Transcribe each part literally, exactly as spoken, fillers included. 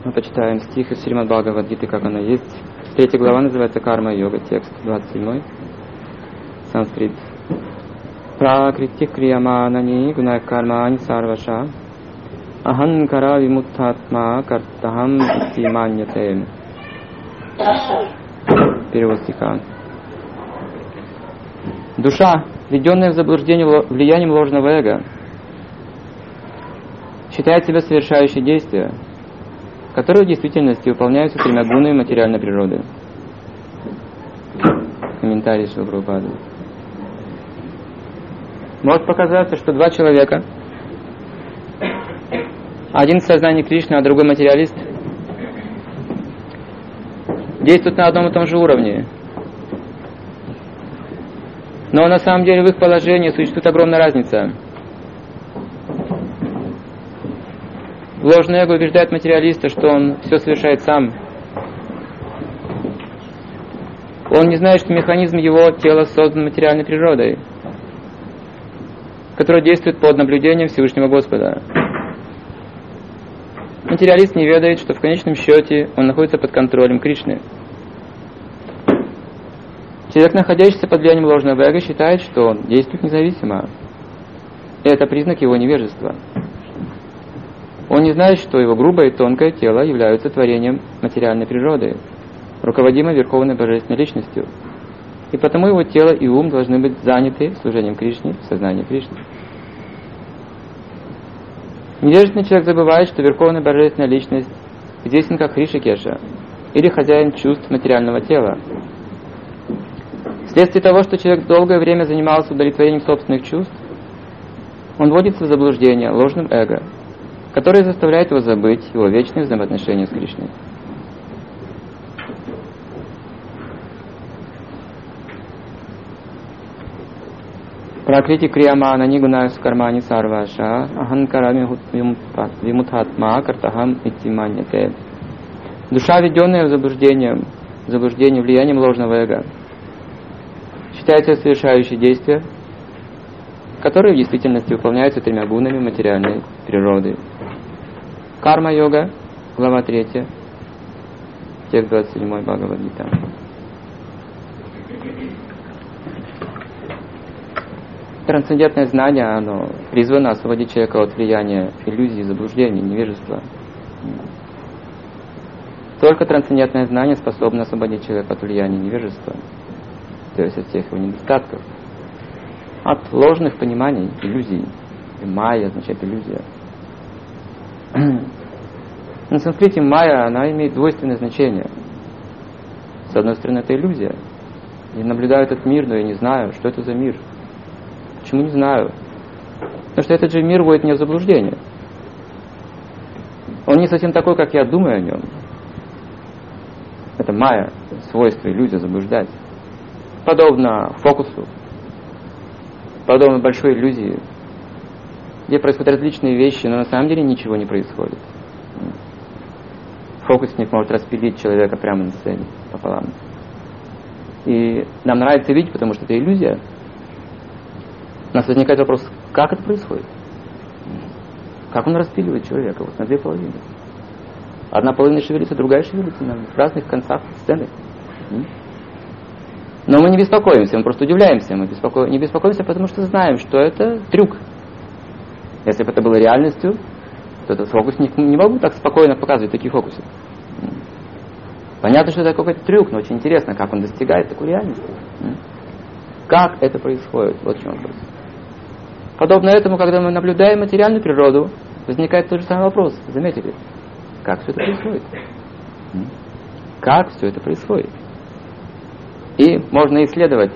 Мы почитаем стих из Шримад Бхагавад-гиты, как она есть. Третья глава называется «Карма-йога», текст двадцать седьмой, санскрит. Пракрити крияманани гунай кармани сарваша аханкара вимуттхатма картахам ити маньяте. Перевод стиха. Душа, введенная в заблуждение влиянием ложного эго, считает себя совершающей действия, которые в действительности выполняются тремя гунами материальной природы. Комментарий Шрила Прабхупады. Может показаться, что два человека, один в сознании Кришны, а другой материалист, действуют на одном и том же уровне. Но на самом деле в их положении существует огромная разница. Ложное эго убеждает материалиста, что он все совершает сам. Он не знает, что механизм его тела создан материальной природой, которая действует под наблюдением Всевышнего Господа. Материалист не ведает, что в конечном счете он находится под контролем Кришны. Человек, находящийся под влиянием ложного эго, считает, что он действует независимо. И это признак его невежества. Он не знает, что его грубое и тонкое тело являются творением материальной природы, руководимой Верховной Божественной Личностью. И потому его тело и ум должны быть заняты служением Кришне, в сознании Кришны. Невежественный человек забывает, что Верховная Божественная Личность известен как Hrishikesha, или хозяин чувств материального тела. Вследствие того, что человек долгое время занимался удовлетворением собственных чувств, он вводится в заблуждение ложным эго, которое заставляет его забыть его вечные взаимоотношения с Кришной. Пракрити криямана нигунай скармани сарваша аханкара вимутхатма картахам ити маньяте. Душа, введенная в заблуждение, в заблуждение влиянием ложного эго, считается совершающей действия, которые в действительности выполняются тремя гунами материальной природы. Карма-йога, глава третья, текст двадцать седьмой Бхагавад-гита. Трансцендентное знание, оно призвано освободить человека от влияния иллюзий, заблуждений, невежества. Только трансцендентное знание способно освободить человека от влияния невежества, то есть от всех его недостатков, от ложных пониманий, иллюзий. И майя означает иллюзия. На санскрите майя, она имеет двойственное значение. С одной стороны, это иллюзия. Я наблюдаю этот мир, но я не знаю, что это за мир. Почему не знаю? Потому что этот же мир вводит меня в заблуждение. Он не совсем такой, как я думаю о нем. Это майя, свойство, иллюзия, заблуждать. Подобно фокусу, подобно большой иллюзии, где происходят различные вещи, но на самом деле ничего не происходит. Фокусник может распилить человека прямо на сцене пополам. И нам нравится видеть, потому что это иллюзия. У нас возникает вопрос, как это происходит? Как он распиливает человека вот на две половины? Одна половина шевелится, другая шевелится на разных концах сцены. Но мы не беспокоимся, мы просто удивляемся. Мы беспоко... не беспокоимся, потому что знаем, что это трюк. Если бы это было реальностью, то этот фокусник не мог бы так спокойно показывать такие фокусы. Понятно, что это какой-то трюк, но очень интересно, как он достигает такой реальности. Как это происходит? Вот в чем вопрос. Подобно этому, когда мы наблюдаем материальную природу, возникает тот же самый вопрос. Заметили? Как все это происходит? Как все это происходит? И можно исследовать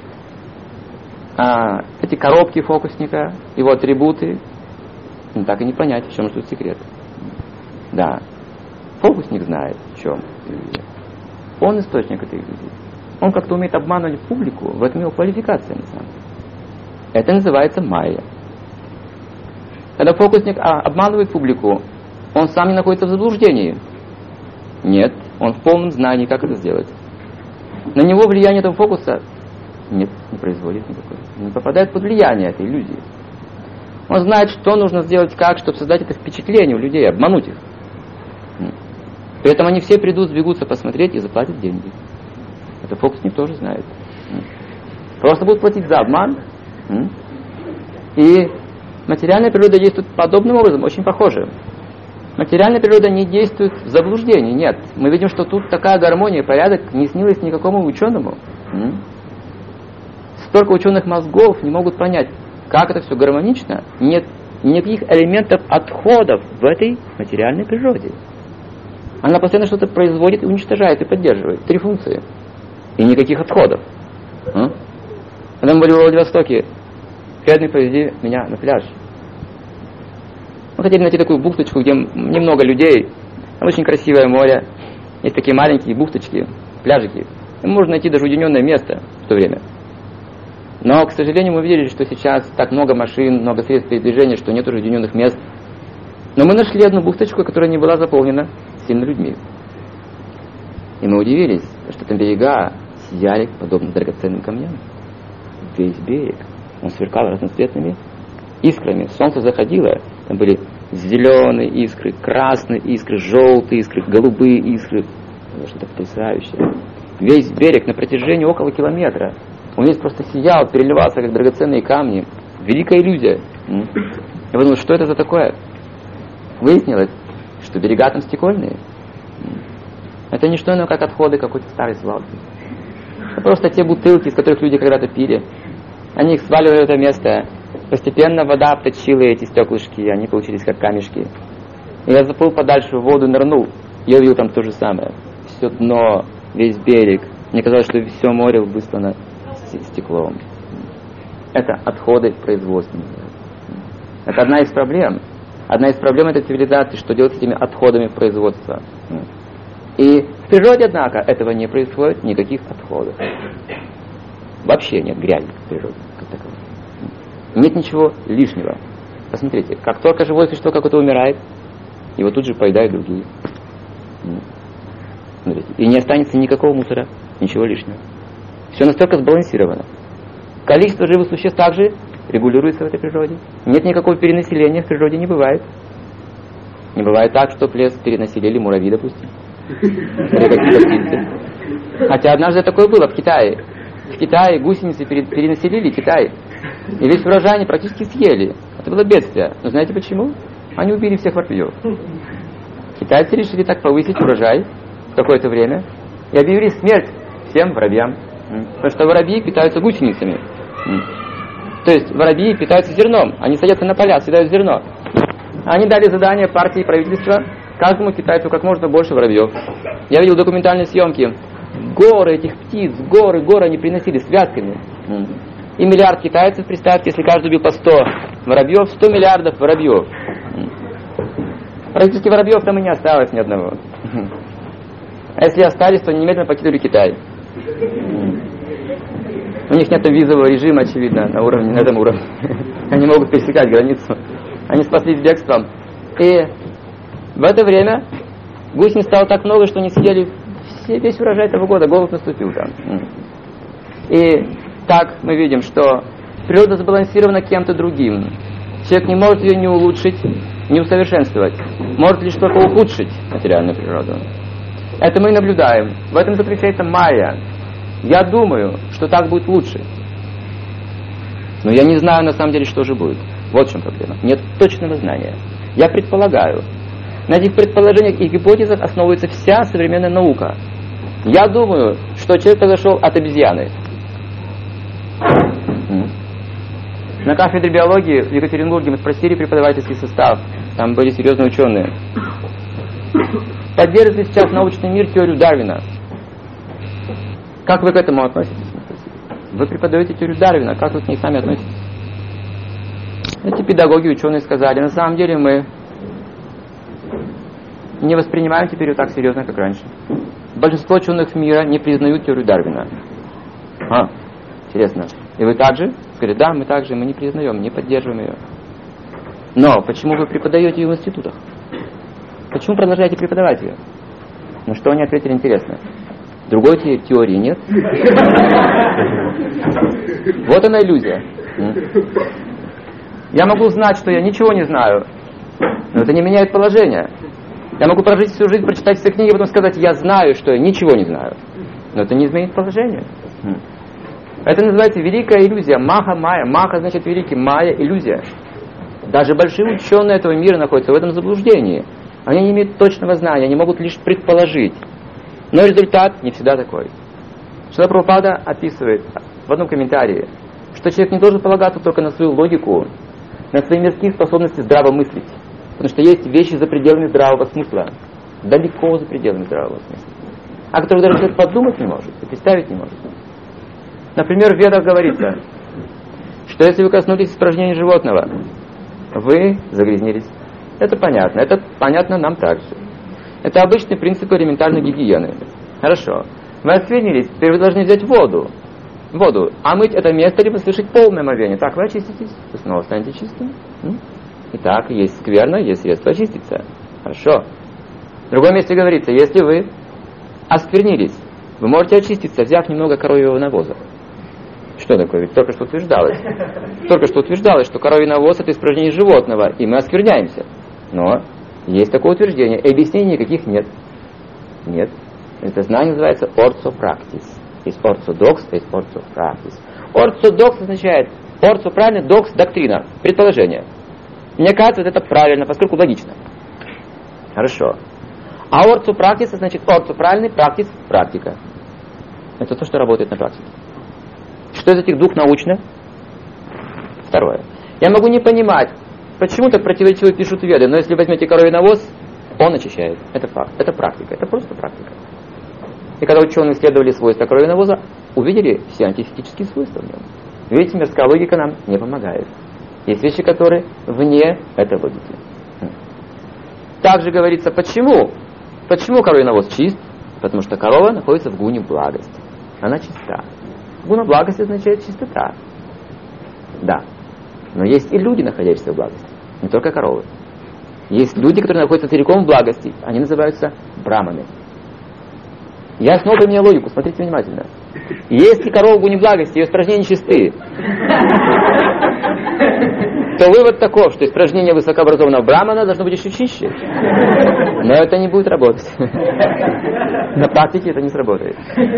а, эти коробки фокусника, его атрибуты, но так и не понять, в чем тут секрет. Да, фокусник знает, в чем иллюзия. Он источник этой иллюзии. Он как-то умеет обманывать публику, в этом его квалификация на самом деле. Это называется майя. Когда фокусник а, обманывает публику, он сам не находится в заблуждении. Нет, он в полном знании, как это сделать. На него влияние этого фокуса нет, не производит никакого. Не попадает под влияние этой иллюзии. Он знает, что нужно сделать как, чтобы создать это впечатление у людей, обмануть их. При этом они все придут, сбегутся посмотреть и заплатят деньги. Это фокусник тоже знает. Просто будут платить за обман. И материальная природа действует подобным образом, очень похоже. Материальная природа не действует в заблуждении, нет. Мы видим, что тут такая гармония, порядок не снилось никакому ученому. Столько ученых мозгов не могут понять, как это все гармонично. Нет никаких элементов отходов в этой материальной природе. Она постоянно что-то производит и уничтожает, и поддерживает. Три функции. И никаких отходов. А? Когда мы были в Владивостоке, преданные повезли меня на пляж. Мы хотели найти такую бухточку, где немного людей. Там очень красивое море. Есть такие маленькие бухточки, пляжики. Там можно найти даже уединенное место в то время. Но, к сожалению, мы видели, что сейчас так много машин, много средств передвижения, что нет уже уединенных мест. Но мы нашли одну бухточку, которая не была заполнена сильно людьми. И мы удивились, что там берега сияли подобно драгоценным камням. Весь берег. Он сверкал разноцветными искрами. Солнце заходило, там были зеленые искры, красные искры, желтые искры, голубые искры. Что-то потрясающее. Весь берег на протяжении около километра. Он весь просто сиял, переливался, как драгоценные камни. Великая иллюзия. Я подумал, что это за такое? Выяснилось, что берега там стекольные. Это не что иное, как отходы какой-то старой свалки. Это просто те бутылки, из которых люди когда-то пили. Они их сваливали в это место. Постепенно вода обточила эти стеклышки, и они получились как камешки. И я заплыл подальше в воду, нырнул. Я увидел там то же самое. Все дно, весь берег. Мне казалось, что все море выслано стеклом. Это отходы производства. Это одна из проблем. Одна из проблем этой цивилизации, что делать с этими отходами производства. И в природе, однако, этого не происходит, никаких отходов. Вообще нет грязи в природе. Нет ничего лишнего. Посмотрите, как только живое существо какое-то умирает, его тут же поедают другие. Смотрите, и не останется никакого мусора, ничего лишнего. Все настолько сбалансировано. Количество живых существ также регулируется в этой природе. Нет никакого перенаселения в природе, не бывает. Не бывает так, что лес перенаселили муравьи, допустим. Или какие-то птицы. Хотя однажды такое было в Китае. В Китае гусеницы перенаселили Китай. И весь урожай они практически съели. Это было бедствие. Но знаете почему? Они убили всех воробьев. Китайцы решили так повысить урожай в какое-то время и объявили смерть всем воробьям. Потому что воробьи питаются гусеницами. То есть воробьи питаются зерном. Они садятся на поля, съедают зерно. Они дали задание партии и правительства каждому китайцу как можно больше воробьев. Я видел документальные съемки. Горы этих птиц, горы, горы они приносили связками. И миллиард китайцев, представьте, если каждый убил по сто воробьев, сто миллиардов воробьев. Практически воробьев там и не осталось ни одного. А если остались, то они немедленно покинули Китай. У них нет визового режима, очевидно, на уровне, на этом уровне. Они могут пересекать границу. Они спаслись бегством. И в это время гусениц стало так много, что они съели все, весь урожай этого года. Голод наступил там. И так мы видим, что природа сбалансирована кем-то другим. Человек не может ее не улучшить, не усовершенствовать. Может лишь только ухудшить материальную природу. Это мы и наблюдаем. В этом заключается майя. Я думаю, что так будет лучше. Но я не знаю на самом деле, что же будет. Вот в чем проблема. Нет точного знания. Я предполагаю. На этих предположениях и гипотезах основывается вся современная наука. Я думаю, что человек произошел от обезьяны. На кафедре биологии в Екатеринбурге мы спросили преподавательский состав. Там были серьезные ученые. Поддерживает ли сейчас научный мир теорию Дарвина? Как вы к этому относитесь? Вы преподаете теорию Дарвина, как вы к ней сами относитесь? Эти педагоги, ученые сказали, на самом деле мы не воспринимаем теперь ее так серьезно, как раньше. Большинство ученых мира не признают теорию Дарвина. А, интересно. И вы также? Сказали, да, мы также, мы не признаем, не поддерживаем ее. Но почему вы преподаете ее в институтах? Почему продолжаете преподавать ее? Ну что они ответили, интересно. Другой те- теории нет. Вот она иллюзия. Я могу знать, что я ничего не знаю, но это не меняет положение. Я могу прожить всю жизнь, прочитать все книги, потом сказать, я знаю, что я ничего не знаю. Но это не изменит положение. Это называется великая иллюзия. Маха Майя. Маха значит великий, Майя иллюзия. Даже большие ученые этого мира находятся в этом заблуждении. Они не имеют точного знания, они могут лишь предположить. Но результат не всегда такой. Шрила Прабхупада описывает в одном комментарии, что человек не должен полагаться только на свою логику, на свои мирские способности здраво мыслить. Потому что есть вещи за пределами здравого смысла. Далеко за пределами здравого смысла. О которых даже человек подумать не может, и представить не может. Например, в Ведах говорится, что если вы коснулись испражнений животного, вы загрязнились. Это понятно. Это понятно нам также. Это обычный принцип элементарной гигиены. Хорошо. Вы осквернились, теперь вы должны взять воду. Воду. А мыть это место, либо совершить полное омовение. Так вы очиститесь, вы снова станете чистым. Итак, есть скверно, есть средство очиститься. Хорошо. В другом месте говорится, если вы осквернились, вы можете очиститься, взяв немного коровьего навоза. Что такое? Ведь только что утверждалось. Только что утверждалось, что коровий навоз это испражнение животного, и мы оскверняемся. Но есть такое утверждение, и объяснений никаких нет. Нет. Это знание называется орцо-практис. Есть орцодокс, есть орцо-практис. Орцодокс означает, орцо правильно, докс доктрина, предположение. Мне кажется, это правильно, поскольку логично. Хорошо. А орцо-практис значит орцо правильный, практис практика. Это то, что работает на практике. Что из этих двух научно? Второе. Я могу не понимать, почему так противоречиво пишут веды, но если возьмете коровий навоз, он очищает. Это факт. Это практика. Это просто практика. И когда ученые исследовали свойства коровьего навоза, увидели все антифизические свойства в нем. Видите, мирская логика нам не помогает. Есть вещи, которые вне этой логики. Также говорится, почему? Почему коровий навоз чист? Потому что корова находится в гуне благости. Она чиста. Гуна благости означает чистота. Да. Но есть и люди, находящиеся в благости. Не только коровы. Есть люди, которые находятся целиком в благости. Они называются браманы. Я снова применяю логику, смотрите внимательно. Если корова в гуне благости, ее испражнения чисты, то вывод таков, что испражнение высокообразованного брамана должно быть еще чище. Но это не будет работать. На практике это не сработает.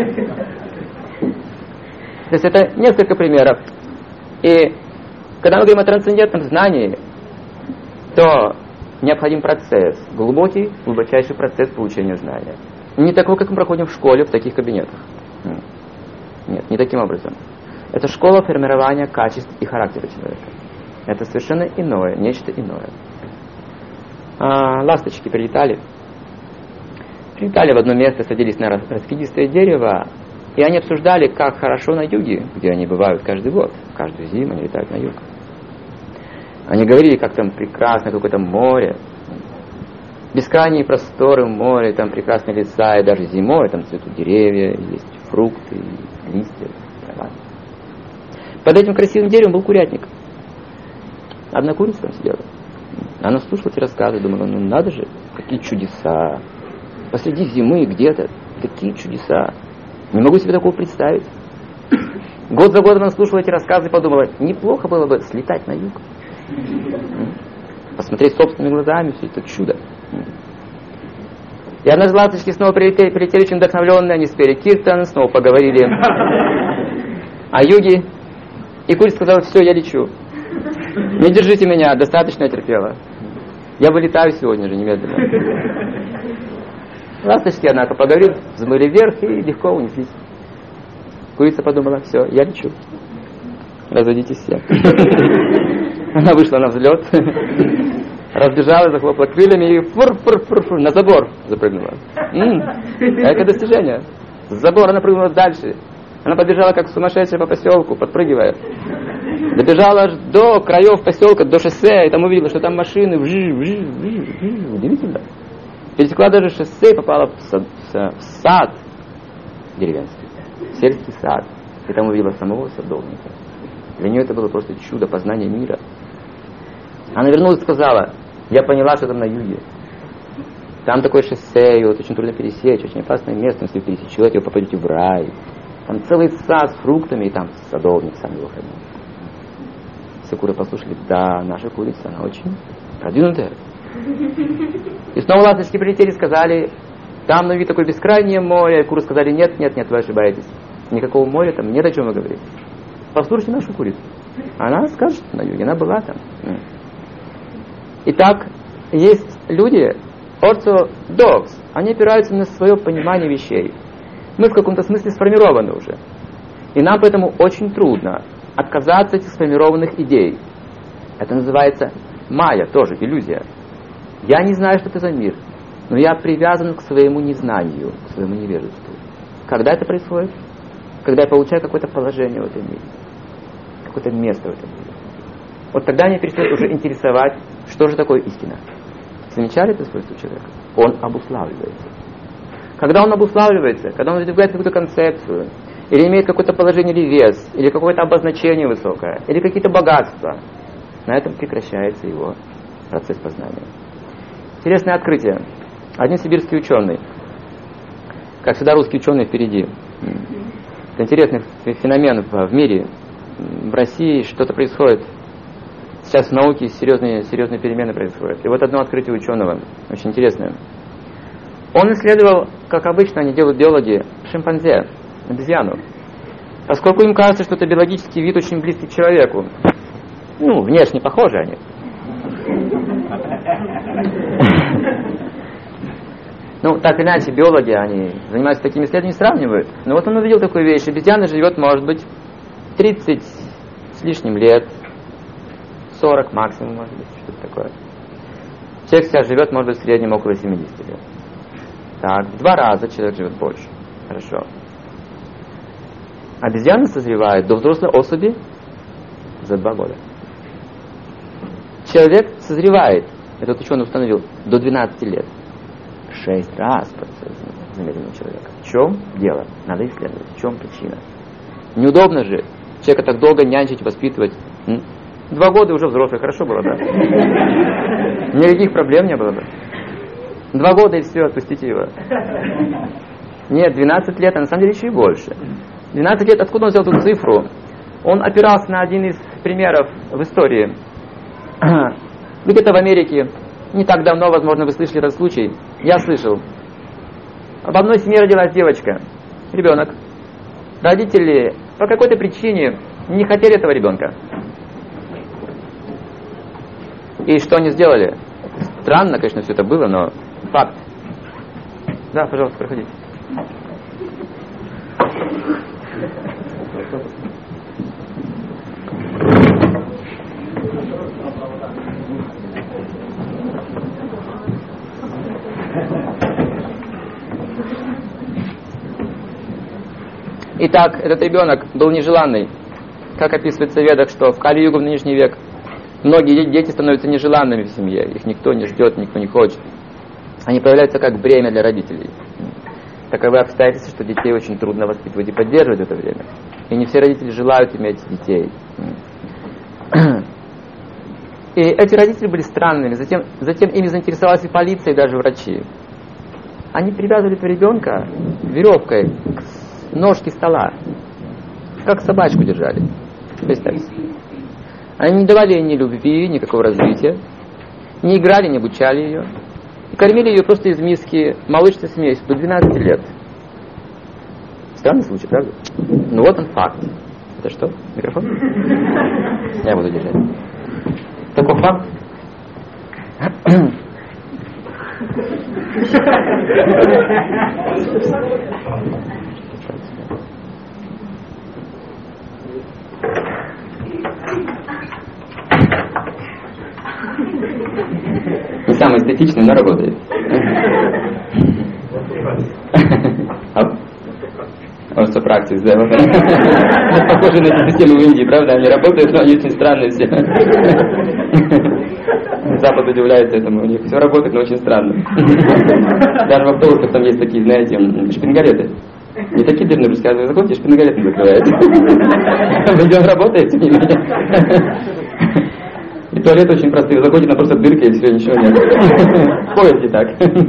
То есть это несколько примеров. И когда мы говорим о трансцендентном знании, то необходим процесс, глубокий, глубочайший процесс получения знания. Не такой, как мы проходим в школе, в таких кабинетах. Нет, не таким образом. Это школа формирования качеств и характера человека. Это совершенно иное, нечто иное. А, ласточки прилетали. Прилетали в одно место, садились на раскидистое дерево, и они обсуждали, как хорошо на юге, где они бывают каждый год. Каждую зиму они летают на юг. Они говорили, как там прекрасно, какое-то море. Бескрайние просторы моря, там прекрасные леса, и даже зимой там цветут деревья, есть фрукты, листья, трава. Под этим красивым деревом был курятник. Одна курица там сидела. Она слушала эти рассказы, думала, ну надо же, какие чудеса. Посреди зимы где-то, такие чудеса. Не могу себе такого представить. Год за годом она слушала эти рассказы и подумала, неплохо было бы слетать на юг. Посмотреть собственными глазами все это чудо. И однажды ласточки снова прилетели, прилетели очень вдохновленные, они спели киртан, снова поговорили о юге. И курица сказала, все, я лечу. Не держите меня, достаточно я терпела. Я вылетаю сегодня же, немедленно. Ласточки, однако, поговорили, взмыли вверх и легко унеслись. Курица подумала, все, я лечу. Разойдитесь все. Она вышла на взлет, разбежалась, захлопала крыльями и фур-фур-фур-фур на забор запрыгнула. М-м, это достижение. С забора она прыгнула дальше. Она побежала как сумасшедшая по поселку, подпрыгивая. Добежала аж до краев поселка, до шоссе, и там увидела, что там машины. Вжи, вжи, вжи, вжи. Удивительно. Пересекла даже шоссе и попала в сад, в сад деревенский, сельский сад. И там увидела самого садовника. Для нее это было просто чудо познания мира. Она вернулась и сказала, я поняла, что там на юге. Там такое шоссе, его очень трудно пересечь, очень опасное место, если вы пересечете, вы попадете в рай. Там целый сад с фруктами, и там садовник сам его хранит. Все куры послушали, да, наша курица, она очень продвинутая. И снова ласточки прилетели и сказали, там на вид такое бескрайнее море. Куры сказали, нет, нет, нет, вы ошибаетесь. Никакого моря там, нет, о чем вы говорите. Послушайте нашу курицу. Она скажет на юге, она была там. Итак, есть люди, orthodox, они опираются на свое понимание вещей. Мы в каком-то смысле сформированы уже. И нам поэтому очень трудно отказаться от этих сформированных идей. Это называется майя, тоже иллюзия. Я не знаю, что это за мир, но я привязан к своему незнанию, к своему невежеству. Когда это происходит? Когда я получаю какое-то положение в этом мире, какое-то место в этом мире. Вот тогда меня перестает уже интересовать, что же такое истина. Замечали это свойство человека? Он обуславливается. Когда он обуславливается, когда он выдвигает какую-то концепцию, или имеет какое-то положение или вес, или какое-то обозначение высокое, или какие-то богатства, на этом прекращается его процесс познания. Интересное открытие. Один сибирский ученый, как всегда русские ученые впереди. Это интересный феномен в мире. В России что-то происходит. Сейчас в науке серьезные, серьезные перемены происходят. И вот одно открытие ученого, очень интересное. Он исследовал, как обычно они делают биологи, шимпанзе, обезьяну. Поскольку им кажется, что это биологический вид очень близкий к человеку. Ну, внешне похожи они. Ну, так или иначе, биологи, они занимаются такими исследованиями, сравнивают. Но вот он увидел такую вещь. Обезьяна живет, может быть, тридцать с лишним лет, сорок максимум, может быть, что-то такое. Человек сейчас живет, может быть, в среднем около семидесяти лет. Так, в два раза человек живет больше. Хорошо. Обезьяна созревает до взрослой особи за два года. Человек созревает, этот ученый установил, до двенадцати лет. Шесть раз процесс замедленного человека. В чем дело? Надо исследовать. В чем причина? Неудобно же человека так долго нянчить, воспитывать. М? Два года уже взрослый. Хорошо было, да? Никаких проблем не было бы. Два года и все, отпустите его. Нет, двенадцать лет, а на самом деле еще и больше. двенадцать лет, откуда он взял эту цифру? Он опирался на один из примеров в истории. Где-то в Америке, не так давно, возможно, вы слышали этот случай. Я слышал. Об одной семье родилась девочка, ребенок. Родители по какой-то причине не хотели этого ребенка. И что они сделали? Странно, конечно, все это было, но факт. Да, пожалуйста, проходите. Итак, этот ребенок был нежеланный. Как описывается в Ведах, что в Кали-югу, в нынешний век, многие дети становятся нежеланными в семье. Их никто не ждет, никто не хочет. Они появляются как бремя для родителей. Таковы обстоятельства, что детей очень трудно воспитывать и поддерживать в это время. И не все родители желают иметь детей. И эти родители были странными. Затем, затем ими заинтересовалась и полиция, и даже врачи. Они привязывали этого ребенка веревкой к ножке стола. Как собачку держали. Представьте. Они не давали ей ни любви, никакого развития. Не играли, не обучали ее. И кормили ее просто из миски молочной смесью до двенадцати лет. Странный случай, правда? Ну вот он факт. Это что? Микрофон? Я буду держать. Такой факт. Не самый эстетичный, но работает. Also practice, да. Похоже на эту систему в Индии, правда? Они работают, но они очень странные все. Запад удивляется этому, у них все работает, но очень странно. Даже в автобусах там есть такие, знаете, шпингалеты. Не такие длинные русские, а заходите, шпингалетом закрывают. Где он работает, тем не менее. И туалет очень простой, вы заходите, на просто дырка и все, ничего нет. Ходите так.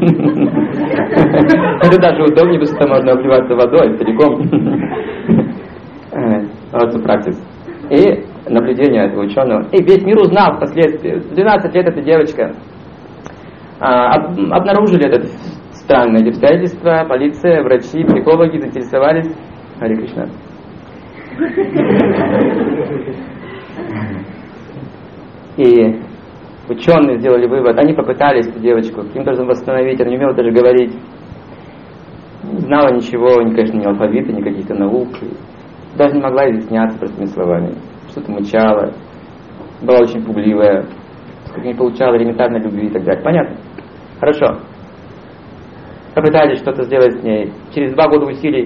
Это даже удобнее, потому что можно обливаться водой целиком. Вот практика. И наблюдение этого ученого. И весь мир узнал впоследствии. В двенадцать лет эта девочка А, об, обнаружили это странное обстоятельство, полиция, врачи, психологи заинтересовались. Харе Кришна. И ученые сделали вывод, они попытались эту девочку каким-то образом восстановить, она не умела даже говорить, не знала ничего, ни, конечно, ни алфавита, ни каких-то наук, даже не могла изъясняться простыми словами, что-то мычала, была очень пугливая, сколько не получала элементарной любви и так далее. Понятно? Хорошо. Попытались что-то сделать с ней. Через два года усилий,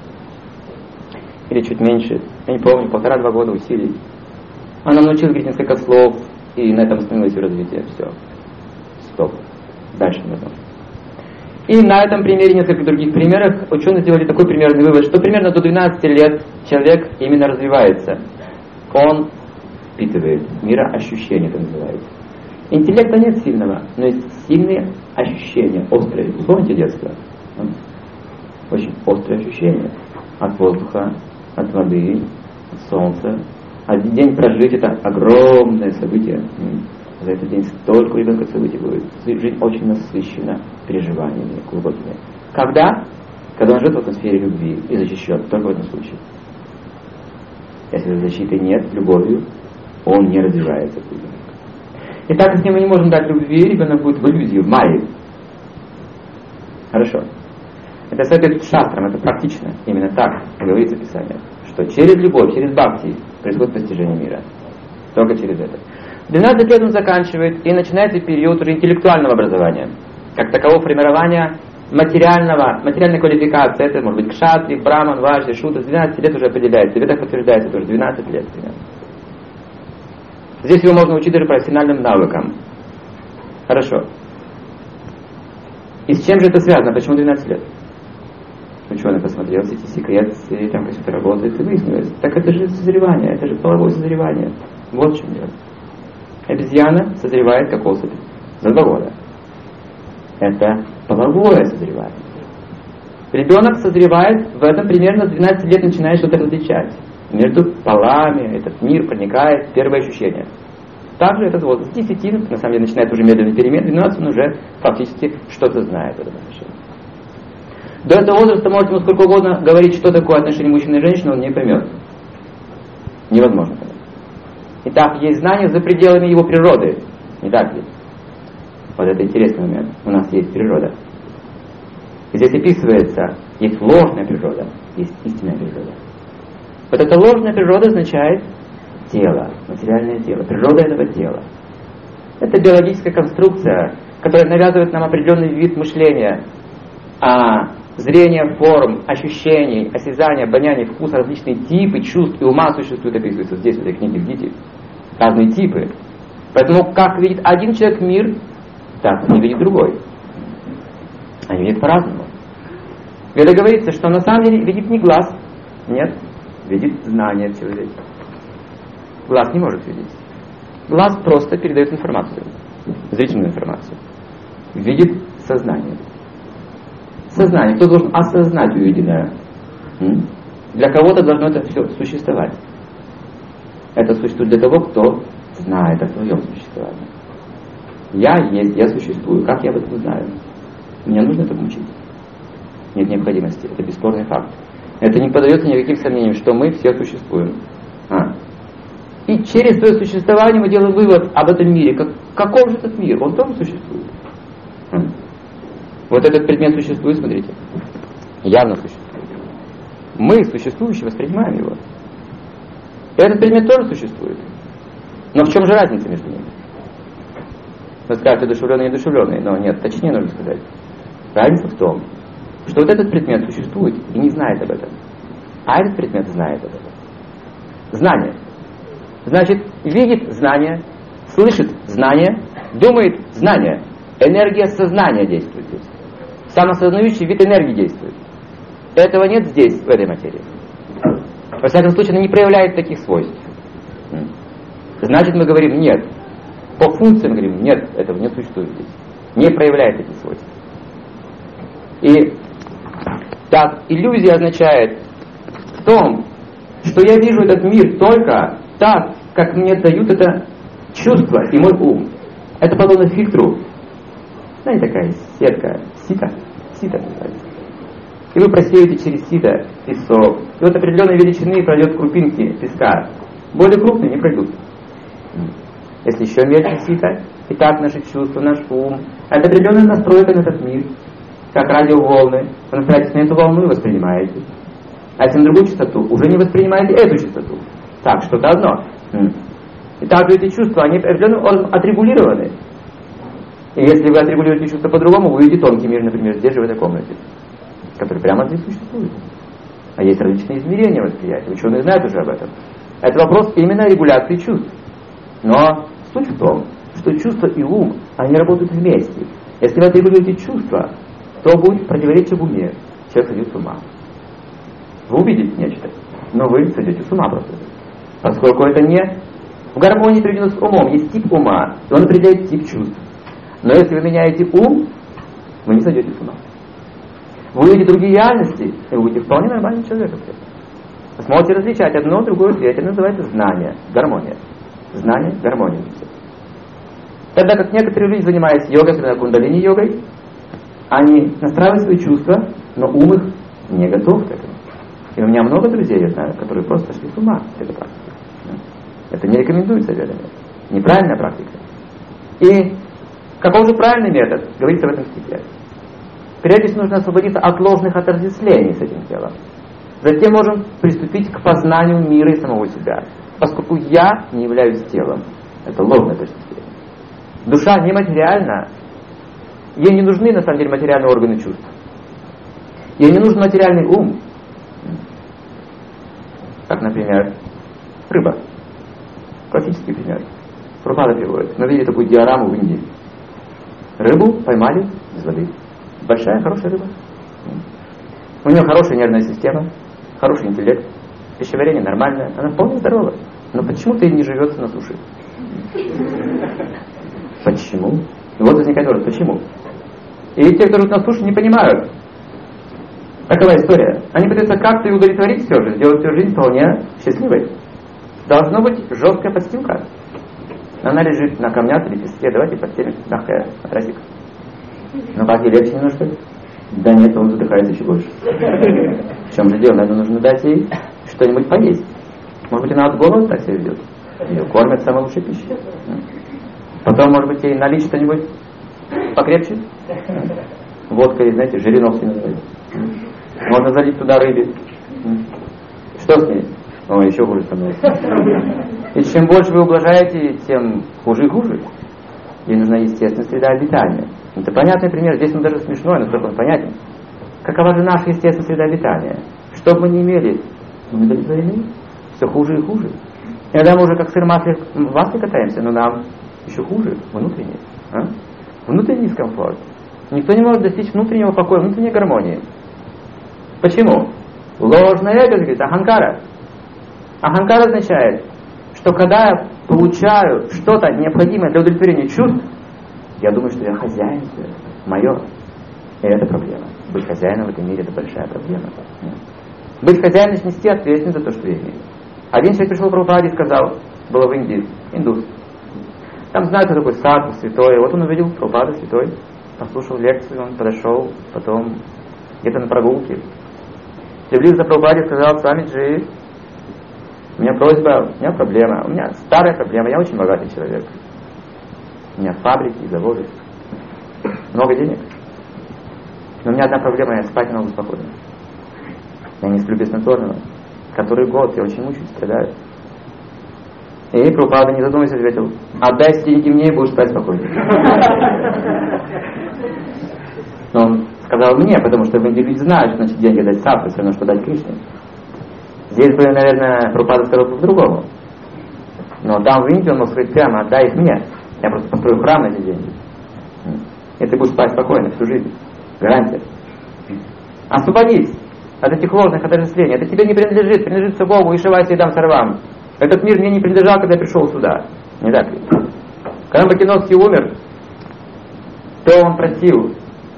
или чуть меньше, я не помню, полтора-два года усилий, она научилась говорить несколько слов, и на этом остановилось ее развитие. Все. Стоп. Дальше не возможно. И на этом примере, несколько других примерах, ученые сделали такой примерный вывод, что примерно до двенадцати лет человек именно развивается. Он впитывает мироощущение, это называется. Интеллекта нет сильного, но есть сильные ощущения, острые. Вы помните детство? Очень острые ощущения. От воздуха, от воды, от солнца. Один день прожить — это огромное событие. За этот день столько у ребенка событий будет. Жизнь очень насыщена переживаниями глубокими. Когда? Когда он живет в атмосфере любви и защищен. Только в этом случае. Если защиты нет, любовью, он не развивается. И так, если мы не можем дать любви, ребенок будет в иллюзии, в майе. Хорошо. Это соответствует шастрам, это практично. Именно так говорится в Писании. Что через любовь, через бхакти происходит постижение мира. Только через это. В двенадцать лет он заканчивает, и начинается период уже интеллектуального образования. Как такового формирования материального, материальной квалификации. Это может быть кшатри, браман, важи, шута. С двенадцати лет уже определяется. В ведах подтверждается тоже двенадцать лет. Здесь его можно учить даже профессиональным навыкам. Хорошо. И с чем же это связано? Почему двенадцать лет? Ученый посмотрел все эти секреты, там как все это работает, и выяснилось. Так это же созревание, это же половое созревание. Вот в чем дело. Обезьяна созревает как особь за два года. Это половое созревание. Ребенок созревает в этом примерно с двенадцати лет, начинает что-то различать. Между полами этот мир проникает, первое ощущение. Также этот возраст с десяти, на самом деле, начинает уже медленный перемен, двенадцать он уже фактически что-то знает в этом отношении. До этого возраста можете ему сколько угодно говорить, что такое отношение мужчины и женщины, он не поймет. Невозможно понять. Итак, есть знания за пределами его природы. Не так ли? Вот это интересный момент. У нас есть природа. И здесь описывается, есть ложная природа, есть истинная природа. Вот эта ложная природа означает тело, материальное тело, природа этого тела. Это биологическая конструкция, которая навязывает нам определенный вид мышления, а зрение, форм, ощущений, осязания, обоняние, вкус, различные типы чувств и ума существуют, описывается здесь, в этой книге, видите, разные типы. Поэтому как видит один человек мир, так не видит другой. Они видят по-разному. Когда говорится, что на самом деле видит не глаз, нет, видит знание человека. Глаз не может видеть. Глаз просто передает информацию, зрительную информацию. Видит сознание. Сознание. Кто должен осознать увиденное? М? Для кого-то должно это все существовать. Это существует для того, кто знает о своем существовании. Я есть, я существую. Как я об этом знаю? Мне нужно это учить. Нет необходимости. Это бесспорный факт. Это не поддается никаким сомнениям, что мы все существуем. А. И через свое существование мы делаем вывод об этом мире. Как, каков же этот мир? Он тоже существует. А. Вот этот предмет существует, смотрите. Явно существует. Мы, существующие, воспринимаем его. И этот предмет тоже существует. Но в чем же разница между ними? Вы скажете, одушевленный и недушевленный. Но нет, точнее нужно сказать. Разница в том, что вот этот предмет существует и не знает об этом. А этот предмет знает об этом. Знание. Значит, видит знание, слышит знание, думает знание. Энергия сознания действует здесь. Самосознающий вид энергии действует. Этого нет здесь, в этой материи. Во всяком случае, она не проявляет таких свойств. Значит, мы говорим нет. По функциям говорим нет, этого не существует здесь. Не проявляет таких свойств. И так, иллюзия означает в том, что я вижу этот мир только так, как мне дают это чувство и мой ум. Это подобно фильтру. знаете, такая сетка, сито, сито называется. И вы просеете через сито песок. И вот определенной величины пройдет крупинки песка. Более крупные не пройдут. Если еще меньше сито, и так наши чувства, наш ум, это определенная настройка на этот мир, как радиоволны. Вы настраиваетесь на эту волну и воспринимаете. А если на другую частоту, уже не воспринимаете эту частоту. Так, что-то одно. И также эти чувства, они определенным образом отрегулированы. И если вы отрегулируете чувства по-другому, вы увидите тонкий мир, например, здесь же в этой комнате, который прямо здесь существует. А есть различные измерения восприятия. Ученые знают уже об этом. Это вопрос именно регуляции чувств. Но суть в том, что чувства и ум, они работают вместе. Если вы отрегулируете чувства, то будет противоречие в уме. Человек сойдет с ума. Вы увидите нечто, но вы сойдете с ума просто. Поскольку это не в гармонии приведено с умом. Есть тип ума, и он определяет тип чувств. Но если вы меняете ум, вы не сойдете с ума. Вы увидите другие реальности, и вы будете вполне нормальным человеком. Вы сможете различать одно, другое, третье. Это называется знание, гармония. Знание, гармония. Тогда как некоторые люди, занимаясь йогой, особенно кундалини-йогой, они настраивают свои чувства, но ум их не готов к этому. И у меня много друзей, я знаю, которые просто шли с ума с этой практикой. Это не рекомендуется ведами. Неправильная практика. И какой же правильный метод? Говорится в этом стихе. Прежде всего нужно освободиться от ложных отождествлений с этим телом. Затем можем приступить к познанию мира и самого себя. Поскольку я не являюсь телом. Это ложное отождествление. Душа нематериальна. Ей не нужны на самом деле материальные органы чувств. Ей не нужен материальный ум. Как, например, рыба. Классический пример. Прабхупада приводит. Мы видели такую диораму в Индии. Рыбу поймали из воды. Большая, хорошая рыба. У нее хорошая нервная система, хороший интеллект, пищеварение нормальное, она вполне здорова. Но почему-то ей не живется на суше. Почему? И вот возникает вопрос, почему? И те, кто живут на суше, не понимают. Такова история. Они пытаются как-то и удовлетворить все же, сделать всю жизнь вполне счастливой. Должна быть жесткая подстилка. Она лежит на камнях или песке, давайте подстелим мягкая матрасик. Но как ей легче немножко? Да нет, он задыхается еще больше. В чем же дело? Наверное, нужно дать ей что-нибудь поесть. Может быть, она от голода так себя ведет. Ее кормят самой лучшей пищей. Потом, может быть, ей налить что-нибудь покрепче. Водкой, знаете, жиренок себе называют. Можно залить туда рыбе. Что с ней? О, еще хуже становится. И чем больше вы ублажаете, тем хуже и хуже. Ей нужна естественная среда обитания. Это понятный пример. Здесь он даже смешной, но только он понятен. Какова же наша естественная среда обитания? Что бы мы ни имели, мы удовлетворены. Все хуже и хуже. Иногда мы уже как сыр в масле, в масле катаемся, но нам еще хуже внутренний. А? Внутренний дискомфорт. Никто не может достичь внутреннего покоя, внутренней гармонии. Почему? Ложное эго, говорит, аханкара. Аханкара означает, что когда я получаю что-то необходимое для удовлетворения чувств, я думаю, что я хозяин, мое. И это проблема. Быть хозяином в этом мире — это большая проблема. Быть хозяином — значит нести ответственность за то, что я имею. Один человек пришел к Прабхупаде и сказал, было в Индии, индус. Там знают, кто такой садху, святой. Вот он увидел Прабхупаду святой, послушал лекцию, он подошел, потом где-то на прогулке. Приблизился к Прабхупаде и сказал, Свамиджи, у меня просьба, у меня проблема, у меня старая проблема, я очень богатый человек. У меня фабрики, заводы, много денег. Но у меня одна проблема, я спать не могу спокойно. Я не сплю без снотворного. Который год я очень мучаюсь, страдаю. И Прабхупада, не задумываясь, ответил, отдай деньги мне и будешь спать спокойно. Но он сказал мне, потому что в Индии люди знают, что значит деньги дать садху, все равно, что дать Кришне. Здесь бы, наверное, Прабхупада сказал по-другому. Но там в Индии он мог сказать прямо, отдай их мне. Я просто построю храм на эти деньги. И ты будешь спать спокойно всю жизнь. Гарантия. Освободись от этих ложных отождествлений. Это тебе не принадлежит, принадлежит все Богу, Ишивайся и Дам Сарвам. Этот мир мне не принадлежал, когда я пришел сюда. Не так ли? Когда Макиновский умер, то он просил.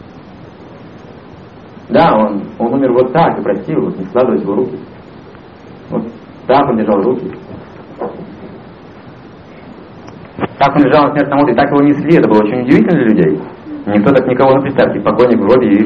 Да, он, он умер вот так и просил, вот не складывать его руки. Вот так он держал руки. Так он лежал на смертном одре, так его несли, это было очень удивительно для людей. Никто так никого, ну представьте, покойник вроде и...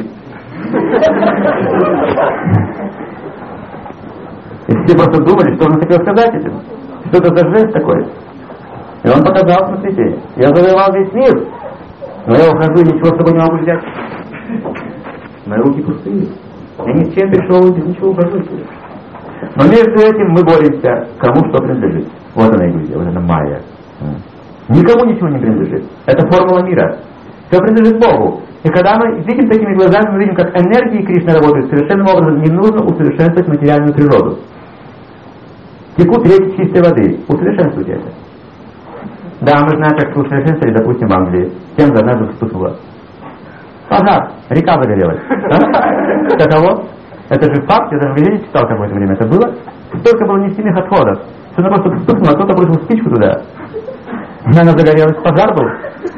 И все просто думали, что он хотел сказать этим. Что это за жест такой? И он показал, смотрите, я завоевал весь мир, но я ухожу и ничего с собой не могу взять. Мои руки пустые. Я ни с чем пришел, без ничего ухожу. Но между этим мы боремся, кому что принадлежит. Вот она иллюзия, вот она майя. Никому ничего не принадлежит. Это формула мира. Все принадлежит Богу. И когда мы видим такими глазами, мы видим, как энергии Кришны работают совершенным образом. Не нужно усовершенствовать материальную природу. Текут реки чистой воды. Усовершенствуйте это. Да, мы знаем, как усовершенствовали, допустим, в Англии. Тем за однажды вспыхнуло. Пожар. Река загорелась. Да? Каково? Это же факт, я даже в газете читал какое-то время. Это было. Столько было нефтяных отходов. Что она просто вспыхнула, а кто-то бросил спичку туда. И она загорелась. Пожар был.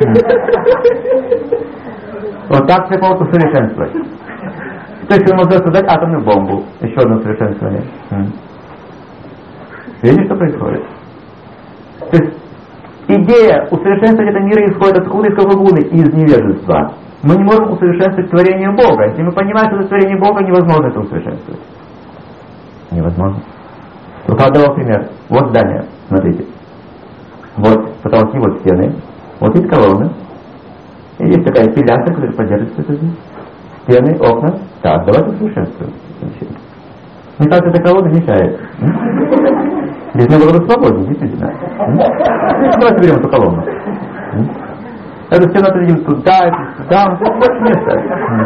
Вот так все могут усовершенствовать. То есть он может создать атомную бомбу. Еще одно усовершенствование. Видите, что происходит? То есть идея усовершенствовать это мира исходит откуда, из какой глубины? Из невежества. Мы не можем усовершенствовать творение Бога. Если мы понимаем, что это творение Бога, невозможно это усовершенствовать. Невозможно. Рука давал пример. Вот здание, смотрите. Вот потолки, вот стены. Вот есть колонны. И есть такая пилястра, которая поддерживает это здесь. Стены, окна. Так, давайте усовершенствуем. Мне кажется, эта колонна мешает. Здесь надо было свободнее, действительно. Давайте берем эту колонну. Эту стену отодвинем туда, туда, у нас больше места.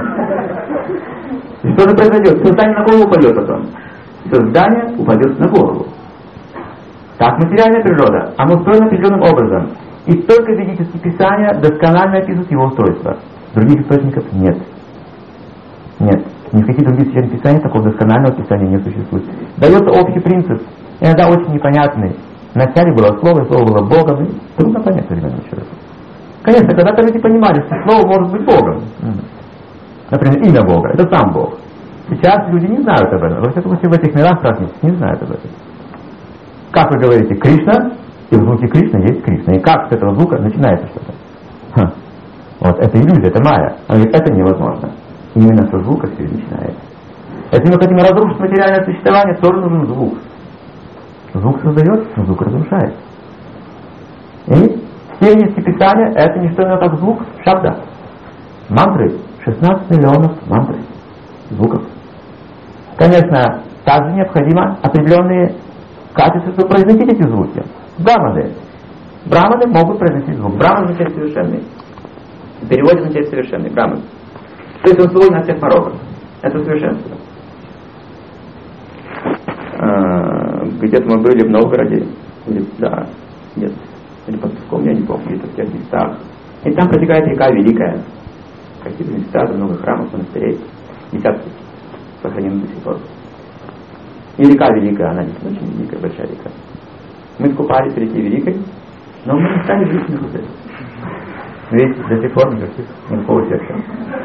И что же произойдет? Все здание на голову упадет потом. Все здание упадет на голову. Так материальная природа, она устроена определенным образом. И только ведические писания досконально описывают его устройство. Других источников нет. Нет. Ни в каких других священных писаниях такого досконального писания не существует. Дается общий принцип, иногда очень непонятный. Вначале было слово, и слово было Богом, и трудно понять современному человеку. Конечно, когда-то люди понимали, что слово может быть Богом. Например, имя Бога, это сам Бог. Сейчас люди не знают об этом. Во всяком случае, в этих мирах праздничных не знают об этом. Как вы говорите Кришна, и в звуке Кришна есть Кришна. И как с этого звука начинается что-то? Ха. Вот это иллюзия, это майя. Он говорит, это невозможно. Именно со звука все начинается. Если мы хотим разрушить материальное существование, тоже нужен звук. Звук создает, но звук разрушает. И все ведические писания это не что иное, как звук шабда. Мантры. шестнадцать миллионов мантр. Звуков. Конечно, также необходимо определенные качества, чтобы произносить эти звуки. Браманы. Браманы могут произносить звук. Браман означает совершенный. В переводе означает совершенный. Браман. То есть он свой на всех пороках. Это совершенство. А, где-то мы были в Новгороде. Или, да, нет. Или под Пском, я не помню, где-то в тех местах. И там протекает река Великая. Красивые места, много храмов, монастырей. Десятки сохранены до сих пор. И река Великая, она не очень великая, большая река. Мы скупались в реке Великой, но мы не стали жить на воде. Ведь до сих пор никаких, никакого сердца.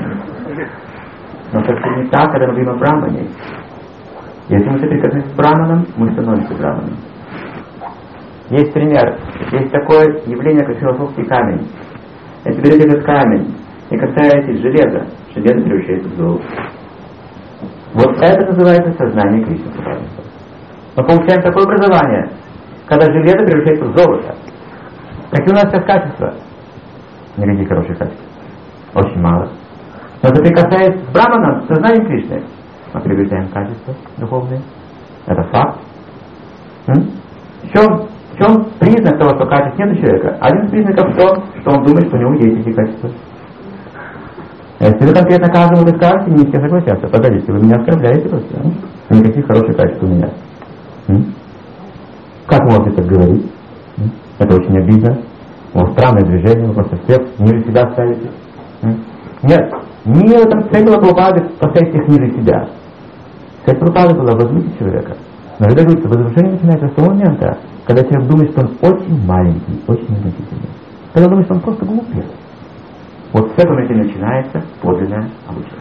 Но совсем не так, когда мы говорим о брамане. Если мы соприкасаемся с браманом, мы становимся браманом. Есть пример. Есть такое явление, как философский камень. Если берете этот камень и касаетесь железа, железо превращается в золото. Вот это называется сознание Кришны. Мы получаем такое образование, когда железо превращается в золото. Какие у нас сейчас качества? Никаких хороших качеств. Очень мало. Но соприкасаясь с браманом, с сознанием Кришны, мы приобретаем качества духовные. Это факт. М? В чем, в чем признак того, что качеств нет у человека? Один из признаков в том, что он думает, что у него есть эти качества. Если вы конкретно каждому это скажете, не все согласятся. Погодите, вы меня оскорбляете просто. А? Никаких хороших качеств у меня. М? Как вы можете так говорить? М? Это очень обидно. У вас странное движение, вы просто всех ниже себя ставите. М? Нет, не в этом цель была Прабхупады поставить всех ниже себя. Цель Прабхупады была возвысить человека. Но когда говорится, возвышение начинается с того момента, когда человек думает, что он очень маленький, очень незначительный. Когда думает, что он просто глупец. Вот с этого начинается подлинное обучение.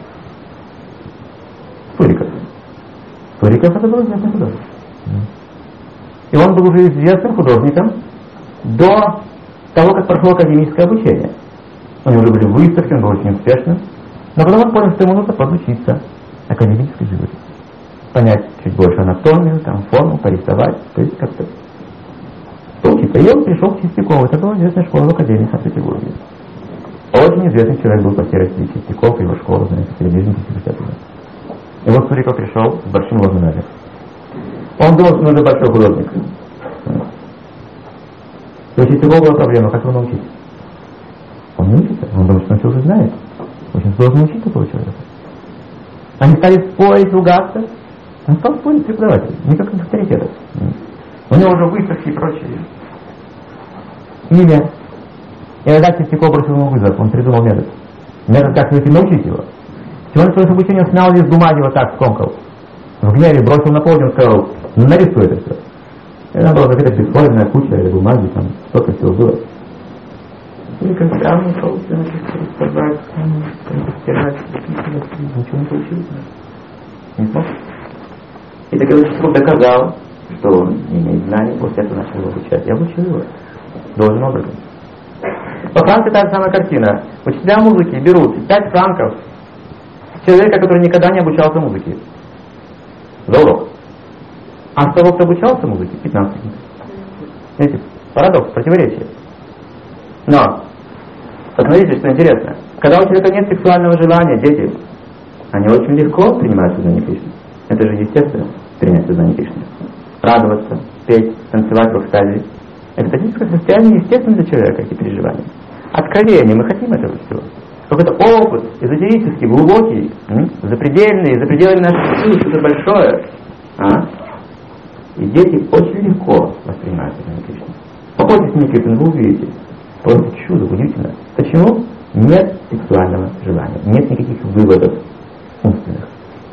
Суриков. Суриков это был известный художник. И он был уже известным художником до того, как прошло академическое обучение. У него уже были выставки, он был очень успешным. Но потом он понял, что ему нужно подучиться академической живописи. Понять чуть больше анатомию, там, форму, порисовать, то есть как-то поучиться. И он пришел к Чистякову. Это была известная школа в Академии Санкт-Петербурга. Очень известный человек был по серости Чистяков, его школа, знаете, телевидение, пятидесятые. И вот Суриков пришел с большим лозунгом. Он думал, что он уже большой художник. То есть у него была проблема, как его научить? Он не учится, он думает, что он все уже знает. Очень сложно научить такого человека. Они стали спорить, ругаться. Он стал спорить с преподавателем, никаких авторитетов. У него уже выставки и прочее. Имя. И тогда Чистяков бросил ему вызов, он придумал метод. Метод, как если научить его. Сегодня свое обучение снял лист бумаги, вот так скомкал. В гневе бросил на пол, он сказал, ну нарисуй это все. И она была какая-то бесформенная куча бумаги, там столько всего было. И как сам ушел, все начали рисовать, стирать, ничего не получилось. Не смог. И тогда Чистяков доказал, что он не имеет знаний, после этого начал его обучать. Я обучил его должным образом. Во Франции та же самая картина. Учителя музыки берут пять франков человека, который никогда не обучался музыке. За урок. А с того, кто обучался музыке, пятнадцать. Видите, парадокс, противоречие. Но, посмотрите, что интересно. Когда у человека нет сексуального желания, дети, они очень легко принимают сознание Кришны. Это же естественно, принять сознание Кришны. Радоваться, петь, танцевать в экстазе. Это физическое состояние естественно для человека, эти переживания. Откровение, мы хотим этого всего. Какой-то опыт эзотерический, глубокий, м? запредельный, за пределами наших сил, что-то большое. А? И дети очень легко воспринимают сознание Кришны. Попойте с Никитом, вы увидите. Просто чудо, удивительно. Почему? Нет сексуального желания, нет никаких выводов умственных.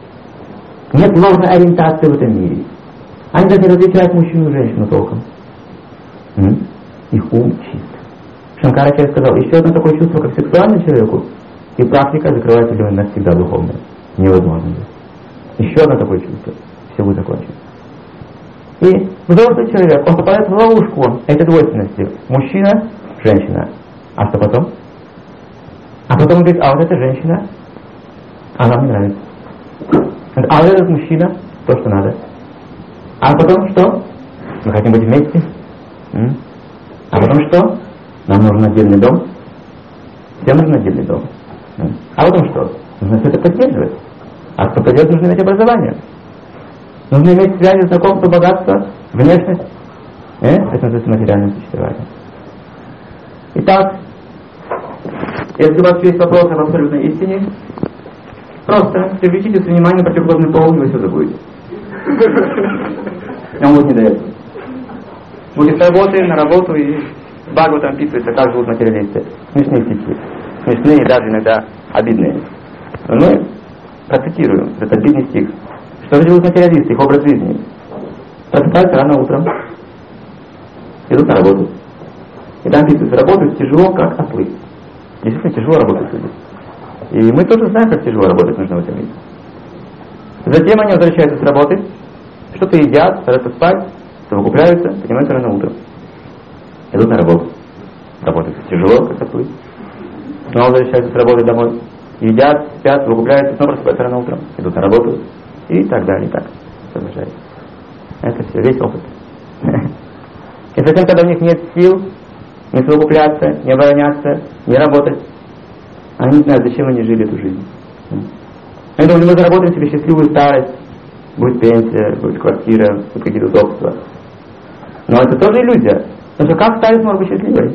Нет ложной ориентации в этом мире. Они даже не различают мужчину и женщину толком. М? Их ум чист. Шанкарачарья сказал, еще одно такое чувство, как сексуальному человеку, и практика закрывает его навсегда духовно. Невозможно. Еще одно такое чувство. Все будет закончено. И взрослый человек, он попадает в ловушку этой двойственности. Мужчина, женщина. А что потом? А потом он говорит, а вот эта женщина, она мне нравится. А вот этот мужчина, то, что надо. А потом что? Мы хотим быть вместе. М? А потом что? Нам нужен отдельный дом. Всем нужен отдельный дом. М? А потом что? Нужно все это поддерживать. А кто поддерживает, нужно иметь образование. Нужно иметь связи, знакомство, богатство, внешность. Э? Это называется материальным существованием. Итак, если у вас есть вопросы об абсолютной истине, просто привлечите свое внимание на противоположный пол, и вы все забудете. Он будет не до этого. Будет с работы на работу, и Бхагаватам описывается, как живут материалисты. Смешные стихи. Смешные, даже иногда обидные. Но мы процитируем этот обидный стих. Что же живут материалисты, их образ жизни? Просыпаются рано утром, идут на работу. И там описывается, работают тяжело, как ослы. Действительно тяжело работать люди. И мы тоже знаем, как тяжело работать нужно в этом мире. Затем они возвращаются с работы, что-то едят, ложатся спать, совокупляются, поднимаются рано утром. Идут на работу. Работают тяжело, как ослы. Снова возвращаются с работы домой. Едят, спят, совокупляются, снова просыпаются рано утром. Идут на работу. И так далее, и так продолжается. Это все, весь опыт. И затем, когда у них нет сил не совокупляться, не обороняться, не работать, они не знают, зачем они жили эту жизнь. Они думали, мы заработаем себе счастливую старость, будет пенсия, будет квартира, будут какие-то удобства. Но это тоже иллюзия. Потому что как старость может быть счастливой?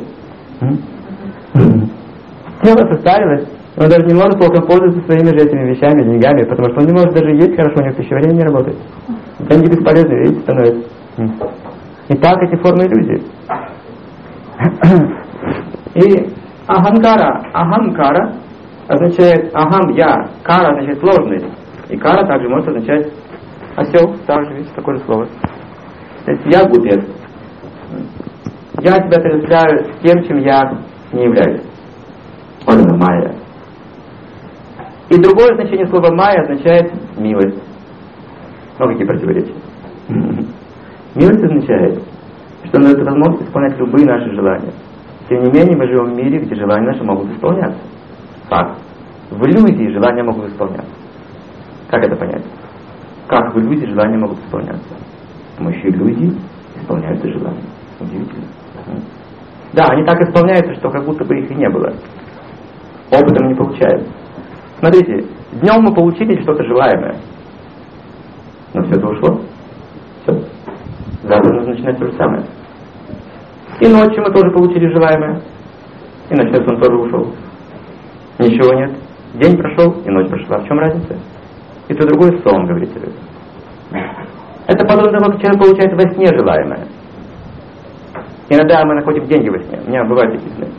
Тело состарилось, он даже не может толком пользоваться своими же этими вещами, деньгами, потому что он не может даже есть хорошо, у него пищеварение не работает. Деньги бесполезны, видите, становятся. Итак, эти формы иллюзии. И аханкара, ахамкара означает ахам, я, кара означает сложный. И кара также может означать осел, также, видите, такое же слово. То есть я глупец. Я тебя отождествляю с тем, чем я не являюсь. Вот это майя. И другое значение слова майя означает милость. Ну, какие противоречия. Милость означает, что нам дает возможность исполнять любые наши желания. Тем не менее, мы живем в мире, где желания наши могут исполняться. Факт. В иллюзии желания могут исполняться. Как это понять? Как в иллюзии желания могут исполняться? С помощью иллюзий исполняются желания. Удивительно. Да, они так исполняются, что как будто бы их и не было. Опытом не получается. Смотрите, днем мы получили что-то желаемое. Но все это ушло. Все. Завтра нужно начинать то же самое. И ночью мы тоже получили желаемое. И ночной сон тоже ушел. Ничего нет. День прошел, и ночь прошла. В чем разница? И то другой сон, говорите вы. Это подобно тому, как человек получает во сне желаемое. Иногда мы находим деньги во сне. У меня бывают такие сны.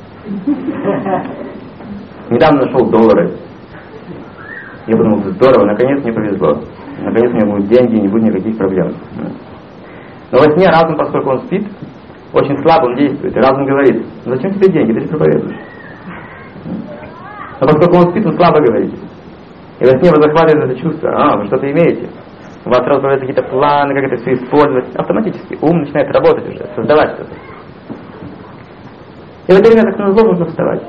Недавно нашел доллары. Я подумал, здорово, наконец мне повезло. Наконец у меня будут деньги, и не будет никаких проблем. Но во сне разум, поскольку он спит, очень слабо он действует. И разум говорит: зачем тебе деньги, ты же проповедуешь. Но поскольку он спит, он слабо говорит. И во сне вы захватываете это чувство. А, вы что-то имеете. У вас сразу появляются какие-то планы, как это все использовать. Автоматически ум начинает работать уже, создавать что-то. И в это время, так назло, нужно вставать.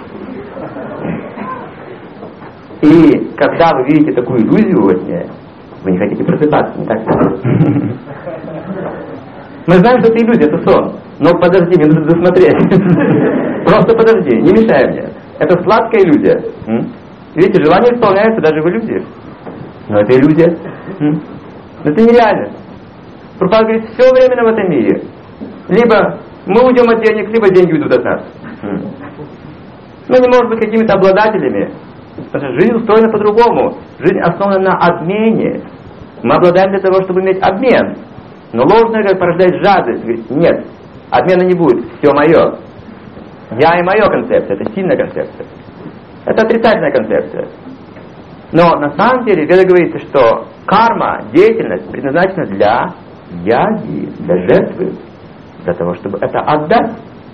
И когда вы видите такую иллюзию во сне, вы не хотите просыпаться, не так ли? Мы знаем, что это иллюзия, это сон. Но подожди, мне нужно досмотреть. Просто подожди, не мешай мне. Это сладкая иллюзия. Видите, желание исполняется даже в иллюзиях. Но это иллюзия. Но это нереально. Прабхупада говорит, все временно в этом мире. Либо мы уйдем от денег, либо деньги уйдут от нас. Мы не можем быть какими-то обладателями. Потому что жизнь устроена по-другому. Жизнь основана на обмене. Мы обладаем для того, чтобы иметь обмен. Но ложное как порождает жадность. Говорит, нет, обмена не будет, все мое. Я и мое концепция, это сильная концепция. Это отрицательная концепция. Но на самом деле Веда говорится, что карма, деятельность предназначена для яги, для жертвы, для того, чтобы это отдать.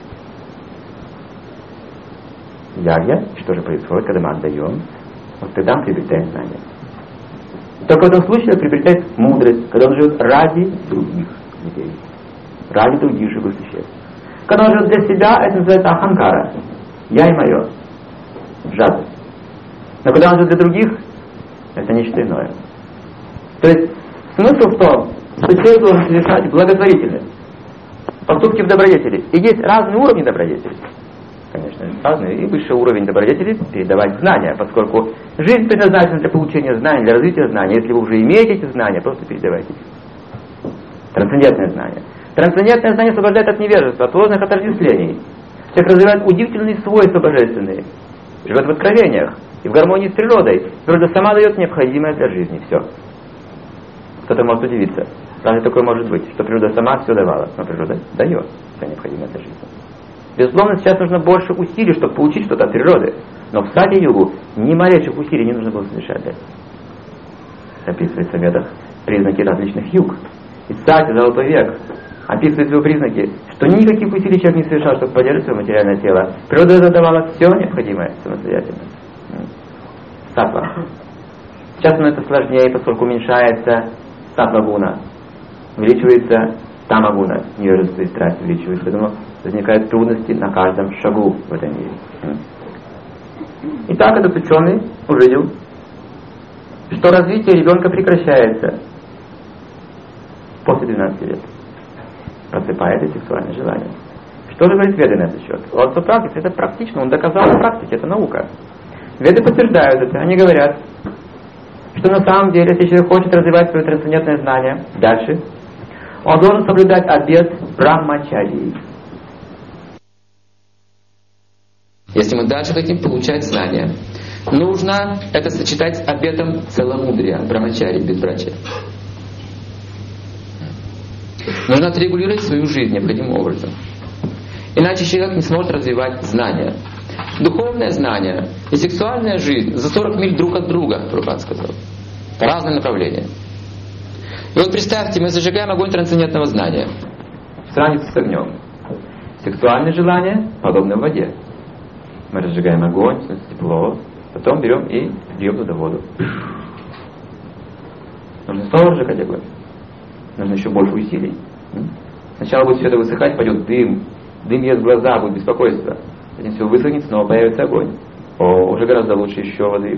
Ягья, что же происходит, когда мы отдаем? Вот тогда он приобретает знания. Только в этом случае он приобретает мудрость, когда он живет ради других людей, ради других живых существ. Когда он живет для себя, это называется аханкара, я и мое, жадность. Но когда он живет для других, это нечто иное. То есть смысл в том, что человек должен совершать благотворительность, поступки в добродетели. И есть разные уровни добродетели. Конечно, разные. И высший уровень добродетели передавать знания, поскольку жизнь предназначена для получения знаний, для развития знаний. Если вы уже имеете эти знания, просто передавайте их. Трансцендентное знание. Трансцендентное знание освобождает от невежества, от ложных отождествлений. Человек развивает удивительные свойства божественные. Живет в откровениях и в гармонии с природой. Природа сама дает необходимое для жизни. Все. Кто-то может удивиться. Разве такое может быть, что природа сама все давала? Но природа дает все необходимое для жизни. Безусловно, сейчас нужно больше усилий, чтобы получить что-то от природы. Но в сати-югу ни малейших усилий не нужно было совершать для этого. Описывается в Ведах признаки различных юг. И сати, золотой век, описывает его признаки, что никаких усилий человек не совершал, чтобы поддерживать свое материальное тело. Природа задавала все необходимое самостоятельно. Сатва. Сейчас но это сложнее, поскольку уменьшается сатва-гуна. Увеличивается тама-гуна, невежество и страсть увеличивается. Поэтому возникают трудности на каждом шагу в этом мире. Итак, этот ученый увидел, что развитие ребенка прекращается после двенадцати лет. Просыпается сексуальное желание. Что же говорит Веда на этот счет? Лотсо практик, это практично, он доказал в практике, это наука. Веды подтверждают это, они говорят, что на самом деле, если человек хочет развивать свое трансцендентное знание дальше, он должен соблюдать обет брахмачарьи. Если мы дальше хотим получать знания, нужно это сочетать с обетом целомудрия, брахмачарьи, безбрачия. Нужно отрегулировать свою жизнь необходимым образом. Иначе человек не сможет развивать знания. Духовное знание и сексуальная жизнь за сорок миль друг от друга, Прабхупада сказал. Разные направления. И вот представьте, мы зажигаем огонь трансцендентного знания. Сравнится с огнем. Сексуальное желание подобно в воде. Мы разжигаем огонь, тепло, потом берем и льем туда воду. Нужно снова разжигать огонь. Нужно еще больше усилий. Сначала будет все это высыхать, пойдет дым, дым ест глаза, будет беспокойство. Затем все высохнет, снова появится огонь. О, уже гораздо лучше, еще воды.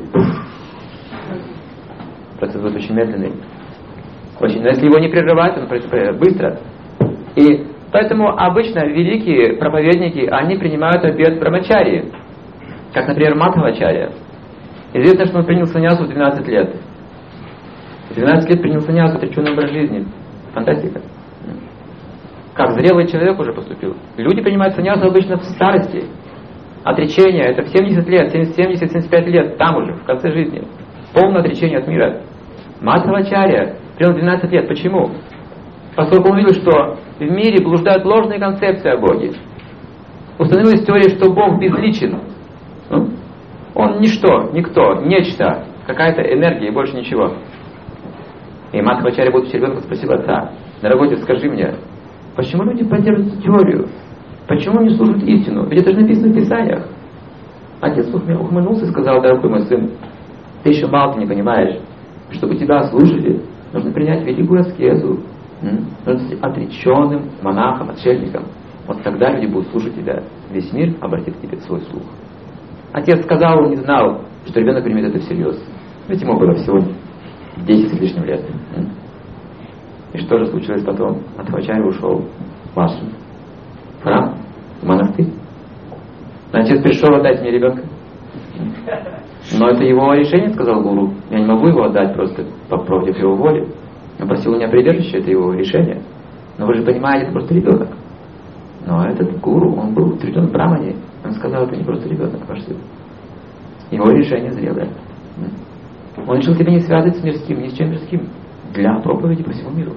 Процесс будет очень медленный. Очень. Но если его не прерывать, он происходит быстро. И поэтому обычно великие проповедники, они принимают обет брамачарьи. Как, например, Мадхавачарья. Известно, что он принял саньясу в двенадцать лет. В двенадцать лет принял саньясу, отреченный образ жизни. Фантастика. Как зрелый человек уже поступил. Люди принимают саньясу обычно в старости. Отречение это в семьдесят лет, семьдесят-семьдесят пять лет, там уже, в конце жизни. Полное отречение от мира. Мадхавачарья принял двенадцать лет. Почему? Поскольку он видел, что в мире блуждают ложные концепции о Боге. Установилась теория, что Бог безличен. Он ничто, никто, нечто, какая-то энергия и больше ничего. И Мадхавачарья, будучи ребенком, спросил отца: дорогой отец, скажи мне, почему люди поддерживают теорию? Почему не служат истину? Ведь это же написано в Писаниях. Отец ухмыльнулся и сказал: дорогой мой сын, ты еще мало не понимаешь. Чтобы тебя слушали, нужно принять великую аскезу. Нужно быть отреченным монахом, отшельником. Вот тогда люди будут слушать тебя. Весь мир обратит к тебе свой слух. Отец сказал, он не знал, что ребенок примет это всерьез. Ведь ему было всего десять с лишним лет. И что же случилось потом? Мадхавачарья ушел в ашрам, в храм, в монастырь. Отец пришел отдать мне ребенка. Но это его решение, сказал гуру. Я не могу его отдать просто против его воли. Я просил у меня придержащее, это его решение. Но вы же понимаете, это просто ребенок. Но этот гуру, он был утвержден в брамане. Он сказал, это не просто ребенок, ваш сын. Его решение зрелое. Он решил себя не связывать с мирским, ни с чем мирским. Для проповеди по всему миру.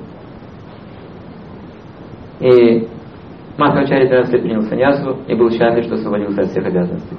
И Мадхавачарья двенадцать лет принял саньясу и был счастлив, что освободился от всех обязанностей.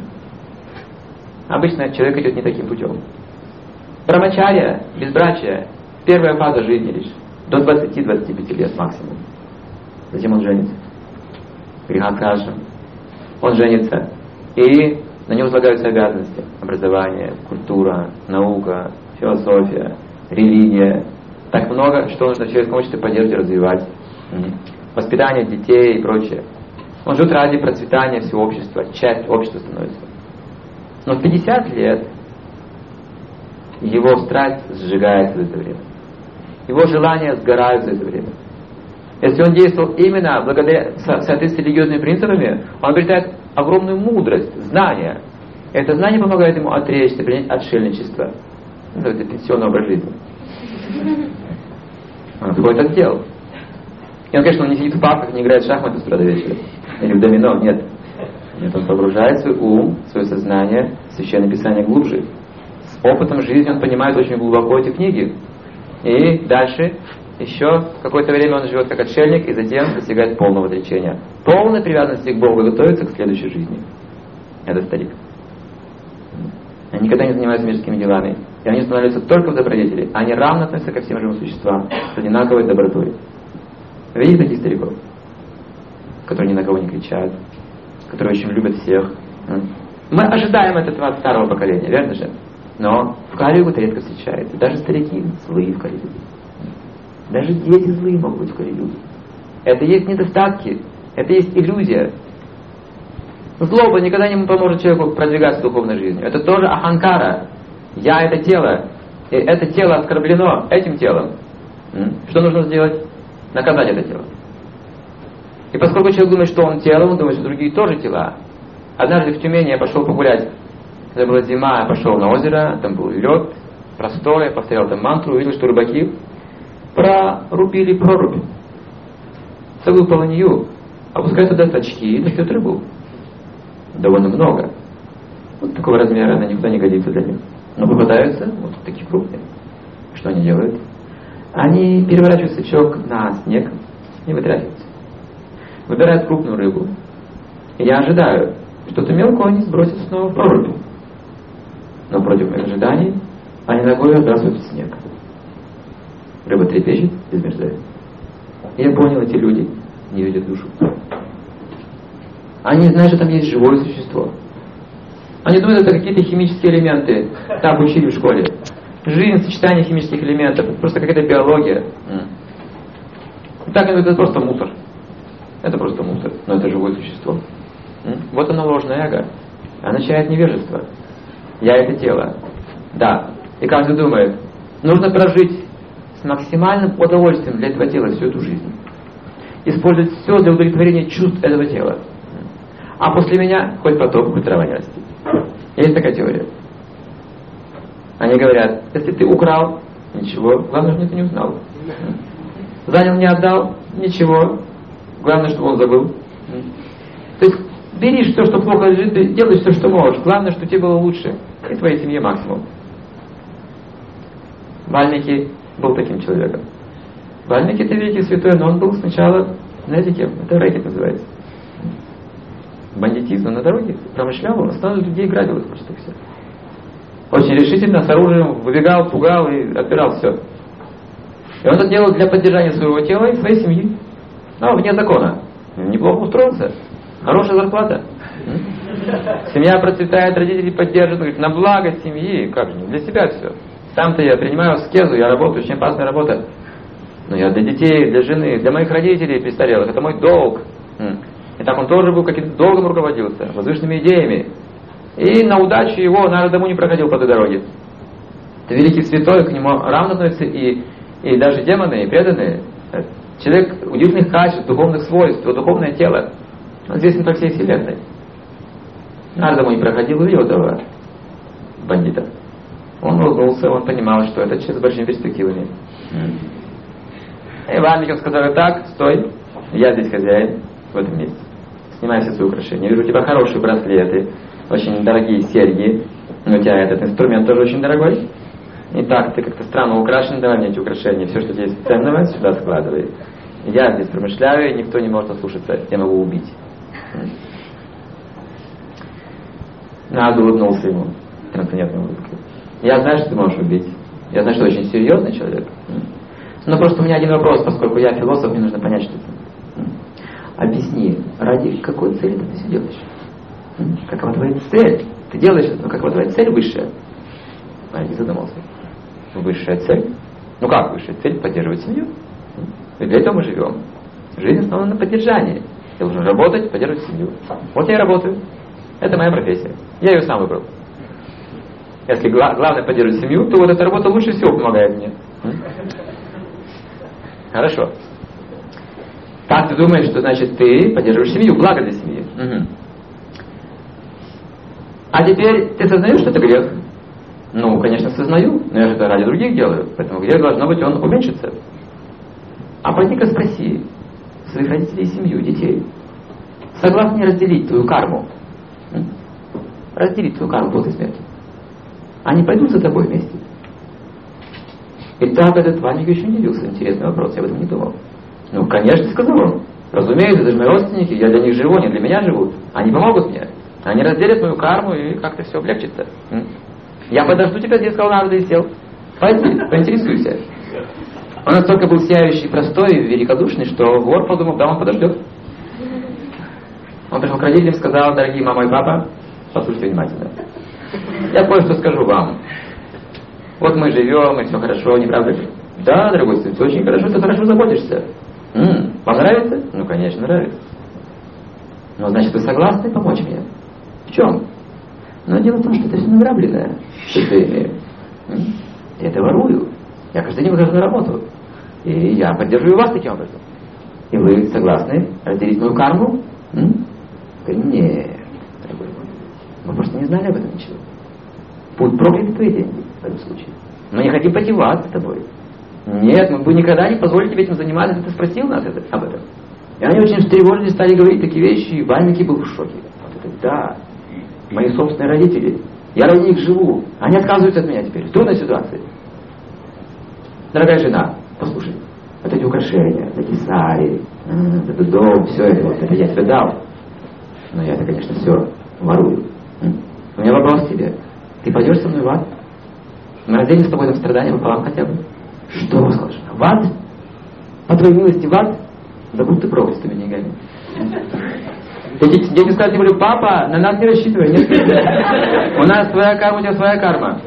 Обычно человек идет не таким путем. Брамачарья, безбрачие, первая фаза жизни лишь. До двадцати-двадцати пяти лет максимум. Затем он женится. Грихастхашрам. Он женится. И на него возлагаются обязанности. Образование, культура, наука, философия, религия. Так много, что нужно в человеческом обществе поддерживать и развивать. Воспитание детей и прочее. Он живет ради процветания всего общества. Часть общества становится. Но в пятьдесят лет его страсть сжигается за это время. Его желания сгорают за это время. Если он действовал именно благодаря соответствии с религиозными принципами, он обретает огромную мудрость, знания. Это знание помогает ему отречься, принять отшельничество. Это пенсионный образ жизни. Он какой-то отдел. И он, конечно, он не сидит в парках, не играет в шахматы с утра до вечера. Или в домино, нет. Нет, он погружает свой ум, свое сознание в Священное Писание глубже. С опытом жизни он понимает очень глубоко эти книги. И дальше еще какое-то время он живет как отшельник и затем достигает полного отречения. Полной привязанности к Богу, готовится к следующей жизни. Это старик. Они никогда не занимаются мирскими делами. И они становятся только в добродетели. Они равно относятся ко всем живым существам с одинаковой добротой. Видите таких стариков, которые ни на кого не кричат, которые очень любят всех. Мы ожидаем от этого от старого поколения, верно же? Но в Кали-югу это редко встречается. Даже старики злые в Кали-юге. Даже дети злые могут быть в Кали-юге. Это есть недостатки, это есть иллюзия. Злоба никогда не поможет человеку продвигаться в духовной жизни. Это тоже аханкара. Я это тело. И это тело оскорблено этим телом. Что нужно сделать? Наказать это тело. И поскольку человек думает, что он тело, он думает, что другие тоже тела. Однажды в Тюмени я пошел погулять. Когда была зима, я пошел на озеро, там был лед, простое, повторял там мантру, увидел, что рыбаки прорубили прорубь. Целую полынью. Опускают туда сачки и достают рыбу. Довольно много. Вот такого размера, она никуда не годится для них. Но попадаются вот такие крупные. Что они делают? Они переворачивают сачок на снег и вытряхиваются. Выбирают крупную рыбу. И я ожидаю, что-то мелкое они сбросят снова в прорубь. Но против моих ожиданий они ногой отбрасывают в снег. Рыба трепещет и замерзает. И я понял, эти люди не видят душу. Они не знают, что там есть живое существо. Они думают, это какие-то химические элементы. Так учили в школе. Жизнь, сочетание химических элементов. Просто какая-то биология. Так это просто мусор. Это просто мусор, но это живое существо. Вот оно ложное эго. Означает невежество. Я это тело. Да. И каждый думает, нужно прожить с максимальным удовольствием для этого тела всю эту жизнь. Использовать все для удовлетворения чувств этого тела. А после меня хоть потоп, хоть трава не растет. Есть такая теория. Они говорят, если ты украл, ничего, главное, чтобы ты не узнал. Занял, не отдал, ничего, главное, чтобы он забыл. То есть бери все, что плохо лежит, делай все, что можешь. Главное, чтобы тебе было лучше. И твоей семье максимум. Вальмики был таким человеком. Вальмики это великий святой, но он был сначала, знаете кем? Это рэкет называется. Бандитизм на дороге, промышлял, он останавливал людей, грабил их просто все. Очень решительно, с оружием выбегал, пугал и отбирал все. И он это делал для поддержания своего тела и своей семьи. Но вне закона. Неплохо устроился. Хорошая зарплата. Семья процветает, родители поддерживают, говорит, на благо семьи, как же, для себя все. Сам-то я принимаю аскезу, я работаю, очень опасная работа. Но я для детей, для жены, для моих родителей престарелых, это мой долг. И так он тоже был каким-то долгом руководился, возвышенными идеями. И на удачу его, наверное, домой не проходил по этой дороге. Это великий святой, к нему равно относятся и, и даже демоны, и преданные. Человек удивительных качеств, духовных свойств, его духовное тело. Он известен по всей вселенной. Наверное, домой не проходил, увидел этого бандита. Он улыбнулся, он понимал, что это человек с большими перспективами. И Вальмики сказал, так, стой, я здесь хозяин в этом месте. Снимай все свои украшения. Я вижу, у тебя хорошие браслеты, очень дорогие серьги. У тебя этот инструмент тоже очень дорогой. И так, ты как-то странно украшен, давай мне эти украшения. Все, что здесь ценного, сюда складывай. Я здесь промышляю, и никто не может ослушаться, я могу убить. Наад улыбнулся ему трансцендентной улыбкой. Я знаю, что ты можешь убить. Я знаю, что ты очень серьезный человек. Но просто у меня один вопрос, поскольку я философ, мне нужно понять, что это. Объясни, ради какой цели ты все делаешь? Какова твоя цель? Ты делаешь это, но какова твоя цель высшая? А я не задумался. Высшая цель? Ну как высшая цель? Поддерживать семью. И для этого мы живем. Жизнь основана на поддержании. Я должен работать, поддерживать семью. Вот я и работаю. Это моя профессия. Я ее сам выбрал. Если гла- главное поддерживать семью, то вот эта работа лучше всего помогает мне. Хорошо. Как ты думаешь, что значит ты поддерживаешь семью, благо для семьи? Угу. А теперь ты сознаешь, что это грех? Ну, конечно, сознаю, но я же это ради других делаю, поэтому грех должно быть, он уменьшится. А пойди-ка спроси своих родителей, семью, детей, согласны разделить твою карму? Разделить твою карму после смерти. Они пойдут за тобой вместе. И так этот Вальмик еще не делился. Интересный вопрос, я об этом не думал. Ну, конечно, сказал он. Разумеется, это же мои родственники, я для них живу, они для меня живут. Они помогут мне. Они разделят мою карму и как-то все облегчится. Я подожду тебя здесь, сказал Нарада, и сел. Пойди, поинтересуйся. Он настолько был сияющий, простой, великодушный, что вор подумал, да, он подождет. Он пришел к родителям и сказал, дорогие мама и папа, послушайте внимательно. Я кое-что скажу вам. Вот мы живем, и все хорошо, не правда ли? Да, дорогой сын, все очень хорошо, ты хорошо заботишься. М-м, вам нравится? Ну, конечно, нравится. Ну, значит, вы согласны помочь мне? В чем? Но дело в том, что это все награбленное, что я имею. Я это ворую. Я каждый день выхожу на работу. И я поддерживаю вас таким образом. И вы согласны разделить мою карму? М? Говорю, нет, дорогой мой. Мы просто не знали об этом ничего. Будь прокляты твои деньги в этом случае. Мы не хотим пойти в ад с тобой. Нет, мы бы никогда не позволили тебе этим заниматься, ты спросил нас это, об этом. И они очень встревожились, стали говорить такие вещи, и Вальмики был в шоке. Вот это да, мои собственные родители. Я ради них живу. Они отказываются от меня теперь. В трудной ситуации. Дорогая жена, послушай, вот эти украшения, эти сари, этот дом, все это, вот это я тебе дал. Но я это, конечно, все ворую. У меня вопрос к тебе. Ты пойдешь со мной в ад? Мы разделим с тобой там страдания пополам хотя бы. Что, сказал жена? В ад? По твоей милости в ад? Да будь ты проклят с этими деньгами. Дети, дети сказали, говорю, папа, на нас не рассчитывай. Нет, у нас своя карма, у тебя своя карма.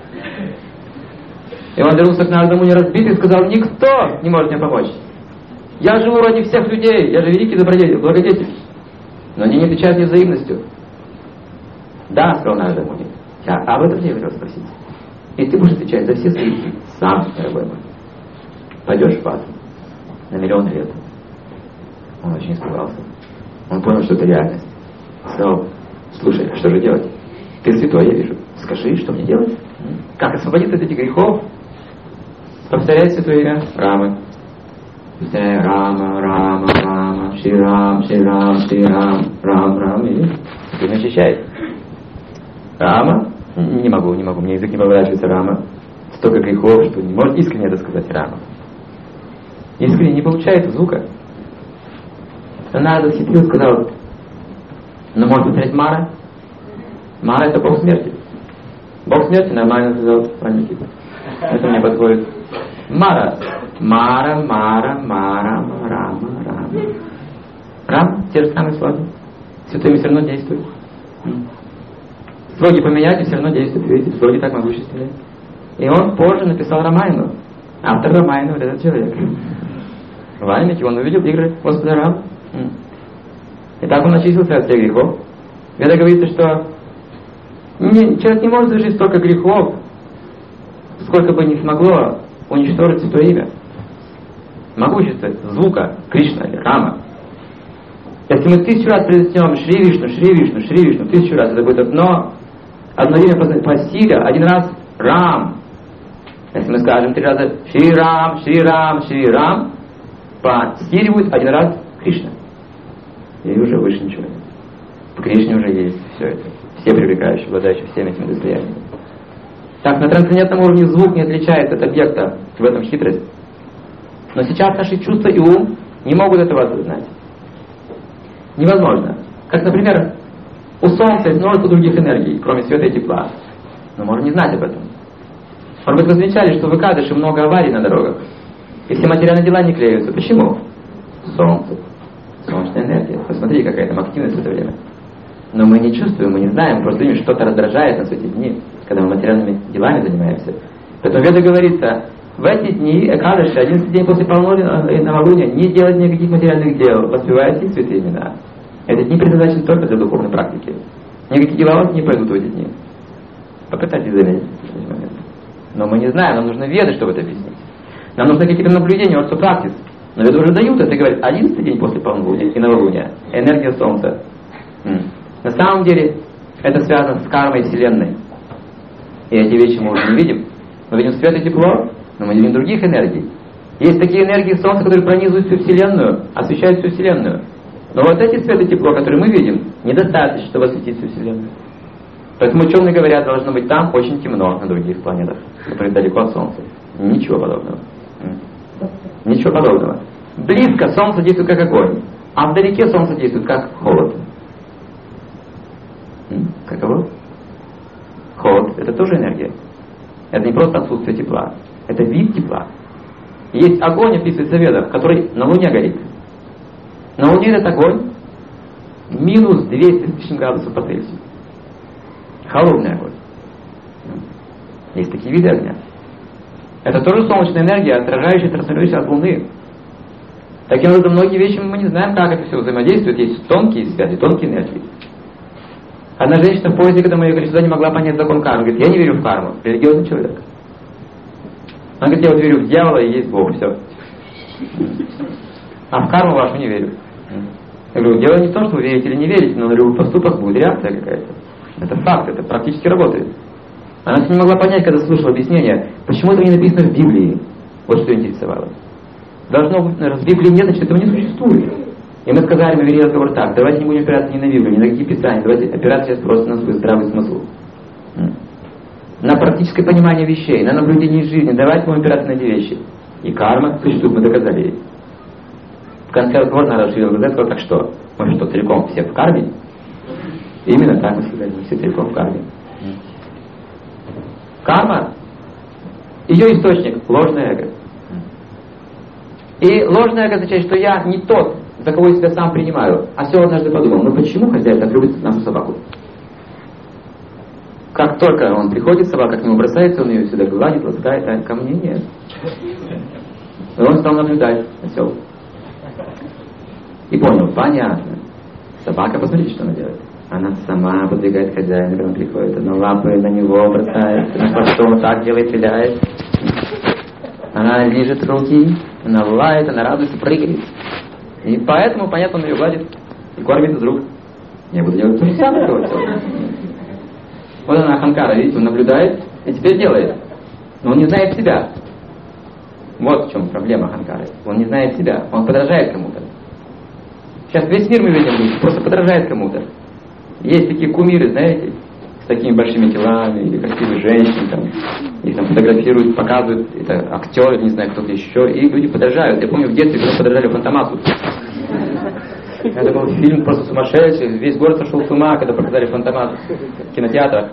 И он вернулся к Нардаду не разбитый и сказал, никто не может мне помочь. Я живу ради всех людей, я же великий благодетель. Но они не отвечают мне взаимностью. Да, сказал Нарада Муни, я об этом я хотел спросить. И ты будешь отвечать за все свои грехи. Сам, дорогой мой. Пойдешь в ад на миллион лет. Он очень испугался. Он понял, что это реальность. Сказал, слушай, а что же делать? Ты святой, я вижу. Скажи, что мне делать? Как освободиться от этих грехов? Повторяй святое имя Рамы. Повторяй Рама, Рама, Рама, Шри Рам, Шри Рам, Шри Рам, Рам, Рам. И ты не очищает. Рама? Не могу, не могу. Мне язык не поворачивается. Рама. Столько грехов, что не может искренне это сказать Рама. Искренне не получается звука. Надо хитрил, сказал, ну может повторять Мара? Мара это Бог смерти. Бог смерти нормально сказал Вальмики. Это мне подходит. Мара. Мара, Мара, Мара, Рама, Рама. Рам, те же самые слоги. Святыми все равно действуют. Слоги поменять и все равно действуют. Видите, слоги так могущественные. И он позже написал Рамайну. Автор Рамайну, вот этот человек. Вальмики, он увидел игры Господа Рам. И так он очистился от всех грехов. Веда говорится, что не, человек не может совершить столько грехов, сколько бы не смогло уничтожить святое имя. Могущество звука Кришна или Рама. Если мы тысячу раз произнесем Шри Вишну, Шри Вишну, Шри Вишну, тысячу раз, это будет одно, одно имя по силе, один раз Рам. Если мы скажем три раза Шри Рам, Шри Рам, Шри Рам, по силе будет один раз Кришна. И уже выше ничего нет. В Кришне уже есть все это. Все привлекающие, обладающие всеми этими достояниями. Так, на трансцендентном уровне звук не отличается от объекта, в этом хитрость. Но сейчас наши чувства и ум не могут этого осознать. Невозможно. Как, например, у Солнца есть множество других энергий, кроме света и тепла. Но можно не знать об этом. Может быть, вы замечали, что в Экадыши много аварий на дорогах. И все материальные дела не клеются. Почему? Солнце. Солнечная энергия. Посмотри, какая там активность в это время. Но мы не чувствуем, мы не знаем, просто им что-то раздражает нас в эти дни, когда мы материальными делами занимаемся. Поэтому в Веде говорится, в эти дни, Экадыши, одиннадцатый день после полнолуния и новолуния, не делать никаких материальных дел, воспевайте святые имена. Эти дни предназначены только для духовной практики. Никакие дела у вас не пойдут в эти дни. Попытайтесь заметить этот момент. Но мы не знаем, нам нужны Веды, чтобы это объяснить. Нам нужны какие-то наблюдения, вот что практис. Но Веды уже дают это, говорят, одиннадцатый день после полнолуния и новолуния, энергия Солнца. М. На самом деле, это связано с кармой Вселенной. И эти вещи мы уже не видим. Мы видим свет и тепло, но мы не видим других энергий. Есть такие энергии Солнца, которые пронизывают всю Вселенную, освещают всю Вселенную. Но вот эти свет и тепло, которые мы видим, недостаточно, чтобы осветить всю Вселенную. Поэтому ученые говорят, должно быть там очень темно на других планетах, которые далеко от Солнца. Ничего подобного. Ничего подобного. Близко Солнце действует как огонь, а вдалеке Солнце действует как холод. Каково? Холод — это тоже энергия. Это не просто отсутствие тепла. Это вид тепла. Есть огонь, описывается в Ведах, который на Луне горит. На Луне этот огонь минус двести с лишним градусов по Цельсию. Холодный огонь. Есть такие виды огня. Это тоже солнечная энергия, отражающая, трансформирующая от Луны. Таким образом, многие вещи мы не знаем, как это все взаимодействует. Есть тонкие связи, тонкие энергии. Одна женщина в поезде, когда мы ехали сюда, не могла понять закон кармы. Говорит, я не верю в карму. Религиозный человек. Она говорит, я вот верю в дьявола и есть Бог. Все. А в карму вашу не верю. Я говорю, дело не в том, что вы верите или не верите, но на любой поступок будет реакция какая-то. Это факт, это практически работает. Она не могла понять, когда слушала объяснение, почему это не написано в Библии. Вот что интересовало. Должно быть, в Библии нет, значит, этого не существует. И мы сказали, мы вели разговор так, давайте не будем опираться ни на Библию, ни на какие писания, давайте опираться сейчас просто на свой здравый смысл. На практическое понимание вещей, на наблюдение жизни, давайте будем опираться на эти вещи. И карма существует, мы доказали ей. В конце разговора она расширила глаза и сказала, так что, мы что, целиком все в карме? Именно так мы сказали, мы все целиком в карме. Карма, ее источник — ложное эго. И ложное эго означает, что я не тот, за кого я себя сам принимаю. А все однажды подумал, ну почему хозяин так любит нашу собаку? Как только он приходит, собака к нему бросается, он ее всегда гладит, ласкает, а ко мне нет. И он стал наблюдать, осел. И понял, понятно. Собака, посмотрите, что она делает. Она сама подвигает хозяина, когда он приходит. Она лапы на него бросает, на хвостом так делает, виляет. Она лижет руки, она лает, она радуется, прыгает. И поэтому, понятно, он ее гладит и кормит из рук. Я буду делать то же самое. Вот она, Аханкара, видите, он наблюдает и теперь делает. Но он не знает себя. Вот в чем проблема Аханкары. Он не знает себя, он подражает кому-то. Сейчас весь мир мы видим, просто подражает кому-то. Есть такие кумиры, знаете, с такими большими телами, или красивые женщины, там, их там фотографируют, показывают, это актеры, не знаю, кто-то еще, и люди подражают. Я помню в детстве, когда подражали Фантомасу. Это был фильм просто сумасшедший, весь город сошел с ума, когда показали Фантомасу в кинотеатрах.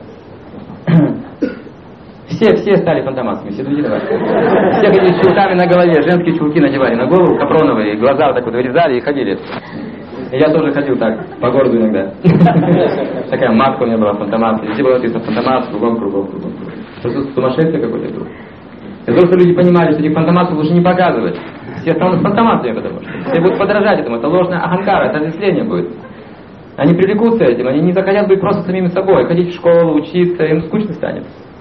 Все, все стали фантомасами, все люди давали. Все ходили с чулками на голове, женские чулки надевали на голову, капроновые, глаза вот так вот вырезали и ходили. И я тоже ходил так, по городу иногда. Такая маска у меня была, фантомас. Везде было написано фантомас, кругом, кругом, кругом. Просто сумасшествие какое-то было. И то, что люди понимали, что этих фантомасов лучше не показывать. Все станут фантомасами, потому что все будут подражать этому. Это ложная аханкара, это ответвление будет. Они привлекутся этим, они не захотят быть просто самими собой, ходить в школу, учиться, им скучно станет.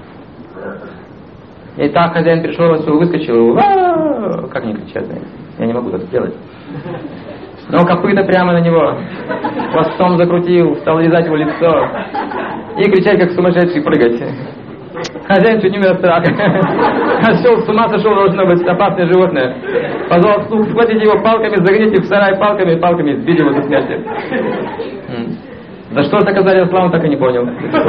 И так хозяин пришел, все выскочил, а-а-а, как они кричат, знаете. Я не могу так сделать. Но копыта прямо на него, хвостом закрутил, стал лизать его лицо и кричать, как сумасшедший, прыгать. Хозяин чуть не умер от страха. Шел с ума, сошел, должно быть опасное животное. Позвал слуг, схватите его палками, загоните в сарай палками, палками сбили его до смерти. За что же наказали Аслан, так и не понял.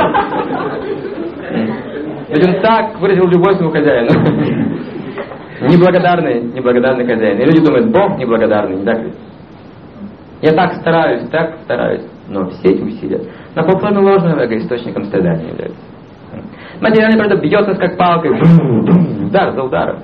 Ведь он так выразил любовь своему хозяину. Неблагодарный, неблагодарный хозяин. И люди думают, Бог неблагодарный, не так ли? Я так стараюсь, так стараюсь, но все эти усилия на полплана ложного эго источником страдания являются. Материальный продукт бьет нас как палкой, удар за ударом.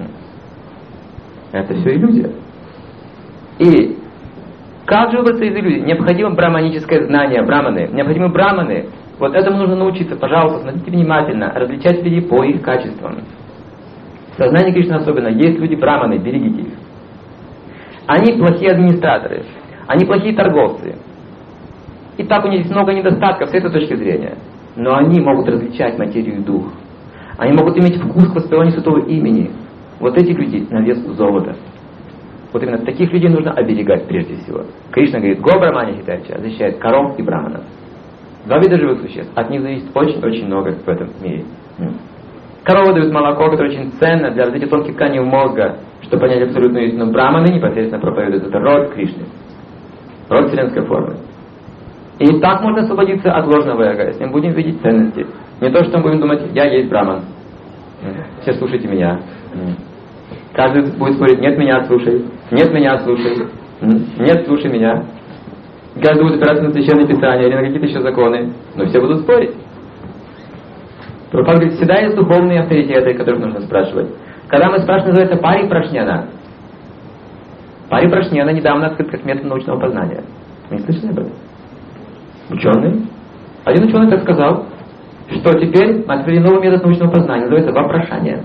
Это все иллюзия. И как же выбраться из иллюзии? Необходимо браманическое знание, браманы. Необходимы браманы. Вот этому нужно научиться, пожалуйста, смотрите внимательно, различать людей по их качествам. В сознании Кришны особенно есть люди браманы, берегите их. Они плохие администраторы, они плохие торговцы. И так у них есть много недостатков с этой точки зрения. Но они могут различать материю и дух. Они могут иметь вкус к воспеванию святого имени. Вот этих людей на вес золота. Вот именно таких людей нужно оберегать прежде всего. Кришна говорит, го брамани хитача, защищает коров и браманов. Два вида живых существ. От них зависит очень-очень много в этом мире. Коровы дают молоко, которое очень ценно для развития тонких тканей мозга, чтобы понять абсолютную истину. Браманы непосредственно проповедуют. Это род Кришны. Род вселенской формы. И так можно освободиться от ложного эго, если мы будем видеть ценности. Не то, что мы будем думать, я есть браман. Все слушайте меня. Каждый будет спорить, нет, меня слушай. Нет, меня слушай. Нет, слушай меня. Каждый будет опираться на священное писание или на какие-то еще законы. Но все будут спорить. Прабхупада говорит, всегда есть духовные авторитеты, которых нужно спрашивать. Когда мы спрашиваем, называется пари прашняна. Пари прашняна недавно открыт как метод научного познания. Вы не слышали об этом? Ученый. Один ученый так сказал, что теперь открыли новый метод научного познания, называется вопрошание.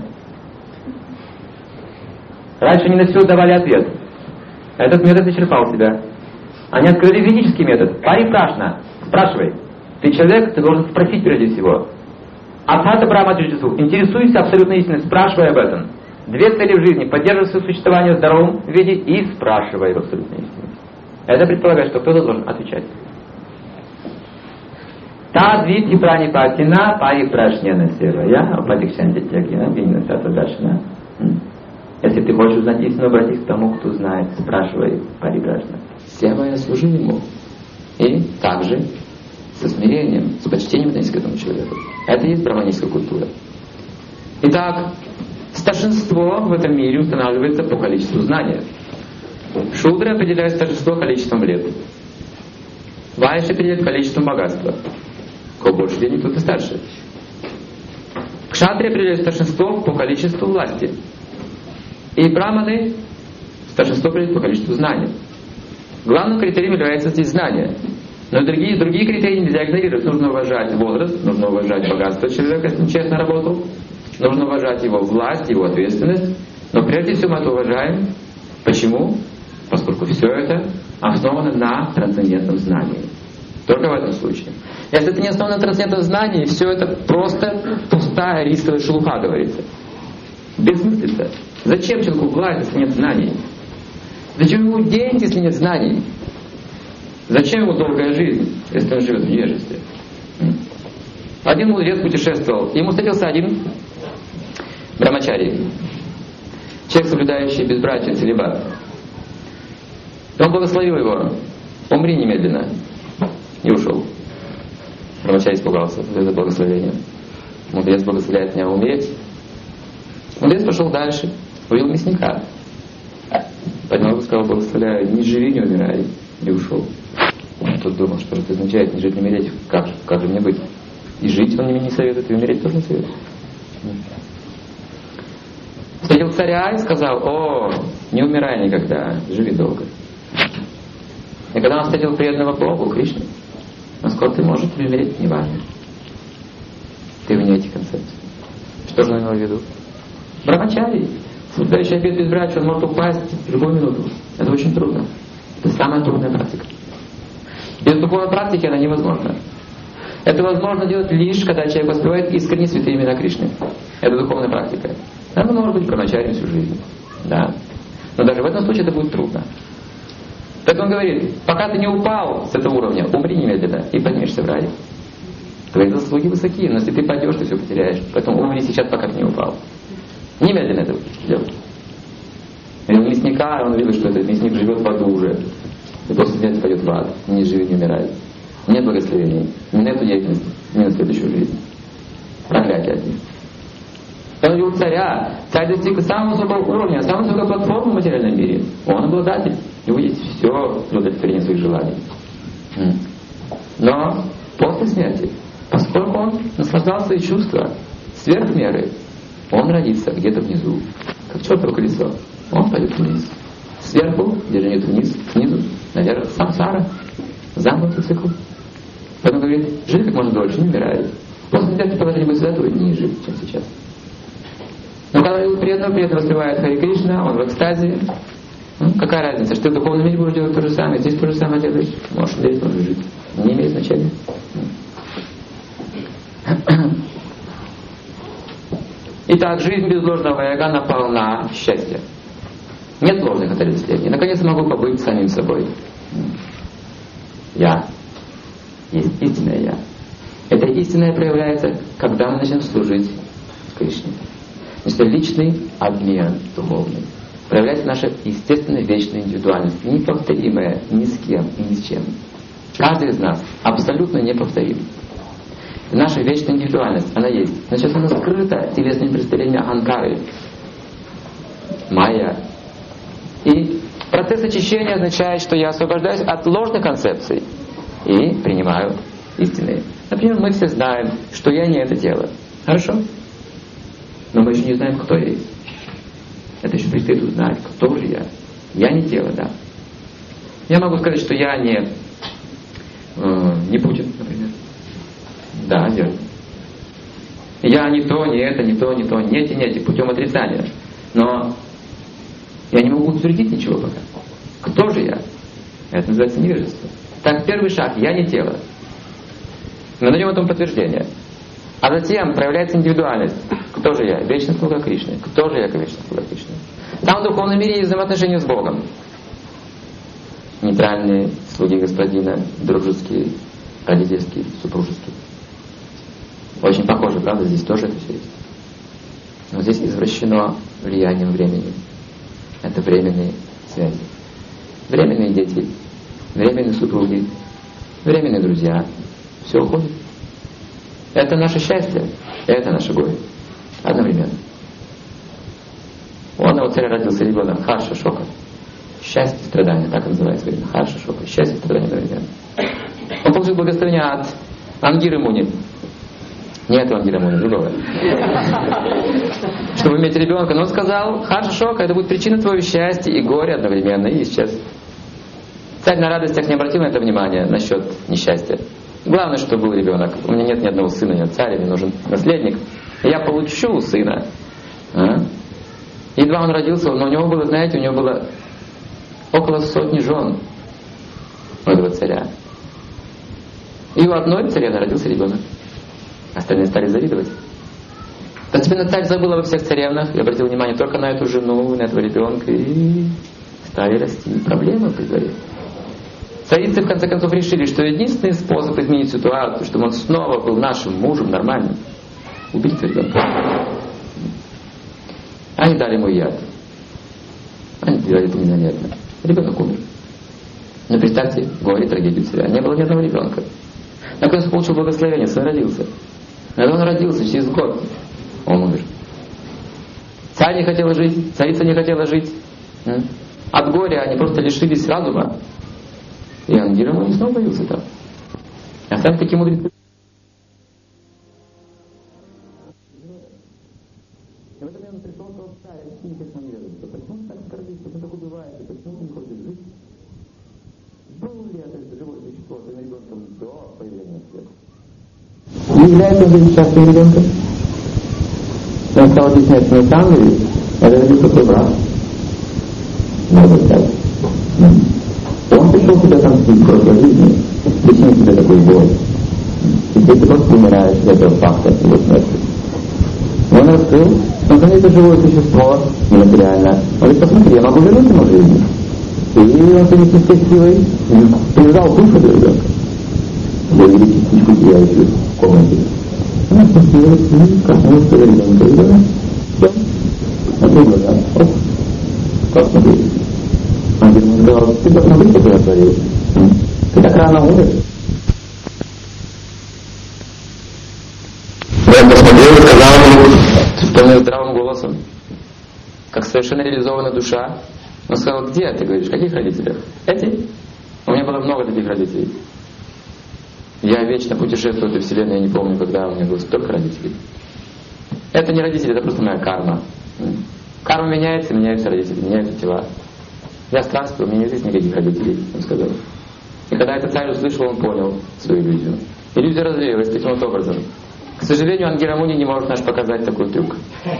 Раньше они на все давали ответ. Этот метод исчерпал себя. Они открыли ведический метод. Пари прашна. Спрашивай. Ты человек, ты должен спросить прежде всего. Атхата Брахма Джиджису. Интересуйся абсолютной истиной, спрашивай об этом. Две цели в жизни. Поддерживай свое существование в здоровом виде и спрашивай в абсолютной истине. Это предполагает, что кто-то должен отвечать. Тадвити пранипатина пари прашнена севая падикшанти тягина гинна сата дашна. Если ты хочешь узнать истину, обратись к тому, кто знает. Спрашивай пари прашна. Севая, служи ему. И также со смирением, с почтением относись к этому человеку. Это и есть браманическая культура. Итак, старшинство в этом мире устанавливается по количеству знания. Шудры определяют старшинство количеством лет. Вайши определяют количеством богатства. Кто больше денег, тот и старше. Кшатри определяют старшинство по количеству власти. И браманы старшинство определяют по количеству знаний. Главным критерием является здесь знание. Но другие, другие критерии нельзя игнорировать. Нужно уважать возраст, нужно уважать богатство человека, если он честно работал. Нужно уважать его власть, его ответственность. Но прежде всего мы это уважаем. Почему? Поскольку все это основано на трансцендентном знании. Только в этом случае. Если это не основано на трансцендентном знании, все это просто пустая рисовая шелуха, говорится. Бессмыслица. Зачем человеку власть, если нет знаний? Зачем ему деньги, если нет знаний? Зачем ему долгая жизнь, если он живет в невежестве? Один мудрец путешествовал, ему встретился один брамачари, человек, соблюдающий безбрачие, целибат. Он благословил его: умри немедленно. И ушел. Брамачари испугался за благословение. Мудрец благословляет меня умереть. Мудрец пошел дальше, увидел мясника. Поднял руку, сказал: благословляю, не живи, не умирай. И ушел. Он тут думал, что это означает не жить, не умереть. Как, как же мне быть? И жить он мне не советует, и умереть тоже не советует. Встретил царя и сказал: о, не умирай никогда, живи долго. И когда он встретил преданного Богу, Кришну, он сказал: ты можешь умереть, неважно. Ты вне этих концепций. Что же он имел в виду? Брамачари, соблюдающий обет безбрачия, он может упасть в любую минуту. Это очень трудно. Это самая трудная практика. Без духовной практики она невозможна. Это возможно делать лишь, когда человек воспевает искренне святые имена Кришны. Это духовная практика. Она может быть брамачарием всю жизнь. Да. Но даже в этом случае это будет трудно. Так он говорит: пока ты не упал с этого уровня, умри немедленно и поднимешься в рай. Твои заслуги высоки, но если ты пойдешь, ты все потеряешь. Поэтому умри сейчас, пока ты не упал. Немедленно это делай. И у мясника, он видел, что этот мясник живет в аду уже. И после смерти пойдет в ад. Не живет, не умирает. Нет благословений. Ни на эту деятельность, ни на следующую жизнь. Проклятие от них. Он увидел царя. Царь достиг самого высокого уровня, самой высокой платформы в материальном мире. Он обладатель. У него есть все для удовлетворения своих желаний. Но после смерти, поскольку он наслаждал свои чувства сверх меры, он родится где-то внизу, как чертово колесо. Он пойдет вниз. Сверху, где же нет вниз, снизу, наверх, самсара, замкнутый цикл. Поэтому говорит: живи как можно дольше, не умирай. После смерти положение будет сюда ниже, чем сейчас. Но когда его преданно, преданно воспевает Хари Кришна, он в экстазе. Ну, какая разница, что ты в духовном мире будешь делать то же самое, здесь то же самое делаешь. Можешь здесь, можешь жить. Не имеет значения. Итак, жизнь без ложного эго наполна счастья. Нет ложных отождествлений. Наконец могу побыть самим собой. Я. Есть истинное Я. Это истинное проявляется, когда мы начнем служить Кришне. Значит, личный обмен духовный. Проявляется наша естественная вечная индивидуальность, неповторимая ни с кем и ни с чем. Каждый из нас абсолютно неповторим. Наша вечная индивидуальность, она есть. Но сейчас она скрыта телесными представлениями Аханкары, майя. И процесс очищения означает, что я освобождаюсь от ложных концепций и принимаю истинные. Например, мы все знаем, что я не это тело. Хорошо? Но мы еще не знаем, кто я есть. Это еще предстоит узнать, кто же я. Я не тело, да. Я могу сказать, что я не, э, не Путин, например. Да, верно. Я не то, не это, не то, не то, не эти, не эти, путем отрицания. Но я не могу утвердить ничего пока. Кто же я? Это называется невежество. Так, первый шаг: я не тело. Мы найдем этому подтверждение. А затем проявляется индивидуальность. Кто же я? Вечный слуга Кришны. Кто же я, вечный слуга Кришны? Там в духовном мире есть взаимоотношения с Богом. Нейтральные слуги Господина, дружеские, родительские, супружеские. Очень похоже, правда? Здесь тоже это все есть. Но здесь извращено влиянием времени. Это временные связи. Временные дети, временные супруги, временные друзья. Все уходит. Это наше счастье, и это наше горе. Одновременно. У одного царя родился ребенок Харша Шока. Счастье и страдания, так и называется время. Харша Шока. Счастье и страдания одновременно. Он получил благословение от Ангиры Муни. Не этого Ангира Муни, другого. Чтобы иметь ребенка. Но он сказал: Харша Шока, это будет причина твоего счастья и горя одновременно. И исчез. Царь на радостях не обратил на это внимания насчет несчастья. Главное, чтобы был ребенок. У меня нет ни одного сына, нет царя, мне нужен наследник. И я получу сына. А? Едва он родился, но у него было, знаете, у него было около сотни жен. у этого царя. И у одной царевны родился ребенок. Остальные стали завидовать. Постепенно царь забыл обо всех царевнах и обратил внимание только на эту жену, на этого ребенка, и стали расти проблемы при дворе. Царицы в конце концов решили, что единственный способ изменить ситуацию, чтобы он снова был нашим мужем нормальным, убить этого ребенка. Они дали ему яд. Они делали это незаметно. Ребенок умер. Но представьте, горе, трагедию себя. Не было ни одного ребенка. Наконец он получил благословение, сын родился. Когда он родился, через год он умер. Царь не хотел жить, царица не хотела жить. От горя они просто лишились разума. И Ангирамуни снова появился там. А сами такие мудрецы. И в этот момент пришел тот царь, и интересно мне верится, почему он так гордится, почему так убивает, почему он не хочет жить? Был ли это живое существо своим ребенком до появления света? Не является он частным ребенком? Он стал объяснять, что на самом деле это родился твой брат. Надо сказать. Он пришел тебя там в прошлой жизни, причинить тебе такую боль. И теперь ты просто умираешь из этого факта, его смерти. Он раскрыл, он говорит, это живое существо, нематериальное. Он говорит, посмотри, я могу вернуть ему жизнь. И он перед ним силой привязал душу до ребенка. Я видел частичку сияющую в комнате. Она спустилась и коснулась своего ребенка. И ребенок, все, открыл глаза, оп, как смотреть. Он сказал, ты посмотри, что я творил. Ты так рано умер. Я посмотрел и сказал ему, вполне здравым голосом, как совершенно реализованная душа. Он сказал, где ты говоришь, каких родителей? Эти? У меня было много таких родителей. Я вечно путешествую по Вселенной, я не помню, когда у меня было столько родителей. Это не родители, это просто моя карма. Карма меняется, меняются родители, меняются тела. Я странствую, у меня нет здесь никаких родителей, он сказал. И когда этот царь услышал, он понял свою иллюзию. Иллюзия развеялась таким вот образом. К сожалению, Ангирамуни не может наш показать такой трюк.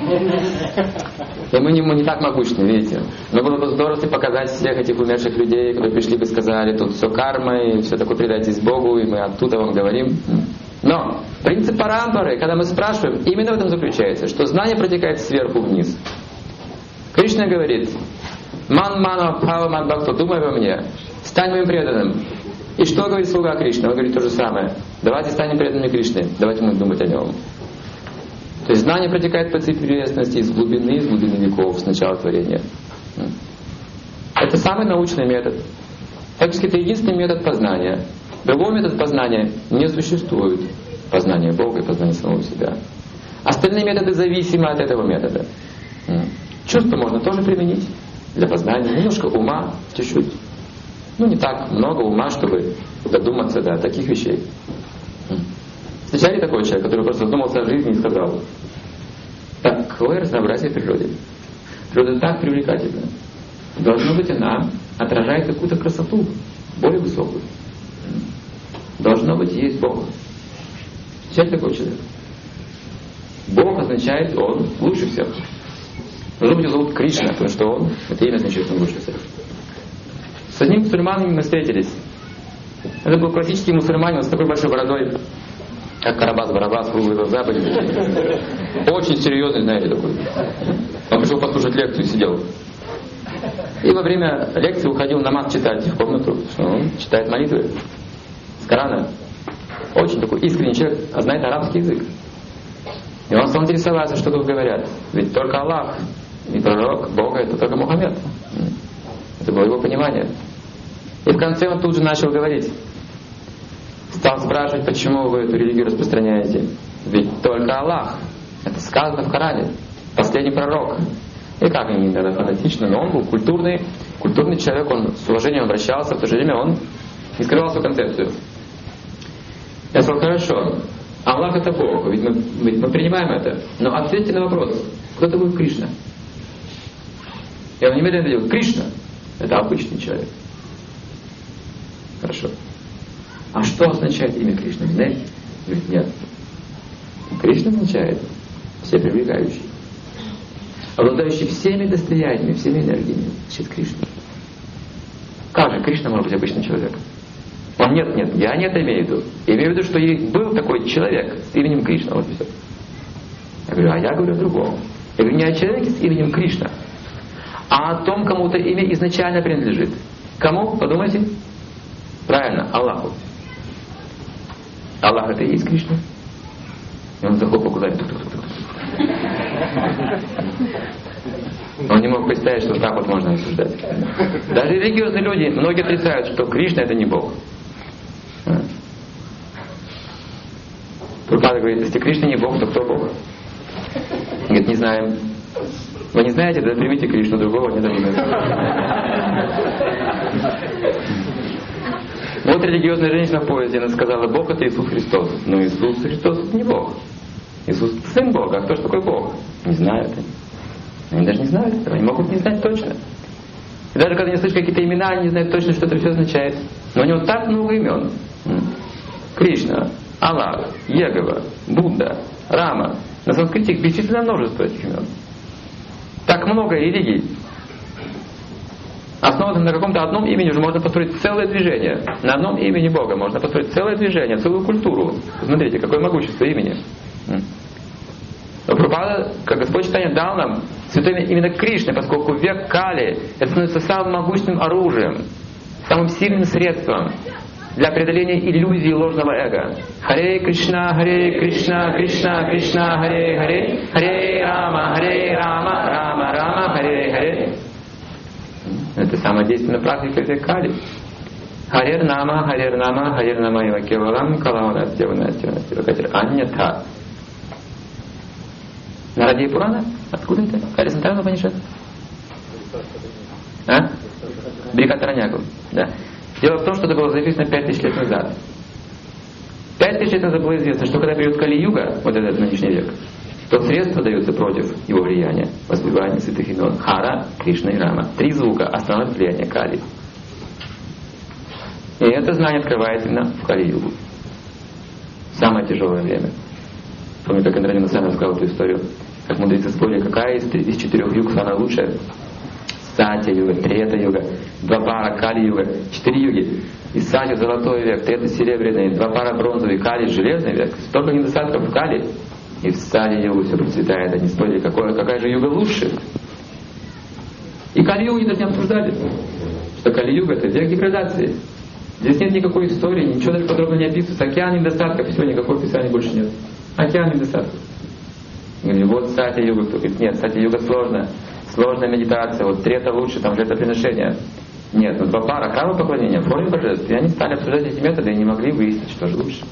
И мы не, мы не так могущны, видите. Но было бы здорово, если показать всех этих умерших людей, которые пришли бы и сказали, тут все карма, и все такое, предайтесь Богу, и мы оттуда вам говорим. Но принцип парампары, когда мы спрашиваем, именно в этом заключается, что знание протекает сверху вниз. Кришна говорит, ман мано пава ман бхакто, думай обо мне, стань моим преданным. И что говорит слуга Кришны? Он говорит то же самое. Давайте станем преданными Кришны, давайте мы думать о нем. То есть знание протекает по цепи известности из глубины, из глубины веков, с начала творения. Это самый научный метод. Фактически это единственный метод познания. Другого метода познания не существует. Познание Бога и познание самого себя. Остальные методы зависимы от этого метода. Чувства можно тоже применить для познания. Немножко ума, чуть-чуть. Ну, не так много ума, чтобы додуматься до таких вещей. Встречали такой человек, который просто задумался о жизни и сказал, такое разнообразие в природе. Природа так привлекательна. Должно быть, она отражает какую-то красоту, более высокую. Должно быть, есть Бог. Встречали такой человек? Бог означает, Он лучше всех. Должно быть, его зовут Кришна, потому что Он, это имя означает, Он лучше всех. С одним мусульманином мы встретились. Это был классический мусульманин с такой большой бородой, как Карабас-Барабас, круглые глаза были. Очень серьезный, знаете, такой. Он пришел послушать лекцию и сидел. И во время лекции уходил намаз читать в комнату, что он читает молитвы с Корана. Очень такой искренний человек, а знает арабский язык. И он стал интересоваться, что тут говорят. Ведь только Аллах и пророк Бога — это только Мухаммед. Это было его понимание. И в конце он тут же начал говорить. Стал спрашивать, почему вы эту религию распространяете. Ведь только Аллах. Это сказано в Коране. Последний пророк. И как они тогда фанатично, но он был культурный, культурный человек, он с уважением обращался, в то же время он не скрывал свою концепцию. Я сказал, хорошо, Аллах это Бог, ведь мы, ведь мы принимаем это. Но ответьте на вопрос, кто такой Кришна? Я вам немедленно ответил, Кришна — это обычный человек. Хорошо. А что означает имя Кришны? Знаете? Говорит, нет. Кришна означает все привлекающие. Обладающий всеми достояниями, всеми энергиями. Значит, Кришна. Как же Кришна может быть обычным человеком? Он, нет, нет, я не это имею в виду. Я имею в виду, что и был такой человек с именем Кришна. Вот и все. Я говорю, а я говорю о другом. Я говорю не о человеке с именем Кришна, а о том, кому-то имя изначально принадлежит. Кому? Подумайте. Правильно, Аллаху. Аллах это и есть Кришна. И он захлопал глазами. Он не мог представить, что так вот можно рассуждать. Даже религиозные люди, многие отрицают, что Кришна это не Бог. Прабхупада говорит, если Кришна не Бог, то кто Бог? Говорит, не знаем. Вы не знаете, да примите Кришну, другого не должны. Вот религиозная женщина в поезде, она сказала, Бог это Иисус Христос. Но Иисус Христос это не Бог. Иисус Сын Бога, а кто же такой Бог? Не знают они. Они даже не знают этого, они могут не знать точно. И даже когда они слышат какие-то имена, они не знают точно, что это все означает. Но у него так много имен. Кришна, Аллах, Егова, Будда, Рама. На санскрите их бесчисленное множество этих имен. Так много религий. Основанных на каком-то одном имени уже можно построить целое движение. На одном имени Бога можно построить целое движение, целую культуру. Смотрите, какое могущество имени. Но Прабхупада, как Господь Чайтанья дал нам святое имя именно Кришны, поскольку век Кали это становится самым могущественным оружием, самым сильным средством для преодоления иллюзии ложного эго. Харе Кришна, Харе Кришна, Кришна, Кришна, Харе Харе, Харе Рама, Харе Рама, Рама Рама, Харе Харе. Это самая действенная практика век Кали. Харер Нама, Харер Нама, Харер Нама Ива Кевалам, Калаванас Деванас Деванас Девакатир Аньята. Нарадия Пурана? Откуда это? Харисантарана Панишат? А? Брикатараньяку. Да. Дело в том, что это было записано пять тысяч лет назад. Пять тысяч лет назад было известно, что когда придет Кали-юга, вот этот нынешний век, то средства даются против его влияния, воспевания святых имен Хара, Кришна и Рама. Три звука остановят влияние Кали. И это знание открывается именно в Кали-югу. Самое тяжелое время. Помню, как Андранина Насана рассказал эту историю, как мудрецы спорили, какая из, из четырех юг самая лучшая. Сатья-юга, Трета-юга, два пара Кали-юга, четыре юги. И Сатья золотой век, Трета серебряный, два пара бронзовый, Кали железный век. Столько недостатков в Кали. И в Сатья-югу все процветает. Они спорили, какое, какая же юга лучше. И Кали-югу не даже не обсуждали. Что Кали-юга это век деградации. Здесь нет никакой истории, ничего даже подробно не описывается. Океан недостатков, все, никакого описания больше нет. Океан недостатков. Говорили, вот Сатья-юга, кто говорит, нет, Сатья-юга сложно. Сложная медитация, вот Трета лучше, там жертвоприношение. Нет, ну два пара, храма поклонения, в форме божеств. И они стали обсуждать эти методы и не могли выяснить, что же лучше.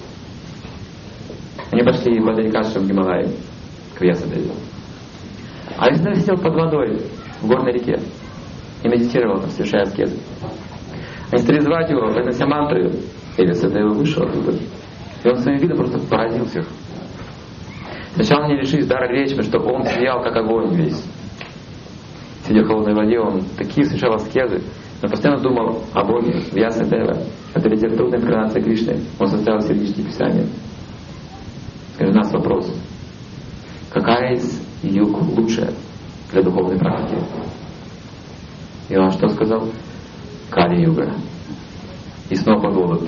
Они пошли в Адарикашу в Гималайи, к Вьясадеве. А Вьясадев сидел под водой в горной реке и медитировал, там, совершая аскезы. Они стали звать его, произнося мантру, и Вьясадев вышел оттуда. И он своим видом просто поразил всех. Сначала они лишились дара речи, потому что он сиял как огонь весь. Сидя в холодной воде, он такие совершал аскезы, но постоянно думал о Боге, Вьясадева. Это ведь трудная инкарнация Кришны. Он составил все ведические писания. Скажи, у нас вопрос. Какая из юг лучшая для духовной практики? И он что сказал? Кали-юга. И снова подводит.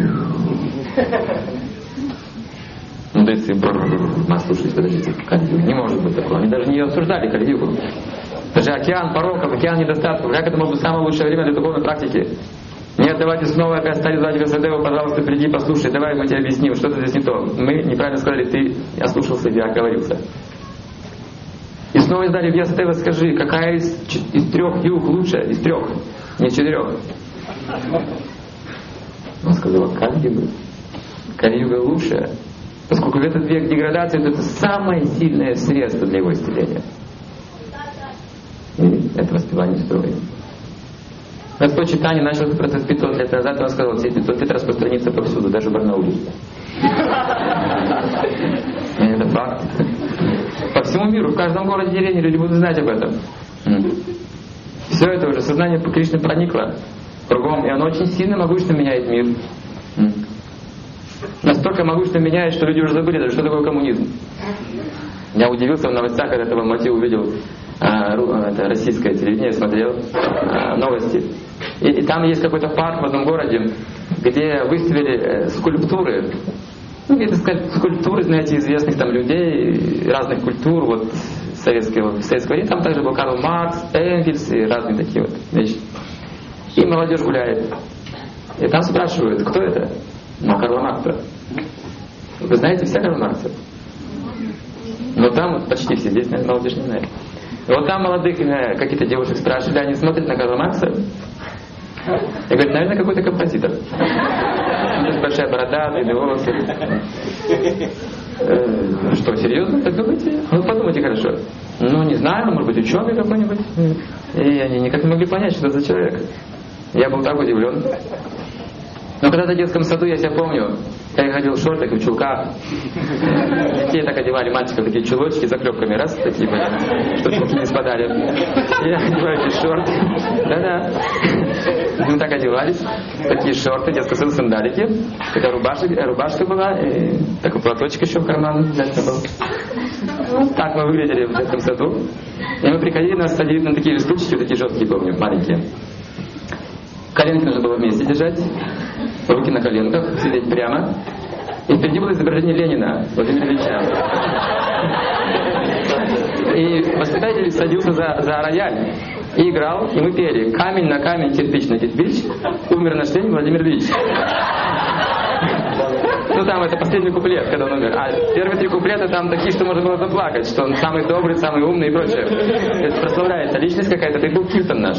Мудрецы, нас слушайте, подождите, Кали-юга. Не может быть такого. Они даже не обсуждали Кали-югу. Даже океан пороков, океан недостатков. Как это может быть самое лучшее время для духовной практики? Нет, давайте снова опять стали звать Вьясадева, пожалуйста, приди, послушай, давай мы тебе объясним, что-то здесь не то. Мы неправильно сказали, ты ослушался, я оговорился. И снова издали Вьясадева, скажи, какая из, из трех юг лучше? Из трех, не из четырех. Он сказал, Кали-юга. Кали-юга лучшая, поскольку в этот век деградации это самое сильное средство для его исцеления. И это воспевание строя. Господь Чайтанья начал этот процесс пятьсот лет назад, и он сказал, все пятьсот лет распространится повсюду, даже в Барнауле. Это факт. По всему миру, в каждом городе, деревне люди будут знать об этом. Все это уже, сознание Кришны проникло кругом, и оно очень сильно могущественно меняет мир. Настолько могущественно меняет, что люди уже забыли даже, что такое коммунизм. Я удивился в новостях, когда этого Мати увидел, а, это российское телевидение, смотрел а, новости. И, и там есть какой-то парк в одном городе, где выставили скульптуры, ну, где-то скульптуры, знаете, известных там людей, разных культур, вот, советского, советского времени, там также был Карл Маркс, Энгельс и разные такие вот вещи. И молодежь гуляет. И там спрашивают, кто это? Ну, Карл Маркса. Вы знаете все Карла Маркса? Но там почти все, здесь, наверное, молодежь не знает. И вот там молодых какие-то девушек спрашивали, они смотрят на Карла Маркса и говорят, наверное, какой-то композитор. Большая борода, длинные волосы. Э, что, серьезно? Так думаете? Ну, подумайте хорошо. Ну, не знаю, может быть, ученый какой-нибудь. И они никак не могли понять, что это за человек. Я был так удивлен. Но когда-то в детском саду, я себя помню, я ходил в шортах и в чулках. Детей так одевали, мальчиков, такие чулочки с заклепками, раз, такие были, чтобы чулки не спадали. И я одеваю эти шорты. Да-да. Мы так одевались, такие шорты, детский сад, сандалики, такая рубашка, рубашка была, и такой платочек еще в карман обязательно был. Вот так мы выглядели в детском саду. И мы приходили, нас садили на такие листочки, такие жесткие, помню, маленькие. Коленки нужно было вместе держать, руки на коленках, сидеть прямо. И впереди было изображение Ленина, Владимира Ильича. И воспитатель садился за, за рояль и играл, и мы пели «Камень на камень, кирпич на кирпич, умер наш Ленин Владимир Ильич». Ну там это последний куплет, когда он умер. А первые три куплета там такие, что можно было заплакать, что он самый добрый, самый умный и прочее. Это прославляется личность какая-то, это был Киртон наш.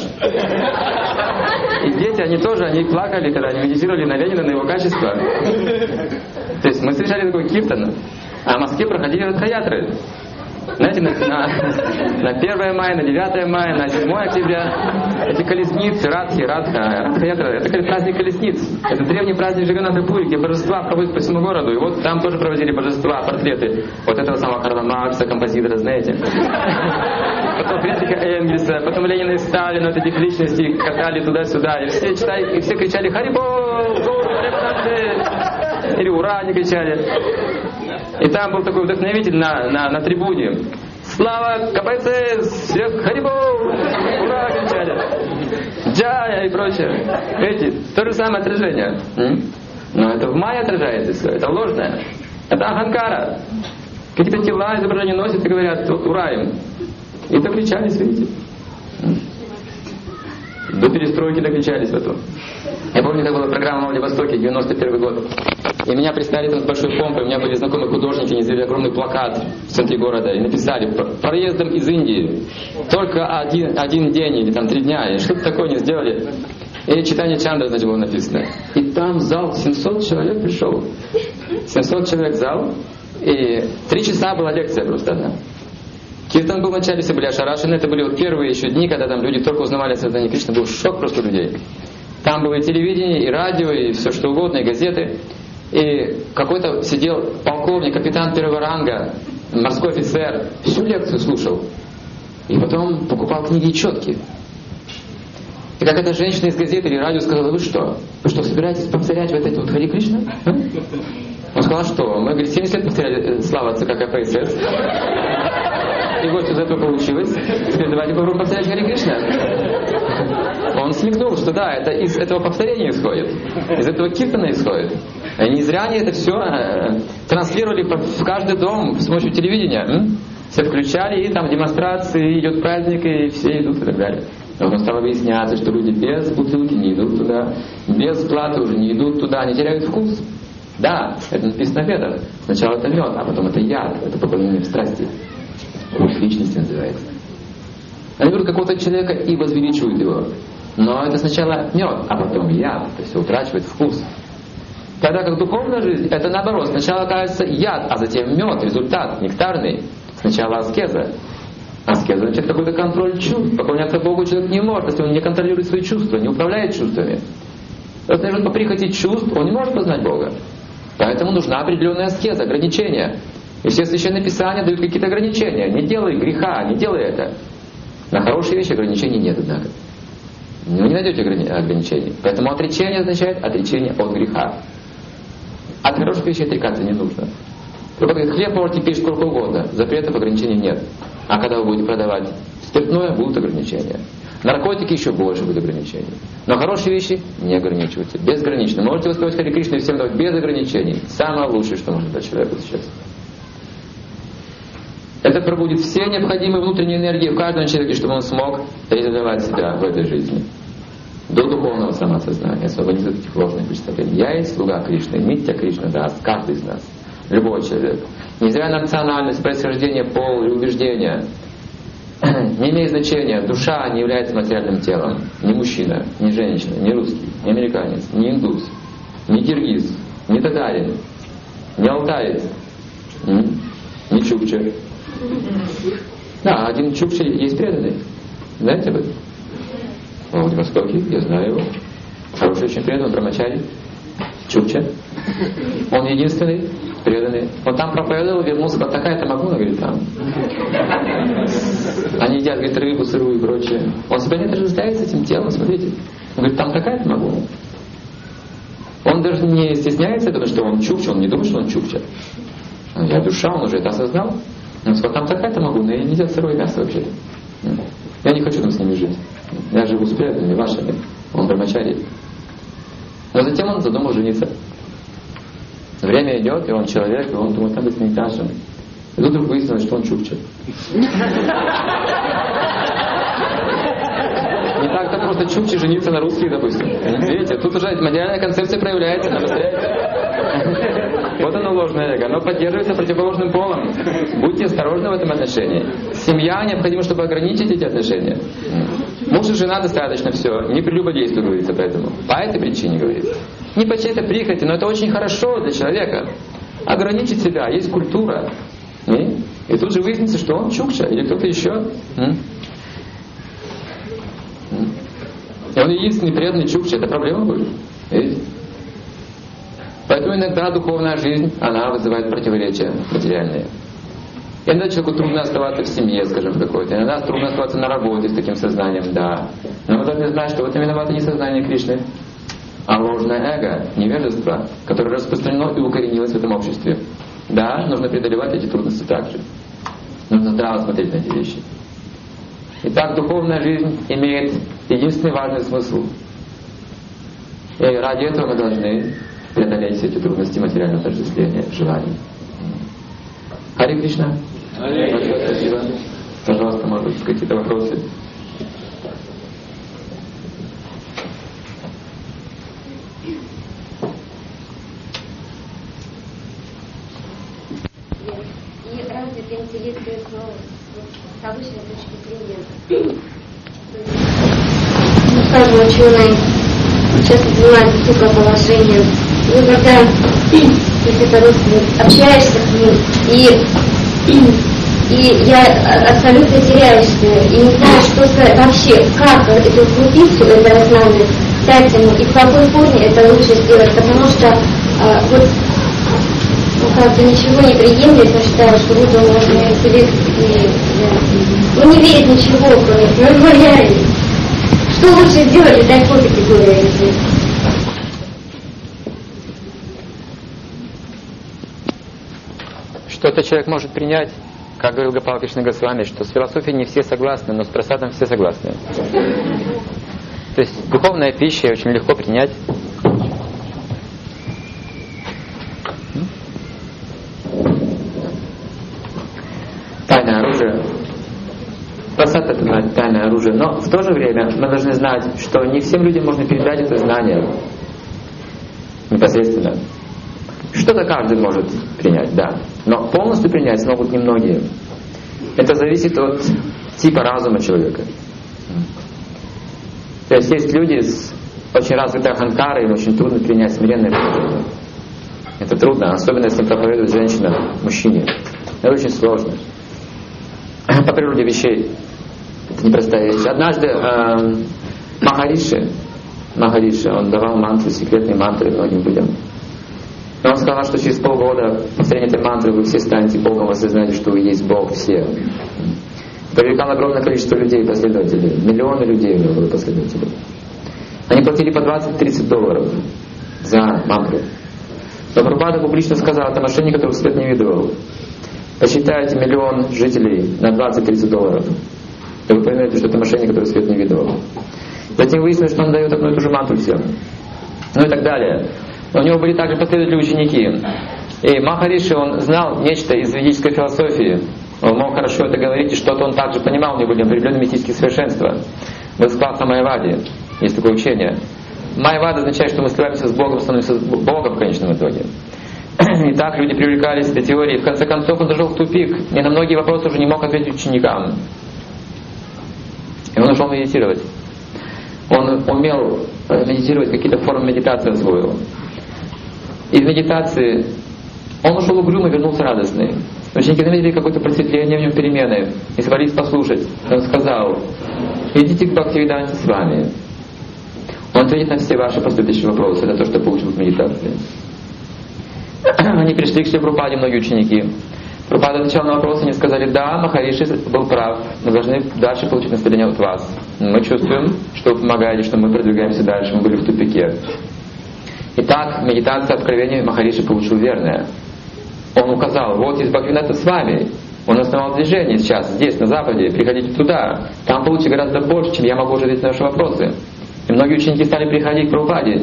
И дети, они тоже, они плакали, когда они медитировали на Ленина, на его качество. То есть мы встречали такой Киртон, а в Москве проходили радхаятры. Знаете, на, на, на первое мая, на девятое мая, на седьмое октября эти колесницы, радхи, радха, радхаятра, это праздник колесниц. Это древний праздник Джаганнатха Пури, где божества проводят по всему городу. И вот там тоже проводили божества, портреты вот этого самого Карла Маркса, композитора, знаете. Потом Фридрика Энгельса, потом Ленина и Сталина, вот этих личностей катали туда-сюда. И все читали, и все кричали «Харибол! Или «Ура!» они кричали. И там был такой вдохновитель на, на, на трибуне. «Слава КПСС! Всех Харибол! Ура!» кричали. «Джая!» и прочее. Видите, то же самое отражение. Но это в мае отражается все, это ложное. Это аханкара. Какие-то тела изображения носят и говорят «Ура!» им. И докричались, видите. До перестройки докричались в этом. Я помню, это была программа в Владивостоке, девяносто первый год. И меня представили там с большой помпой. У меня были знакомые художники, они сделали огромный плакат в центре города и написали «Проездом из Индии». Только один, один день или там три дня, или что-то такое не сделали. И читание Чандра, значит, было написано. И там зал, семьсот человек пришел. семьсот человек в зал. И три часа была лекция просто одна. Киртан был в начале, все были ошарашены. Это были вот первые еще дни, когда там люди только узнавали о создании Кришны. Был шок просто людей. Там было и телевидение, и радио, и все что угодно, и газеты. И какой-то сидел полковник, капитан первого ранга, морской офицер, всю лекцию слушал. И потом покупал книги и четки. И как эта женщина из газеты или радио сказала: вы что? Вы что, собираетесь повторять вот это вот Хари Кришна? А? Он сказал, что мы, говорит, семьдесят лет повторяли слава ЦК КПСС. И вот из этого получилось. Теперь давайте попробуем повторять Хари Кришна. Он смекнул, что да, это из этого повторения исходит. Из этого киртана исходит. И не зря они это все транслировали в каждый дом с помощью телевидения. М? Все включали, и там демонстрации, идет праздник, и все идут и так далее. Но потом стало выясняться, что люди без бутылки не идут туда, без платы уже не идут туда, они теряют вкус. Да, это написано в Ведах. Сначала это мед, а потом это яд, это поклонение в страсти. Культ личности называется. Они берут какого-то человека и возвеличивают его. Но это сначала мед, а потом яд, то есть утрачивает вкус. Тогда как духовная жизнь, это наоборот. Сначала кажется яд, а затем мед, результат нектарный. Сначала аскеза. Аскеза значит какой-то контроль чувств. Поклоняться Богу человек не может, если он не контролирует свои чувства, не управляет чувствами. Если он по прихоти чувств, он не может познать Бога. Поэтому нужна определенная аскеза, ограничения. И все священные писания дают какие-то ограничения. Не делай греха, не делай это. На хорошие вещи ограничений нет, однако. Вы не найдете ограничений. Поэтому отречение означает отречение от греха. От хороших вещей отрекаться не нужно. Говорит, хлеб можете пить сколько угодно, запретов, ограничений нет. А когда вы будете продавать спиртное, будут ограничения. Наркотики еще больше будет ограничений. Но хорошие вещи не ограничивайте. Безгранично. Можете воспевать Харе Кришну и всем давать без ограничений. Самое лучшее, что может дать человеку сейчас. Это пробудит все необходимые внутренние энергии в каждом человеке, чтобы он смог реализовать себя в этой жизни. До духовного самосознания, освободиться от этих ложных представлений. Я есть слуга Кришны, Нитья Кришна даст, каждый из нас, любой человек. Несмотря на национальность, происхождение, пол и убеждения, не имеет значения, душа не является материальным телом. Ни мужчина, ни женщина, ни русский, ни американец, ни индус, ни киргиз, ни татарин, ни алтаец, ни чукча. Да, один чукча есть преданный. Знаете об этом? В Владивостоке, я знаю его. Хороший очень преданный, брамачари. Чукча. Он единственный преданный. Он там проповедовал, вернулся, вот такая-то магуна, говорит, там. Они едят, говорит, рыбу сырую и прочее. Он себя не отождествляет с этим телом, смотрите. Он говорит, там такая-то магуна. Он даже не стесняется этого, что он чукча, он не думает, что он чукча. Я душа, он уже это осознал. Он сказал, там такая-то магуна, и не едят сырое мясо вообще-то. Я не хочу там с ними жить. Я живу с преданными вашими. Он брамачари. Но затем он задумал жениться. Время идет, и он человек, и он думает, там быть медиташем. И тут вдруг выяснилось, что он чукча. Не так-то просто чукче жениться на русских, допустим. Видите, тут уже материальная концепция проявляется на настоящее. Вот оно ложное эго. Оно поддерживается противоположным полом. Будьте осторожны в этом отношении. Семья необходимо, чтобы ограничить эти отношения. Муж и жена достаточно, все. Не прелюбодействуй, говорится, поэтому. По этой причине, говорится. Не по чьей-то прихоти, но это очень хорошо для человека. Ограничить себя. Есть культура. И, и тут же выяснится, что он чукча или кто-то еще. И он единственный преданный чукча. Это проблема будет. Видите? Поэтому иногда духовная жизнь, она вызывает противоречия материальные. Иногда человеку трудно оставаться в семье, скажем, какой-то. Иногда трудно оставаться на работе с таким сознанием, да. Но мы должны знать, что в этом виновато не сознание Кришны, а ложное эго, невежество, которое распространено и укоренилось в этом обществе. Да, нужно преодолевать эти трудности также. Нужно здраво смотреть на эти вещи. Итак, духовная жизнь имеет единственный важный смысл. И ради этого мы должны преодолеть все эти трудности материального отождествления, желаний. Харе Кришна. Большое спасибо. Пожалуйста, может быть, какие-то вопросы? И разве это интересно с научной точки зрения? Ну, скажем, ученые сейчас занимают высокое положение. Ну, когда, если это родственник, общаешься с ним, и, и я абсолютно теряешься, и не знаю, что сказать вообще, как это вкрутить, все это основное, дать ему, и в какой форме это лучше сделать, потому что а, вот, ну, как бы ничего не приемлет, я считаю, что вот он может интеллект, и, да, ну, не верит ничего, кроме моего реальности. Что лучше сделать для такой категории людей? Что-то человек может принять, как говорил Гопал Кришна Госвами, что с философией не все согласны, но с прасадом все согласны. То есть духовная пища очень легко принять. Тайное оружие. Прасад — это тайное оружие. Но в то же время мы должны знать, что не всем людям можно передать это знание непосредственно. Что-то каждый может принять, да. Но полностью принять смогут немногие. Это зависит от типа разума человека. То есть есть люди с очень развитой аханкарой, им очень трудно принять смиренное положение. Это трудно, особенно если проповедует женщина мужчине. Это очень сложно. По природе вещей. Это непростая вещь. Однажды э, Махариши, Махариши, он давал мантры, секретные мантры многим людям. Но он сказал, что через полгода после этой мантры вы все станете Богом, вы осознаете, что вы есть Бог, все. Привлекало огромное количество людей, последователей. Миллионы людей у него было последователей. Они платили по двадцать-тридцать долларов за мантру. Но Прабхупада публично сказал, это мошенник, которого свет не видывал. Посчитайте миллион жителей на двадцать-тридцать долларов. И вы думаете, что это мошенник, который свет не видел. Затем выяснилось, что он дает одну и ту же мантру всем. Ну и так далее. У него были также последователи ученики. И Махариши, он знал нечто из ведической философии. Он мог хорошо это говорить, и что-то он также понимал, у него были определенные мистические совершенства. Был склад на Майяваде, есть такое учение. Майявада означает, что мы сливаемся с Богом, становимся Богом в конечном итоге. И так люди привлекались этой теорией. В конце концов он зашел в тупик, и на многие вопросы уже не мог ответить ученикам. И он ушел медитировать. Он умел медитировать, какие-то формы медитации освоил. И в медитации он ушел угрюмый, вернулся радостный. Ученики заметили какое-то просветление в нем, перемены, и собрались послушать. Он сказал: идите к Бхактивиданте с вами. Он ответит на все ваши последующие вопросы. Это то, что получил в медитации. Они пришли к Шри Прабхупаде, многие ученики. Прабхупада отвечал на вопросы, они сказали: да, Махариши был прав, мы должны дальше получить наставление от вас. Мы чувствуем, что вы помогаете, что мы продвигаемся дальше, мы были в тупике. Итак, медитация откровения Махариши получил верная. Он указал: вот есть Бхактивиданта с вами. Он основал движение сейчас, здесь, на Западе, приходите туда. Там получите гораздо больше, чем я могу уже ответить на ваши вопросы. И многие ученики стали приходить к Прабхупаде.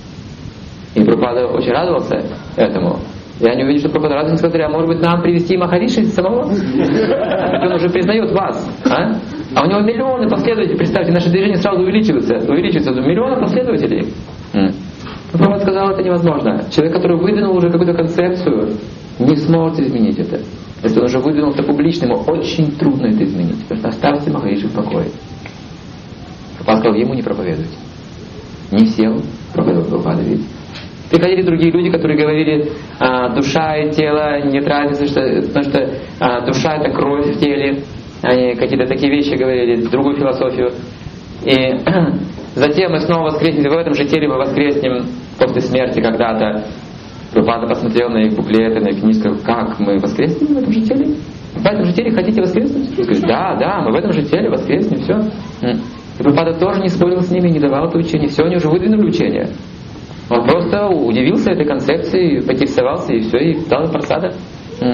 И Прабхупада очень радовался этому. И они увидели, что Прабхупада радуется, и сказали: а может быть нам привести Махариши самого? Он уже признает вас. А? а у него миллионы последователей. Представьте, наше движение сразу увеличивается. Увеличивается до миллиона последователей. Прабхупада сказал: это невозможно. Человек, который выдвинул уже какую-то концепцию, не сможет изменить это. Если он уже выдвинул это публично, ему очень трудно это изменить. Потому что оставьте Махариши в покое. Прабхупада сказал: ему не проповедовать. Не всем проповедовал Прабхупада, видите. Приходили другие люди, которые говорили: а, душа и тело нет разницы, что, потому что а, душа — это кровь в теле. Они какие-то такие вещи говорили, другую философию. И затем мы снова воскреснем, в этом же теле мы воскреснем после смерти когда-то. Прабхупада посмотрел на их буклеты, на их книжки, сказал: как мы воскреснем в этом же теле? В этом же теле хотите воскреснуть? Сказали: да, да, мы в этом же теле воскреснем, все. И Прабхупада тоже не спорил с ними, не давал это учение. Все, они уже выдвинули учение. Он просто удивился этой концепции, поинтересовался, и все, и дал им просада. То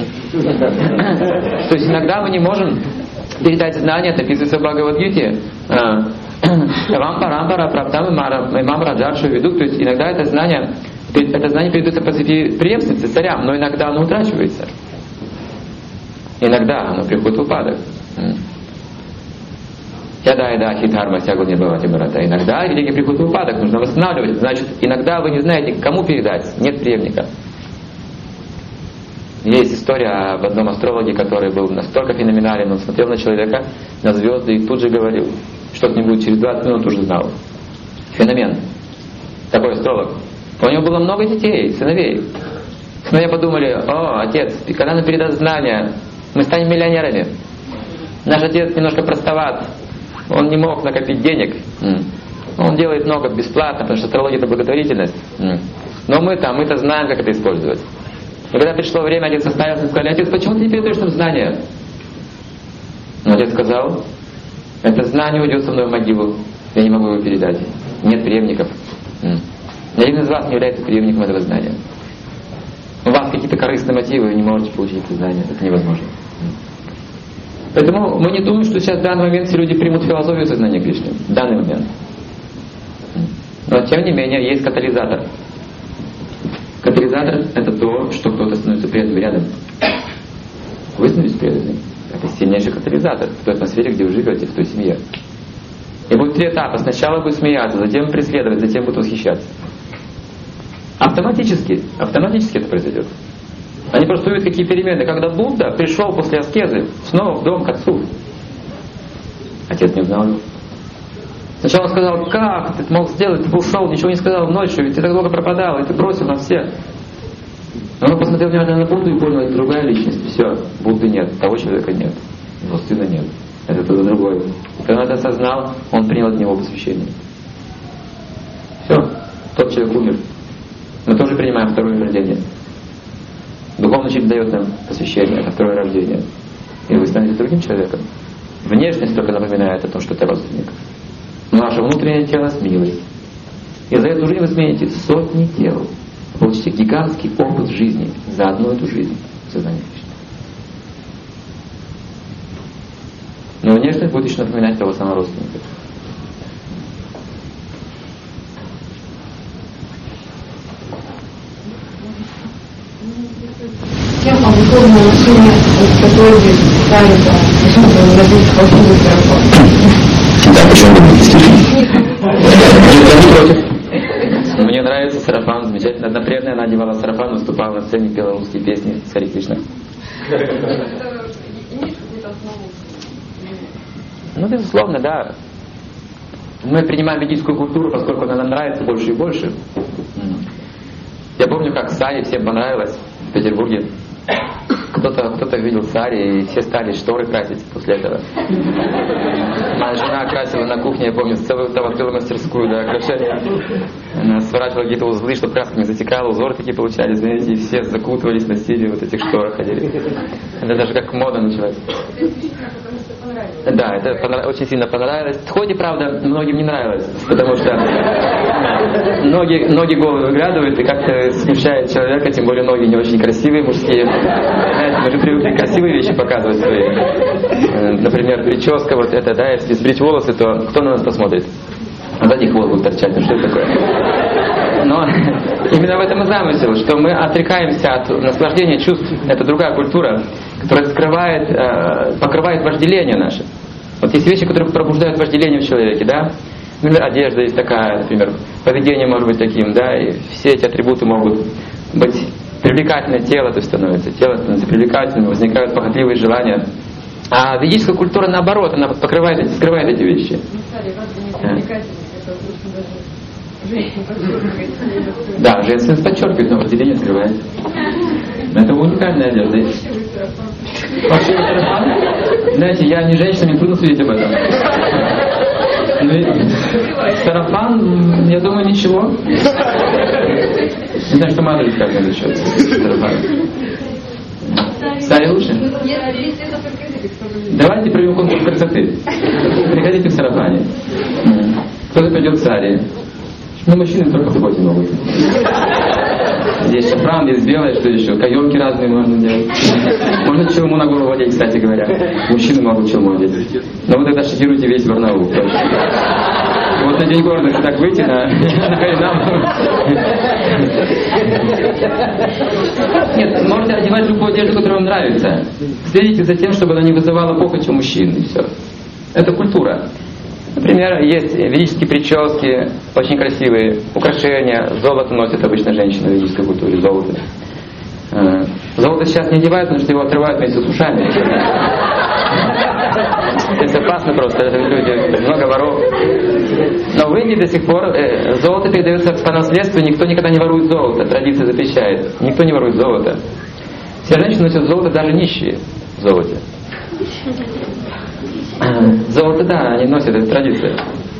есть иногда мы не можем передать знания, это описывается в Бхагавад-гите. Рампа-рампара праптам имам раджаршу ведут. То есть иногда это знание, это знание передается по цепи преемственности царям, но иногда оно утрачивается. Иногда оно приходит в упадок. Яда, яда, хидхарма, сягу не бывать, брата. Иногда религия приходит в упадок, нужно восстанавливать. Значит, иногда вы не знаете, кому передать, нет преемника. Есть история об одном астрологе, который был настолько феноменален, он смотрел на человека, на звезды и тут же говорил, что с ним будет через двадцать минут, уже знал. Феномен. Такой астролог. У него было много детей, сыновей. Сыновья подумали: о, отец, когда нам передаст знания, мы станем миллионерами. Наш отец немножко простоват. Он не мог накопить денег. Он делает много бесплатно, потому что астрология — это благотворительность. Но мы-то, мы-то знаем, как это использовать. И когда пришло время, отец оставился и сказали: отец, почему ты не передаешь нам знания? Но отец сказал: это знание уйдет со мной в могилу. Я не могу его передать. Нет преемников. Ни один из вас не является преемником этого знания. У вас какие-то корыстные мотивы, вы не можете получить это знание. Это невозможно. Поэтому мы не думаем, что сейчас в данный момент все люди примут философию сознания Кришны. В данный момент. Но тем не менее есть катализатор. Катализатор — это то, что кто-то становится преданным рядом. Вы становитесь преданным. Это сильнейший катализатор в той атмосфере, где вы живете, в той семье. И будет три этапа. Сначала будет смеяться, затем преследовать, затем будет восхищаться. Автоматически, автоматически это произойдет. Они просто увидят, какие перемены. Когда Будда пришел после аскезы снова в дом к отцу, отец не узнал его. Сначала он сказал: как ты мог сделать, ты ушел, ничего не сказал ночью, ведь ты так долго пропадал, и ты бросил нас всех. Но он посмотрел внимательно на Будду и понял: это другая личность. Все, Будды нет, того человека нет, его сына нет, это кто-то другой. И когда он это осознал, он принял от него посвящение. Все, тот человек умер. Мы тоже принимаем второе рождение. Духовный учитель дает нам посвящение, это второе рождение. И вы станете другим человеком. Внешность только напоминает о том, что ты родственник. Но ваше внутреннее тело — смилость. И за эту жизнь вы смените сотни тел. Получите гигантский опыт жизни за одну эту жизнь в сознании Кришны. Но внешность будет еще напоминать того самого родственника. Тема духовного учения, который ставится, почему родитель должен быть сарафан. Да, почему вы не против? Мне нравится сарафан, замечательно. Одна преданная, она одевала сарафан, выступала на сцене, пела русские песни с Хари Кришна. Ну, безусловно, да. Мы принимаем ведическую культуру, поскольку она нам нравится больше и больше. Я помню, как сари всем понравилось в Петербурге. Кто-то, кто-то видел сари, и все стали шторы красить после этого. Моя жена красила на кухне, я помню, целую там открыла мастерскую, да, окрашения. Она сворачивала какие-то узлы, чтобы краска не затекала, узоры такие получались, знаете, и все закутывались, носили вот этих шторах, ходили. Это даже как мода началась. Да, это понрав... очень сильно понравилось. В ходе, правда, многим не нравилось, потому что ноги, ноги голые выглядывают, и как-то смущает человека, тем более ноги не очень красивые, мужские. Знаете, мы же привыкли красивые вещи показывать свои. Например, прическа, вот это, да, если сбрить волосы, то кто на нас посмотрит? Сзади хвост будет торчать, ну что это такое? Но именно в этом и замысел, что мы отрекаемся от наслаждения чувств. Это другая культура, которая скрывает, э, покрывает вожделение наше. Вот есть вещи, которые пробуждают вожделение в человеке, да? Например, одежда есть такая, например, поведение может быть таким, да, и все эти атрибуты могут быть привлекательное, тело то становится, тело становится привлекательным, возникают похотливые желания. А ведическая культура, наоборот, она покрывает эти, скрывает эти вещи. Да, женственность подчеркивает, но вожделение скрывает. Это уникальная одежда. Вообще, сарафан, знаете, я не женщина, мне трудно судить об этом. Сарафан, я думаю, ничего. Не знаю, что Мадри скажет на этот счет. Сарафан. Сари лучше? Давайте проведем конкурс красоты. Приходите в сарафане. Кто-то пойдет в сари. Ну, мужчины только в субботе могут. Здесь шафран, здесь белое, что еще? Каемки разные можно делать. Можно челму на голову одеть, кстати говоря. Мужчины могут челму одеть. Но вы тогда шокируете весь Барнаул. Вот на день города, если так выйти на, на Хайнам. Нет, можете одевать любую одежду, которая вам нравится. Следите за тем, чтобы она не вызывала похоть у мужчин. И все. Это культура. Например, есть ведические прически, очень красивые, украшения, золото носят обычно женщины в ведической культуре, золото. Золото сейчас не одевают, потому что его отрывают вместе с ушами. Это опасно просто, это люди, много воров. Но в Индии до сих пор э, золото передается по наследству, никто никогда не ворует золото, традиция запрещает. Никто не ворует золото. Все женщины носят золото, даже нищие в золоте. Золото, да, они носят, это традиция.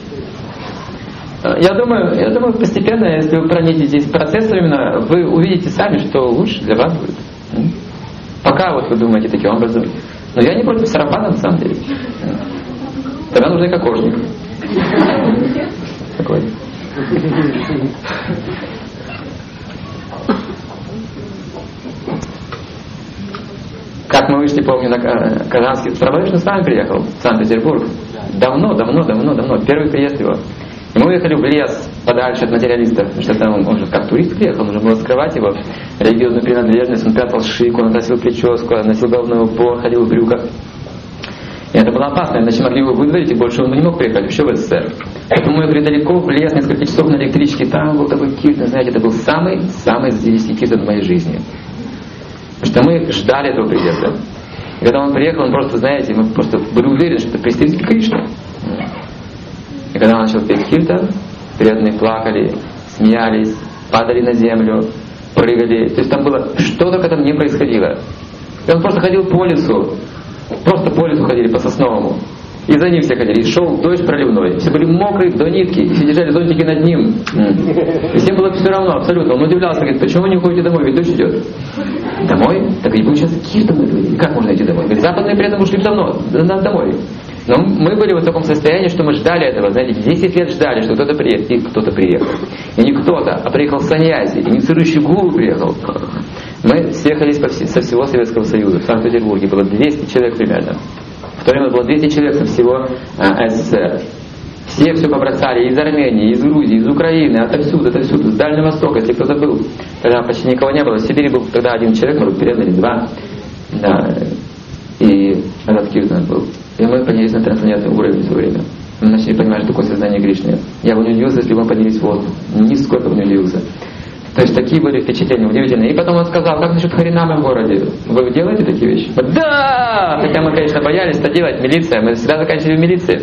Я думаю, я думаю, постепенно, если вы проникнетесь процессом именно, вы увидите сами, что лучше для вас будет. Пока вот вы думаете таким образом. Но я не против сарафана, на самом деле. Тогда нужен кокошник. Такой. Как мы вышли, помню, на Казанский. Старобалышин с нами приехал в Санкт-Петербург. Давно, давно, давно, давно. Первый приезд его. И мы уехали в лес, подальше от материалистов. Потому что там он, он же как турист приехал, нужно было скрывать его религиозную принадлежность. Он прятал шику, он носил прическу, носил головной убор, ходил в брюках. И это было опасно, иначе могли его выдворить, и больше он не мог приехать вообще в СССР. Поэтому мы ехали далеко в лес, несколько часов на электричке. Там был такой киртан, знаете, это был самый-самый зрительский киртан в моей жизни. Потому что мы ждали этого приезда. И когда он приехал, он просто, знаете, мы просто были уверены, что это представитель Кришны. И когда он начал петь киртан, преданные плакали, смеялись, падали на землю, прыгали. То есть там было что только там не происходило. И он просто ходил по лесу, просто по лесу ходили, по сосновому. И за ним все ходили. И шел дождь проливной. Все были мокрые до нитки. И все держали зонтики над ним. И всем было все равно, абсолютно. Он удивлялся, говорит, почему вы не уходите домой? Ведь дождь идет. Домой? Так ведь вы сейчас киртан идете. Как можно идти домой? Говорит, западные при этом ушли давно, домой. Но мы были в таком состоянии, что мы ждали этого. Знаете, десять лет ждали, что кто-то приедет. И кто-то приехал. И не кто-то, а приехал саньяси. И не царующий гуру приехал. Мы съехались со всего Советского Союза. В Санкт-Петербурге было двести человек примерно. В то время было двести человек со всего а, СССР. Все все побросали из Армении, из Грузии, из Украины, отовсюду, отовсюду, с Дальнего Востока, если кто забыл. Тогда почти никого не было. В Сибири был тогда один человек, может, перед или два. Да. И Азат Киртан был. И мы поднялись на трансцендентный уровень в свое время. Мы начали понимать, что такое сознание Кришны. Я бы не удивился, если бы мы поднялись в воздух. Нисколько бы не удивился. То есть такие были впечатления удивительные. И потом он сказал, как насчет Харинамы в городе? Вы делаете такие вещи? Да! Хотя мы, конечно, боялись это делать, милиция. Мы всегда заканчивали в милиции.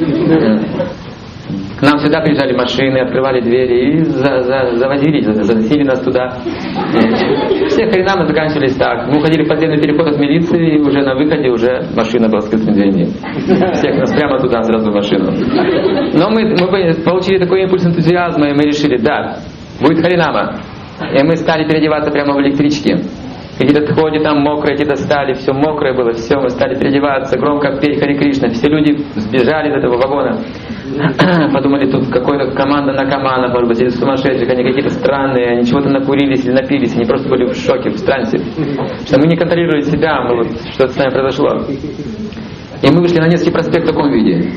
К нам всегда приезжали машины, открывали двери и за, за, завозили, заносили нас туда. И все Харинамы заканчивались так. Мы уходили в подземный переход от милиции, и уже на выходе уже машина была с открытыми дверьми. Всех нас прямо туда, сразу в машину. Но мы, мы получили такой импульс энтузиазма, и мы решили, да, будет Харинама. И мы стали переодеваться прямо в электричке. Какие-то тходи там мокрые, какие-то стали, все мокрое было, все, мы стали переодеваться, громко петь Хари Кришна. Все люди сбежали из этого вагона. Подумали, тут какая-то команда наркоманов, может быть, или сумасшедших, они какие-то странные, они чего-то накурились или напились, они просто были в шоке, в трансе. Что мы не контролировали себя, мы вот, что-то с нами произошло. И мы вышли на Невский проспект в таком виде.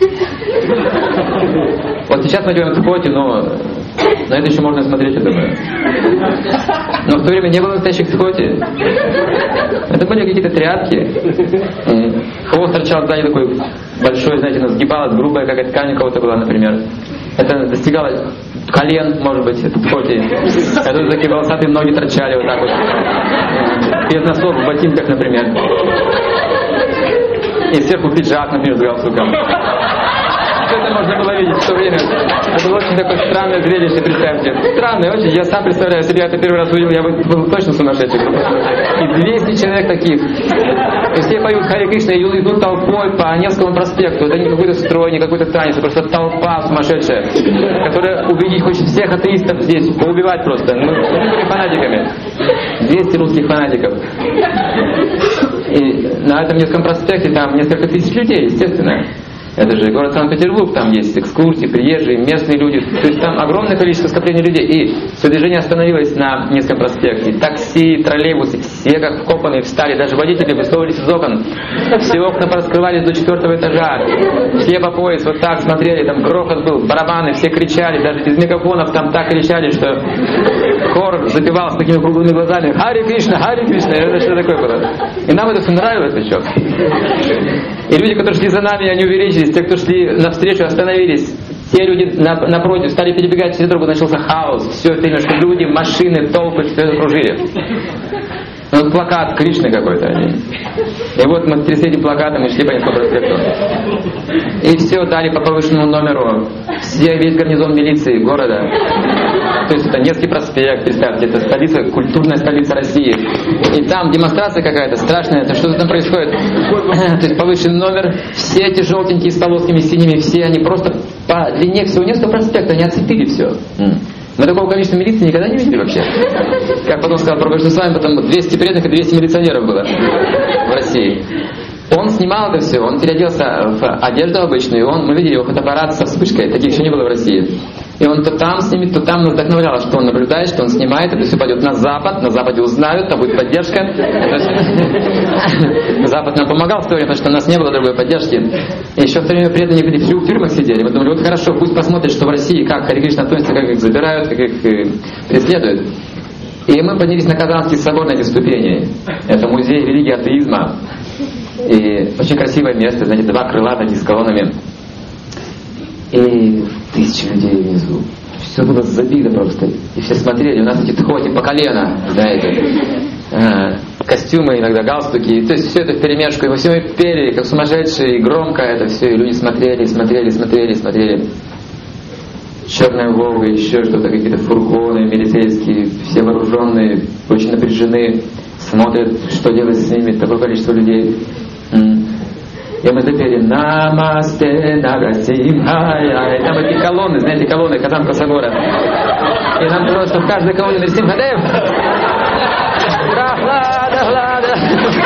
Вот сейчас мы идем в Тхоте, но на это еще можно смотреть, я думаю. Но в то время не было настоящих Тхоти. Это были какие-то тряпки. Хвост торчал сзади такой большой, знаете, она сгибалась, грубая, какая-то ткань у кого-то была, например. Это достигало колен, может быть, это Тхоти. Это такие волосатые ноги торчали вот так вот. Без носов в ботинках, например. И сверху пиджак, например, с галстуком. Все это можно было видеть в то время. Это было очень такое странное зрелище, представьте. Странное очень. Я сам представляю, если бы я это первый раз увидел, я бы был точно сумасшедший. И двести человек таких. И все поют Хари Кришна и идут толпой по Невскому проспекту. Это не какой-то строй, не какой-то танец, это просто толпа сумасшедшая, которая увидеть хочет всех атеистов здесь, поубивать просто. Мы были фанатиками. двести русских фанатиков. И на этом Невском проспекте там несколько тысяч людей, естественно. Это же город Санкт-Петербург, там есть экскурсии, приезжие, местные люди. То есть там огромное количество скопления людей. И все движение остановилось на Невском проспекте. Такси, троллейбусы, все как вкопанные встали. Даже водители высовывались из окон. Все окна пораскрывались до четвертого этажа. Все по пояс вот так смотрели. Там грохот был, барабаны, все кричали. Даже без мегафонов там так кричали, что хор запевал с такими круглыми глазами. Хари Кришна, Хари Кришна. Это что такое было? И нам это все нравилось еще. И люди, которые шли за нами, они увеличились. Те, кто шли навстречу, остановились. Те люди напротив стали перебегать все друг, начался хаос. Все это время, что люди, машины, толпы, все это окружили. Вот плакат Кришны какой-то. И вот мы трясли этим плакатом и шли по Невскому проспекту. И все дали по повышенному номеру. Все, весь гарнизон милиции города. То есть это Невский проспект, представьте, это столица, культурная столица России. И там демонстрация какая-то страшная, это что там происходит? То есть повышенный номер, все эти желтенькие с полосками синими, все они просто по длине всего Невского проспекта, они оцепили все. Мы такого количества милиции никогда не видели вообще. Как потом сказал Прабхупада с вами, потом двести преданных и двести милиционеров было в России. Он снимал это все, он переоделся в одежду обычную, и он, мы видели его фотоаппарат со вспышкой, таких еще не было в России. И он то там снимет, то там нас вдохновляло, что он наблюдает, что он снимает, это все пойдет на Запад, на Западе узнают, там будет поддержка. Запад нам помогал в то время, потому что у нас не было другой поддержки. И еще в то время преданные были в тюрьмах сидели. Мы думали, вот хорошо, пусть посмотрят, что в России, как Хари Кришна относится, как их забирают, как их преследуют. И мы поднялись на Казанский собор на эти ступени. Это музей религии атеизма. И очень красивое место, знаете, два крыла такие с колоннами. И тысячи людей внизу. Все было забито просто. И все смотрели, у нас эти тхоти по колено, знаете. А, костюмы, иногда галстуки. То есть все это вперемешку. И мы все пели, как сумасшедшие, и громко это все. И люди смотрели, смотрели, смотрели, смотрели. Черная Волга, еще что-то, какие-то фургоны милицейские, все вооруженные, очень напряжены. Смотрят, что делать с ними, такое количество людей. И мы запели «Намасте Нарасимхая». И там эти колонны, знаете, колонны Казанского собора. И нам сказали, что в каждой колонне Нарасимхадев прохлада, глада.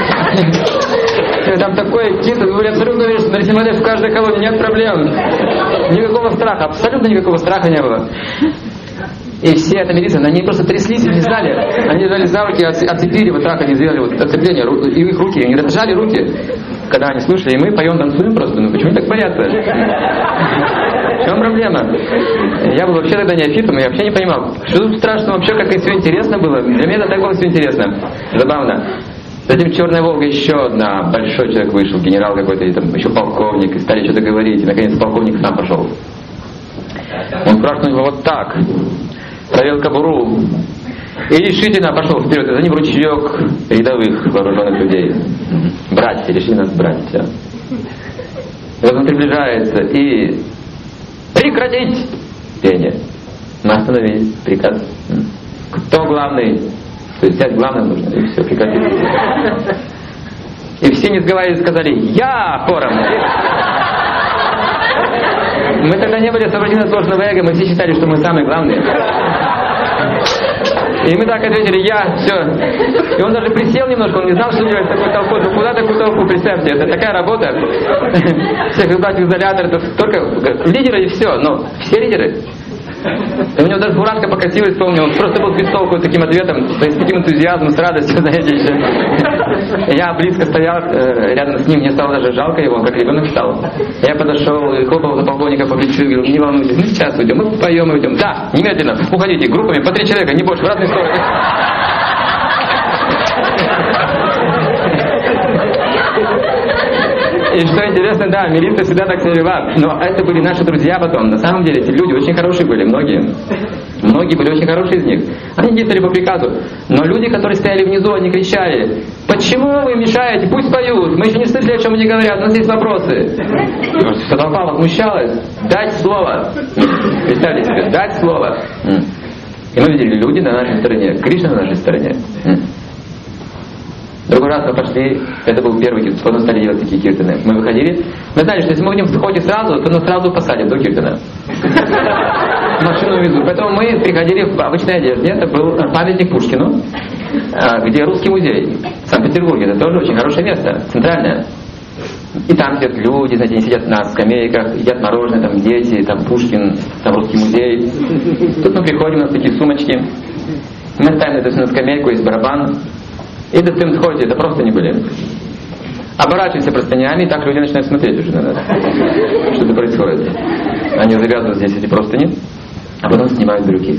И там такое чисто, вы были абсолютно уверены, что Нарасимхадев в каждой колонне, нет проблем. Никакого страха, абсолютно никакого страха не было. И все это милиция, они просто тряслись и не знали. Они взяли за руки, оцепили, вот так они сделали вот оцепление, и их руки, они дрожали руки. когда они слушали, и мы поем, танцуем просто, ну почему так боятся? В чем проблема? Я был вообще тогда неофитом, и вообще не понимал, что тут страшно вообще, как и все интересно было. Для меня это так было все интересно, забавно. Затем «Черная Волга» еще одна, большой человек вышел, генерал какой-то, и там еще полковник, и стали что-то говорить, и наконец полковник сам пошел. Он спрашивает его вот так, провел кобуру, и решительно пошел вперед, и за ним ручеек рядовых вооруженных людей. Братья, решили нас брать, все. И вот он приближается, и прекратить пение. Мы остановились, приказ. Кто главный? То есть взять главное нужно, и все, прекратить. И все, не сговариваясь, сказали «Я!» хором. Мы тогда не были освобождены от ложного эго, мы все считали, что мы самые главные. И мы так ответили «Я!» Все. И он даже присел немножко, он не знал, что делать с такой толпой. Ну куда такую толпу, представьте, это такая работа. Всех избрать в изолятор, это только лидеры и все, но все лидеры. И у него даже фуражка покатилась, помню, он просто был без толку таким ответом, с таким энтузиазмом, с радостью, знаете, еще. Я близко стоял э, рядом с ним, мне стало даже жалко его, он как ребенок стал. Я подошел и хлопал за полковника по плечу и говорил, не волнуйтесь, мы сейчас уйдем, мы поем и уйдем. Да, немедленно, уходите группами, по три человека, не больше, в разные стороны. И что интересно, да, милиция всегда так себя вела. Но это были наши друзья потом. На самом деле эти люди очень хорошие были, многие. Многие были очень хорошие из них. Они действовали по приказу. Но люди, которые стояли внизу, они кричали: почему вы мешаете? Пусть поют. Мы еще не слышали, о чем они говорят. У нас есть вопросы. Вся толпа возмущалась. Дать слово. Представьте себе, дать слово. И мы видели, люди на нашей стороне, Кришна на нашей стороне. Другой раз мы пошли, это был первый киртан, потом стали делать такие киртаны. Мы выходили, мы знали, что если мы будем в ходе сразу, то нас сразу посадят до киртана. Машину везут. Поэтому мы приходили в обычной одежде, это был памятник Пушкину, где Русский музей в Санкт-Петербурге. Это тоже очень хорошее место, центральное. И там сидят люди, знаете, они сидят на скамейках, едят мороженое, там дети, там Пушкин, там Русский музей. Тут мы приходим, у нас такие сумочки. Мы ставим это все на скамейку, есть барабан. И до тем сходе, это просто не были. Оборачиваемся простынями, и так люди начинают смотреть уже на нас. Что-то происходит. Они завязывают здесь эти простыни, а потом снимают брюки.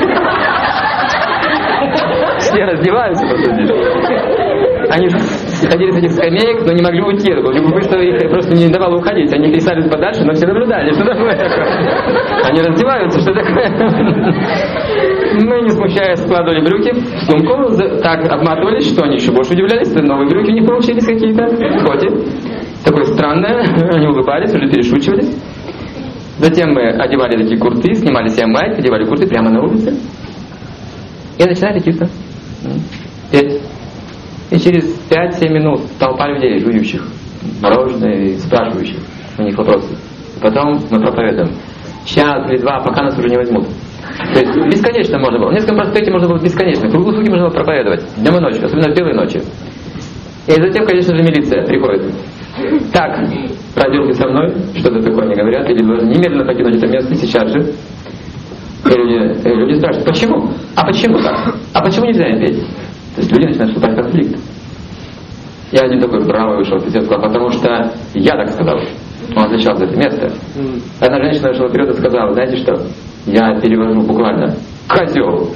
Все раздеваются просто здесь. Они сходили с этих скамеек, но не могли уйти. Любопытство их просто не давало уходить. Они писались подальше, но все наблюдали. Что такое? Они раздеваются, что такое? Мы, не смущаясь, складывали брюки в сумку, так обматывались, что они еще больше удивлялись, новые брюки у них получились какие-то в ходе. Такое странное, они улыбались, уже перешучивались. Затем мы одевали такие курты, снимали себе майки, одевали курты прямо на улице. И начинали киртан. Петь. И через пять-семь минут толпа людей, жующих мороженое и спрашивающих у них вопросы. Потом мы проповедуем. Час или два, пока нас уже не возьмут. То есть бесконечно можно было. В Невском проспекте можно было бесконечно. Круглые сутки можно было проповедовать. Днем и ночью, особенно в белые ночи. И затем, конечно же, милиция приходит. Так, пройдете со мной, что-то такое не говорят, или должны немедленно покинуть это место сейчас же. И люди, и люди спрашивают, почему? А почему так? А почему нельзя им петь? То есть люди начинают вступать в конфликт. Я один такой бравый вышел, сказал, потому что я так сказал. Он отвечал за это место. Одна женщина вышла вперед и сказала, знаете что? Я перевожу буквально. Козел!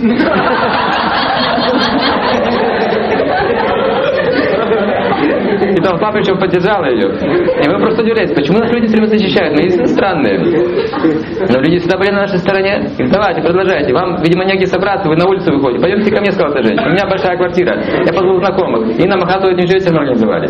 И толпа причем поддержала ее. И мы просто удивлялись, почему нас люди все время защищают? Мы единственные странные. Но люди всегда были на нашей стороне. Говорят, давайте, продолжайте. Вам, видимо, негде собраться, вы на улицу выходите. Пойдемте ко мне, сказала эта женщина. У меня большая квартира. Я позвал знакомых. И на Махату этим женщинам организовали.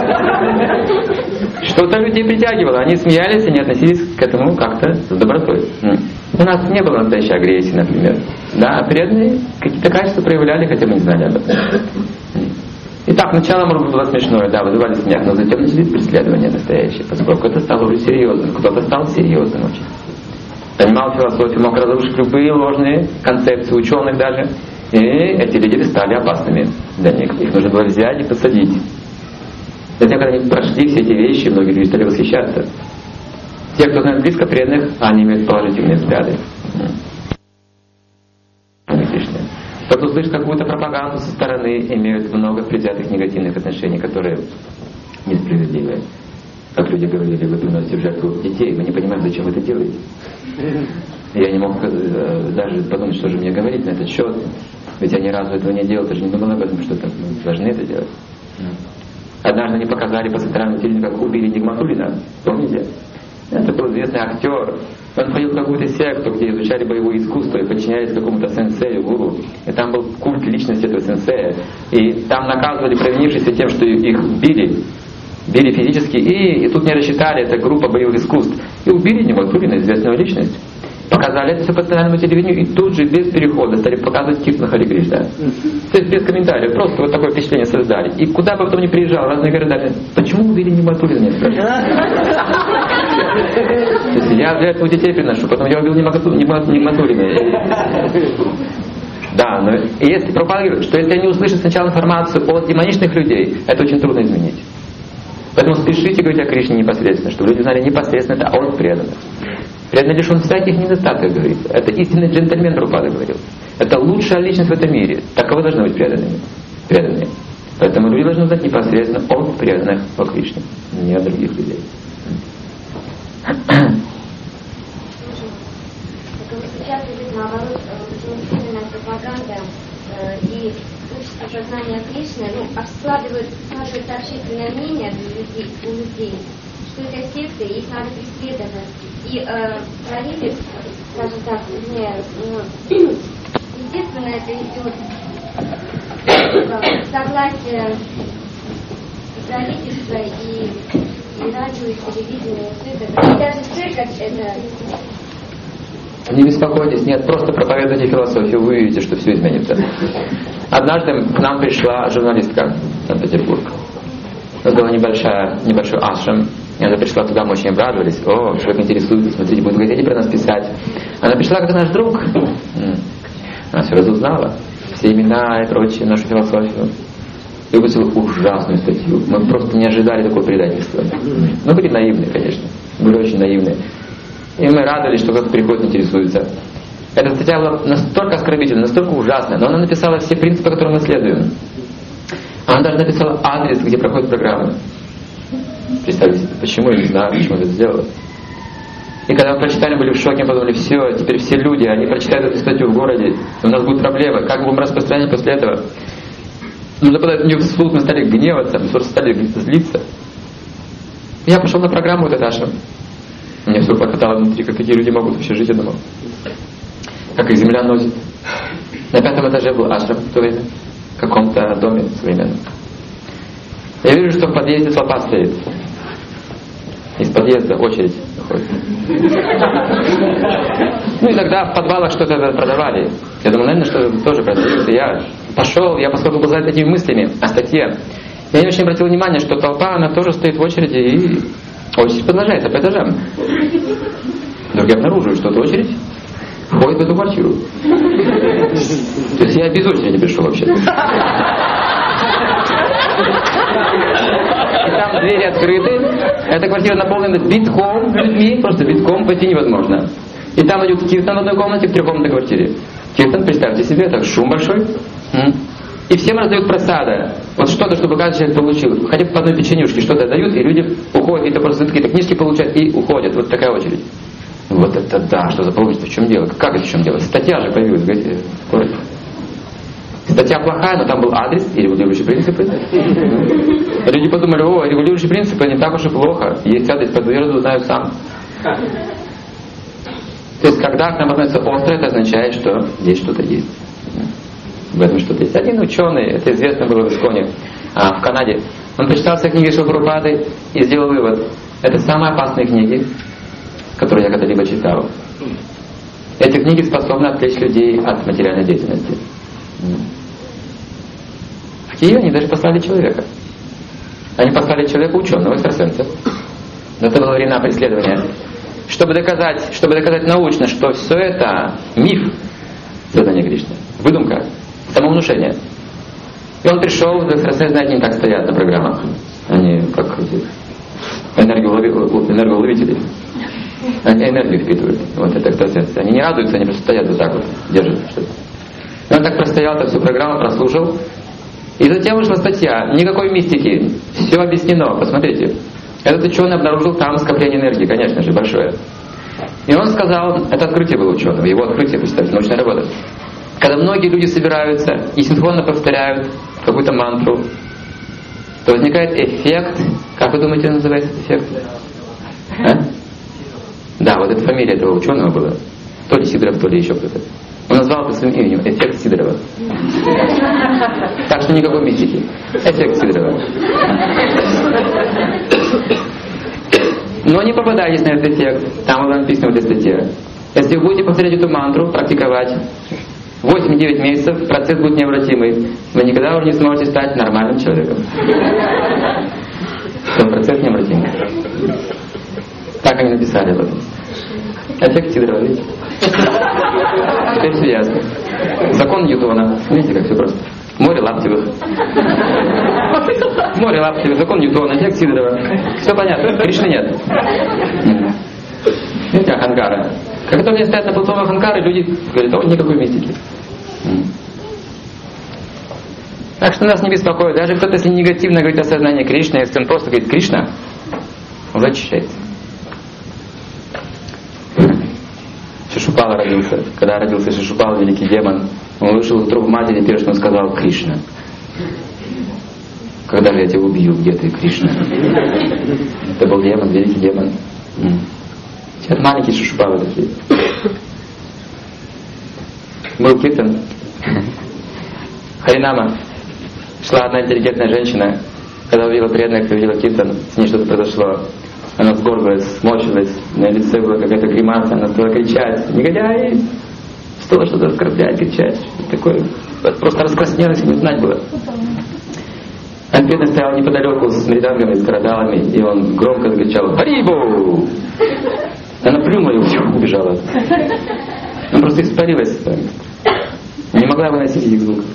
Что-то людей притягивало. Они смеялись и не относились к этому как-то с добротой. У нас не было настоящей агрессии, например. Да, преданные какие-то качества проявляли, хотя мы не знали об этом. Итак, начало, может быть, было смешное, да, вызывали смех, но затем начались преследования настоящие, поскольку это стало уже серьезным, кто-то стал серьезным очень. Понимал философию, мог разрушить любые ложные концепции ученых даже, и эти лидеры стали опасными для них. Их нужно было взять и посадить. Затем, когда они прошли все эти вещи, многие люди стали восхищаться. Те, кто знает близко преданных, они имеют положительные взгляды. Тот, кто слышит какую-то пропаганду со стороны, имеют много предвзятых негативных отношений, которые несправедливое. Как люди говорили, вы приносите в жертву детей, мы не понимаем, зачем вы это делаете. Я не мог даже подумать, что же мне говорить на этот счет. Ведь я ни разу этого не делал, даже не думал об этом, что мы должны это делать. Однажды они показали по центральному телевидению, как убили Нигматуллина. Помните? Это был известный актер. Он ходил в какую-то секту, где изучали боевое искусство и подчинялись какому-то сенсею, гуру. И там был культ личности этого сенсея. И там наказывали провинившихся тем, что их били. Били физически. И, и тут не рассчитали, это группа боевых искусств. И убили Нигматуллина, известную личность. Показали это все по национальному телевидению, и тут же без перехода стали показывать Киртана Хари Кришна. То есть без комментариев, просто вот такое впечатление создали. И куда бы потом ни приезжал, разные города, почему убили Нигматуллина, не спрашивают. Я для этого детей приношу, потом я убил Нигматуллина. Да, но если пропагандируют, что если они услышат сначала информацию от демоничных людей, это очень трудно изменить. Поэтому спешите говорить о Кришне непосредственно, чтобы люди знали непосредственно это от преданных. Преданный лишен всяких недостатков, говорится. Это истинный джентльмен, Прабхупада говорил. Это лучшая личность в этом мире. Таковы должны быть преданными. преданные. Поэтому люди должны знать непосредственно от преданных о Кришне, не от других людей. Сейчас идет наоборот очень сильная пропаганда и общество сознания Кришны ну, обскладывают, складывают общественное мнение людей, у людей, что это секты, и их надо преследовать. И э, правительство, скажем так, не, ну, естественно, это идет согласие правительства и, и радио, и телевидение, и все это. И даже церковь это... Не беспокойтесь, нет, просто проповедуйте философию, вы увидите, что все изменится. Однажды к нам пришла журналистка в Санкт-Петербург. У нас была небольшая, небольшой ашрам, и она пришла туда, мы очень обрадовались. О, человек интересуется, смотрите, будет в газете про нас писать. Она пришла как наш друг. Она все разузнала, все имена и прочее, нашу философию. И выпустила ужасную статью. Мы просто не ожидали такого предательства. Мы были наивны, конечно. Были очень наивны. И мы радовались, что кто-то приходит и интересуется. Эта статья была настолько оскорбительная, настолько ужасная, но она написала все принципы, которые мы следуем. Она даже написала адрес, где проходит программа. Представьте себе, почему, я не знаю, почему это сделала. И когда мы прочитали, были в шоке, мы подумали, все, теперь все люди, они прочитают эту статью в городе, и у нас будут проблемы, как будем распространять после этого. Нужно подать у них в суд, мы стали гневаться, мы просто стали злиться. Я пошел на программу вот эту нашу. Мне все похватало внутри, как такие люди могут вообще жить, я думал. Как их земля носит. На пятом этаже был ашрам в то время, в каком-то доме современном. Я вижу, что в подъезде толпа стоит. Из подъезда очередь выходит. Ну и тогда в подвалах что-то продавали. Я думал, наверное, что тоже продается. Я пошел, я поскольку был занят этими мыслями о статье, я не очень обратил внимание, что толпа, она тоже стоит в очереди и очередь продолжается по этажам. Вдруг я обнаруживаю, что эта очередь входит в эту квартиру. То есть я без очереди пришел вообще. И там двери открыты. Эта квартира наполнена битком людьми, просто битком пойти невозможно. И там идет киртан в одной комнате, в трехкомнатной квартире. Киртан, представьте себе, так шум большой. И всем раздают просада. Вот что-то, чтобы каждый человек получил. Хотя бы по одной печенюшке что-то дают, и люди уходят, и просто какие-то книжки получают, и уходят. Вот такая очередь. Вот это да, что за получится, в чем дело? Как это в чем дело? Статья же появилась в городе. Статья плохая, но там был адрес и регулирующие принципы. Люди подумали, о, регулирующие принципы не так уж и плохо. Есть адрес, подтверждаю, знаю сам. То есть, когда к нам относится остро, это означает, что здесь что-то есть. В этом что-то есть. Один ученый, это известно было в Исконе, а, в Канаде, он прочитал все книги Шрилы Прабхупады и сделал вывод. Это самые опасные книги, которые я когда-либо читал. Эти книги способны отвлечь людей от материальной деятельности. В Киеве они даже послали человека. Они послали человека ученого, экстрасенса. Но это было время преследования. Чтобы доказать, чтобы доказать научно, что все это миф создания Кришны, выдумка, самовнушение. И он пришел, экстрасенс, знаете, они так стоят на программах. Они как энергоуловители. Они энергию впитывают. Вот это экстрасенсы. Они не радуются, они просто стоят вот так вот, держат что-то. И он так простоял, так всю программу прослушал. И затем вышла статья, никакой мистики, все объяснено, посмотрите. Этот ученый обнаружил там скопление энергии, конечно же, большое. И он сказал, это открытие было ученого, его открытие, представьте, научная работа. Когда многие люди собираются и синхронно повторяют какую-то мантру, то возникает эффект, как вы думаете, называется этот эффект? А? Да, вот эта фамилия этого ученого была, то ли Сидоров, то ли еще кто-то. Он назвал это своим именем, эффект Сидорова. Так что никакой мистики. Эффект Сидорова. Но не попадайтесь на этот эффект. Там было написано в этой статье. Если вы будете повторять эту мантру, практиковать восемь-девять месяцев, процесс будет необратимый. Вы никогда уже не сможете стать нормальным человеком. Но процесс необратимый. Так они написали об этом. Эффект Сидорова, видите? Теперь все ясно. Закон Ньютона. Видите, как все просто. Море лаптевых. Море лаптевых, закон Ньютона, эффект Сидорова. Все понятно. Кришны нет. Видите, Аханкара. Когда они стоят на платформе Аханкары, люди говорят, о, никакой мистики. Так что нас не беспокоит. Даже кто-то, если негативно говорит о сознании Кришны, если он просто говорит Кришна, он зачищается. Шишупала родился. Когда родился Шишупала, великий демон, он вышел в утробу матери, первое, что он сказал, Кришна. Когда же я тебя убью, где ты, Кришна? Это был демон, великий демон. Сейчас маленькие Шишупалы такие. Был киртан. Харинама. Шла одна интеллигентная женщина, когда увидела преданных, увидела киртан, с ней что-то произошло. Она сгорбилась, сморщилась, на лице была какая-то гримаса, она стала кричать, негодяй! Стала что-то оскорблять, кричать. Такое, просто раскраснелась, не знать было. А бедный стоял неподалеку с мридангами, с карадалами, и он громко закричал «Харибу!». Она плюнула и убежала. Она просто испарилась. Не могла выносить этих звуков.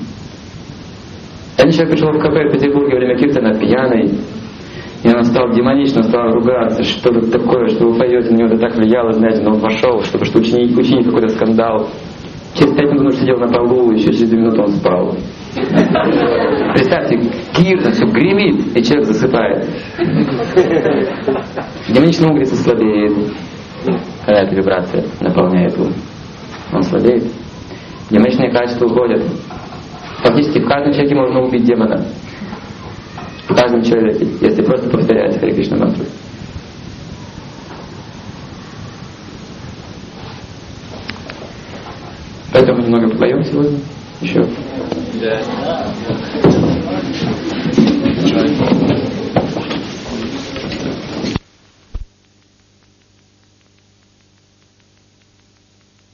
Один человек пришел в кафе в Петербурге во время киртана пьяный, и он стал демонично, стал ругаться, что это такое, что вы поете, на него это так влияло, знаете, но он вошел, чтобы что ученик, ученик какой-то скандал. Через пять минут он сидел на полу, еще через две минуты он спал. Представьте, киртан, все гремит, и человек засыпает. Демоничная угрица слабеет, когда эта вибрация наполняет ум. Он слабеет. Демоничные качества уходят. Фактически в каждом человеке можно убить демона. В каждом человеке, если просто повторяете Харе Кришна мантру. Поэтому немного попоем сегодня. Еще. Да.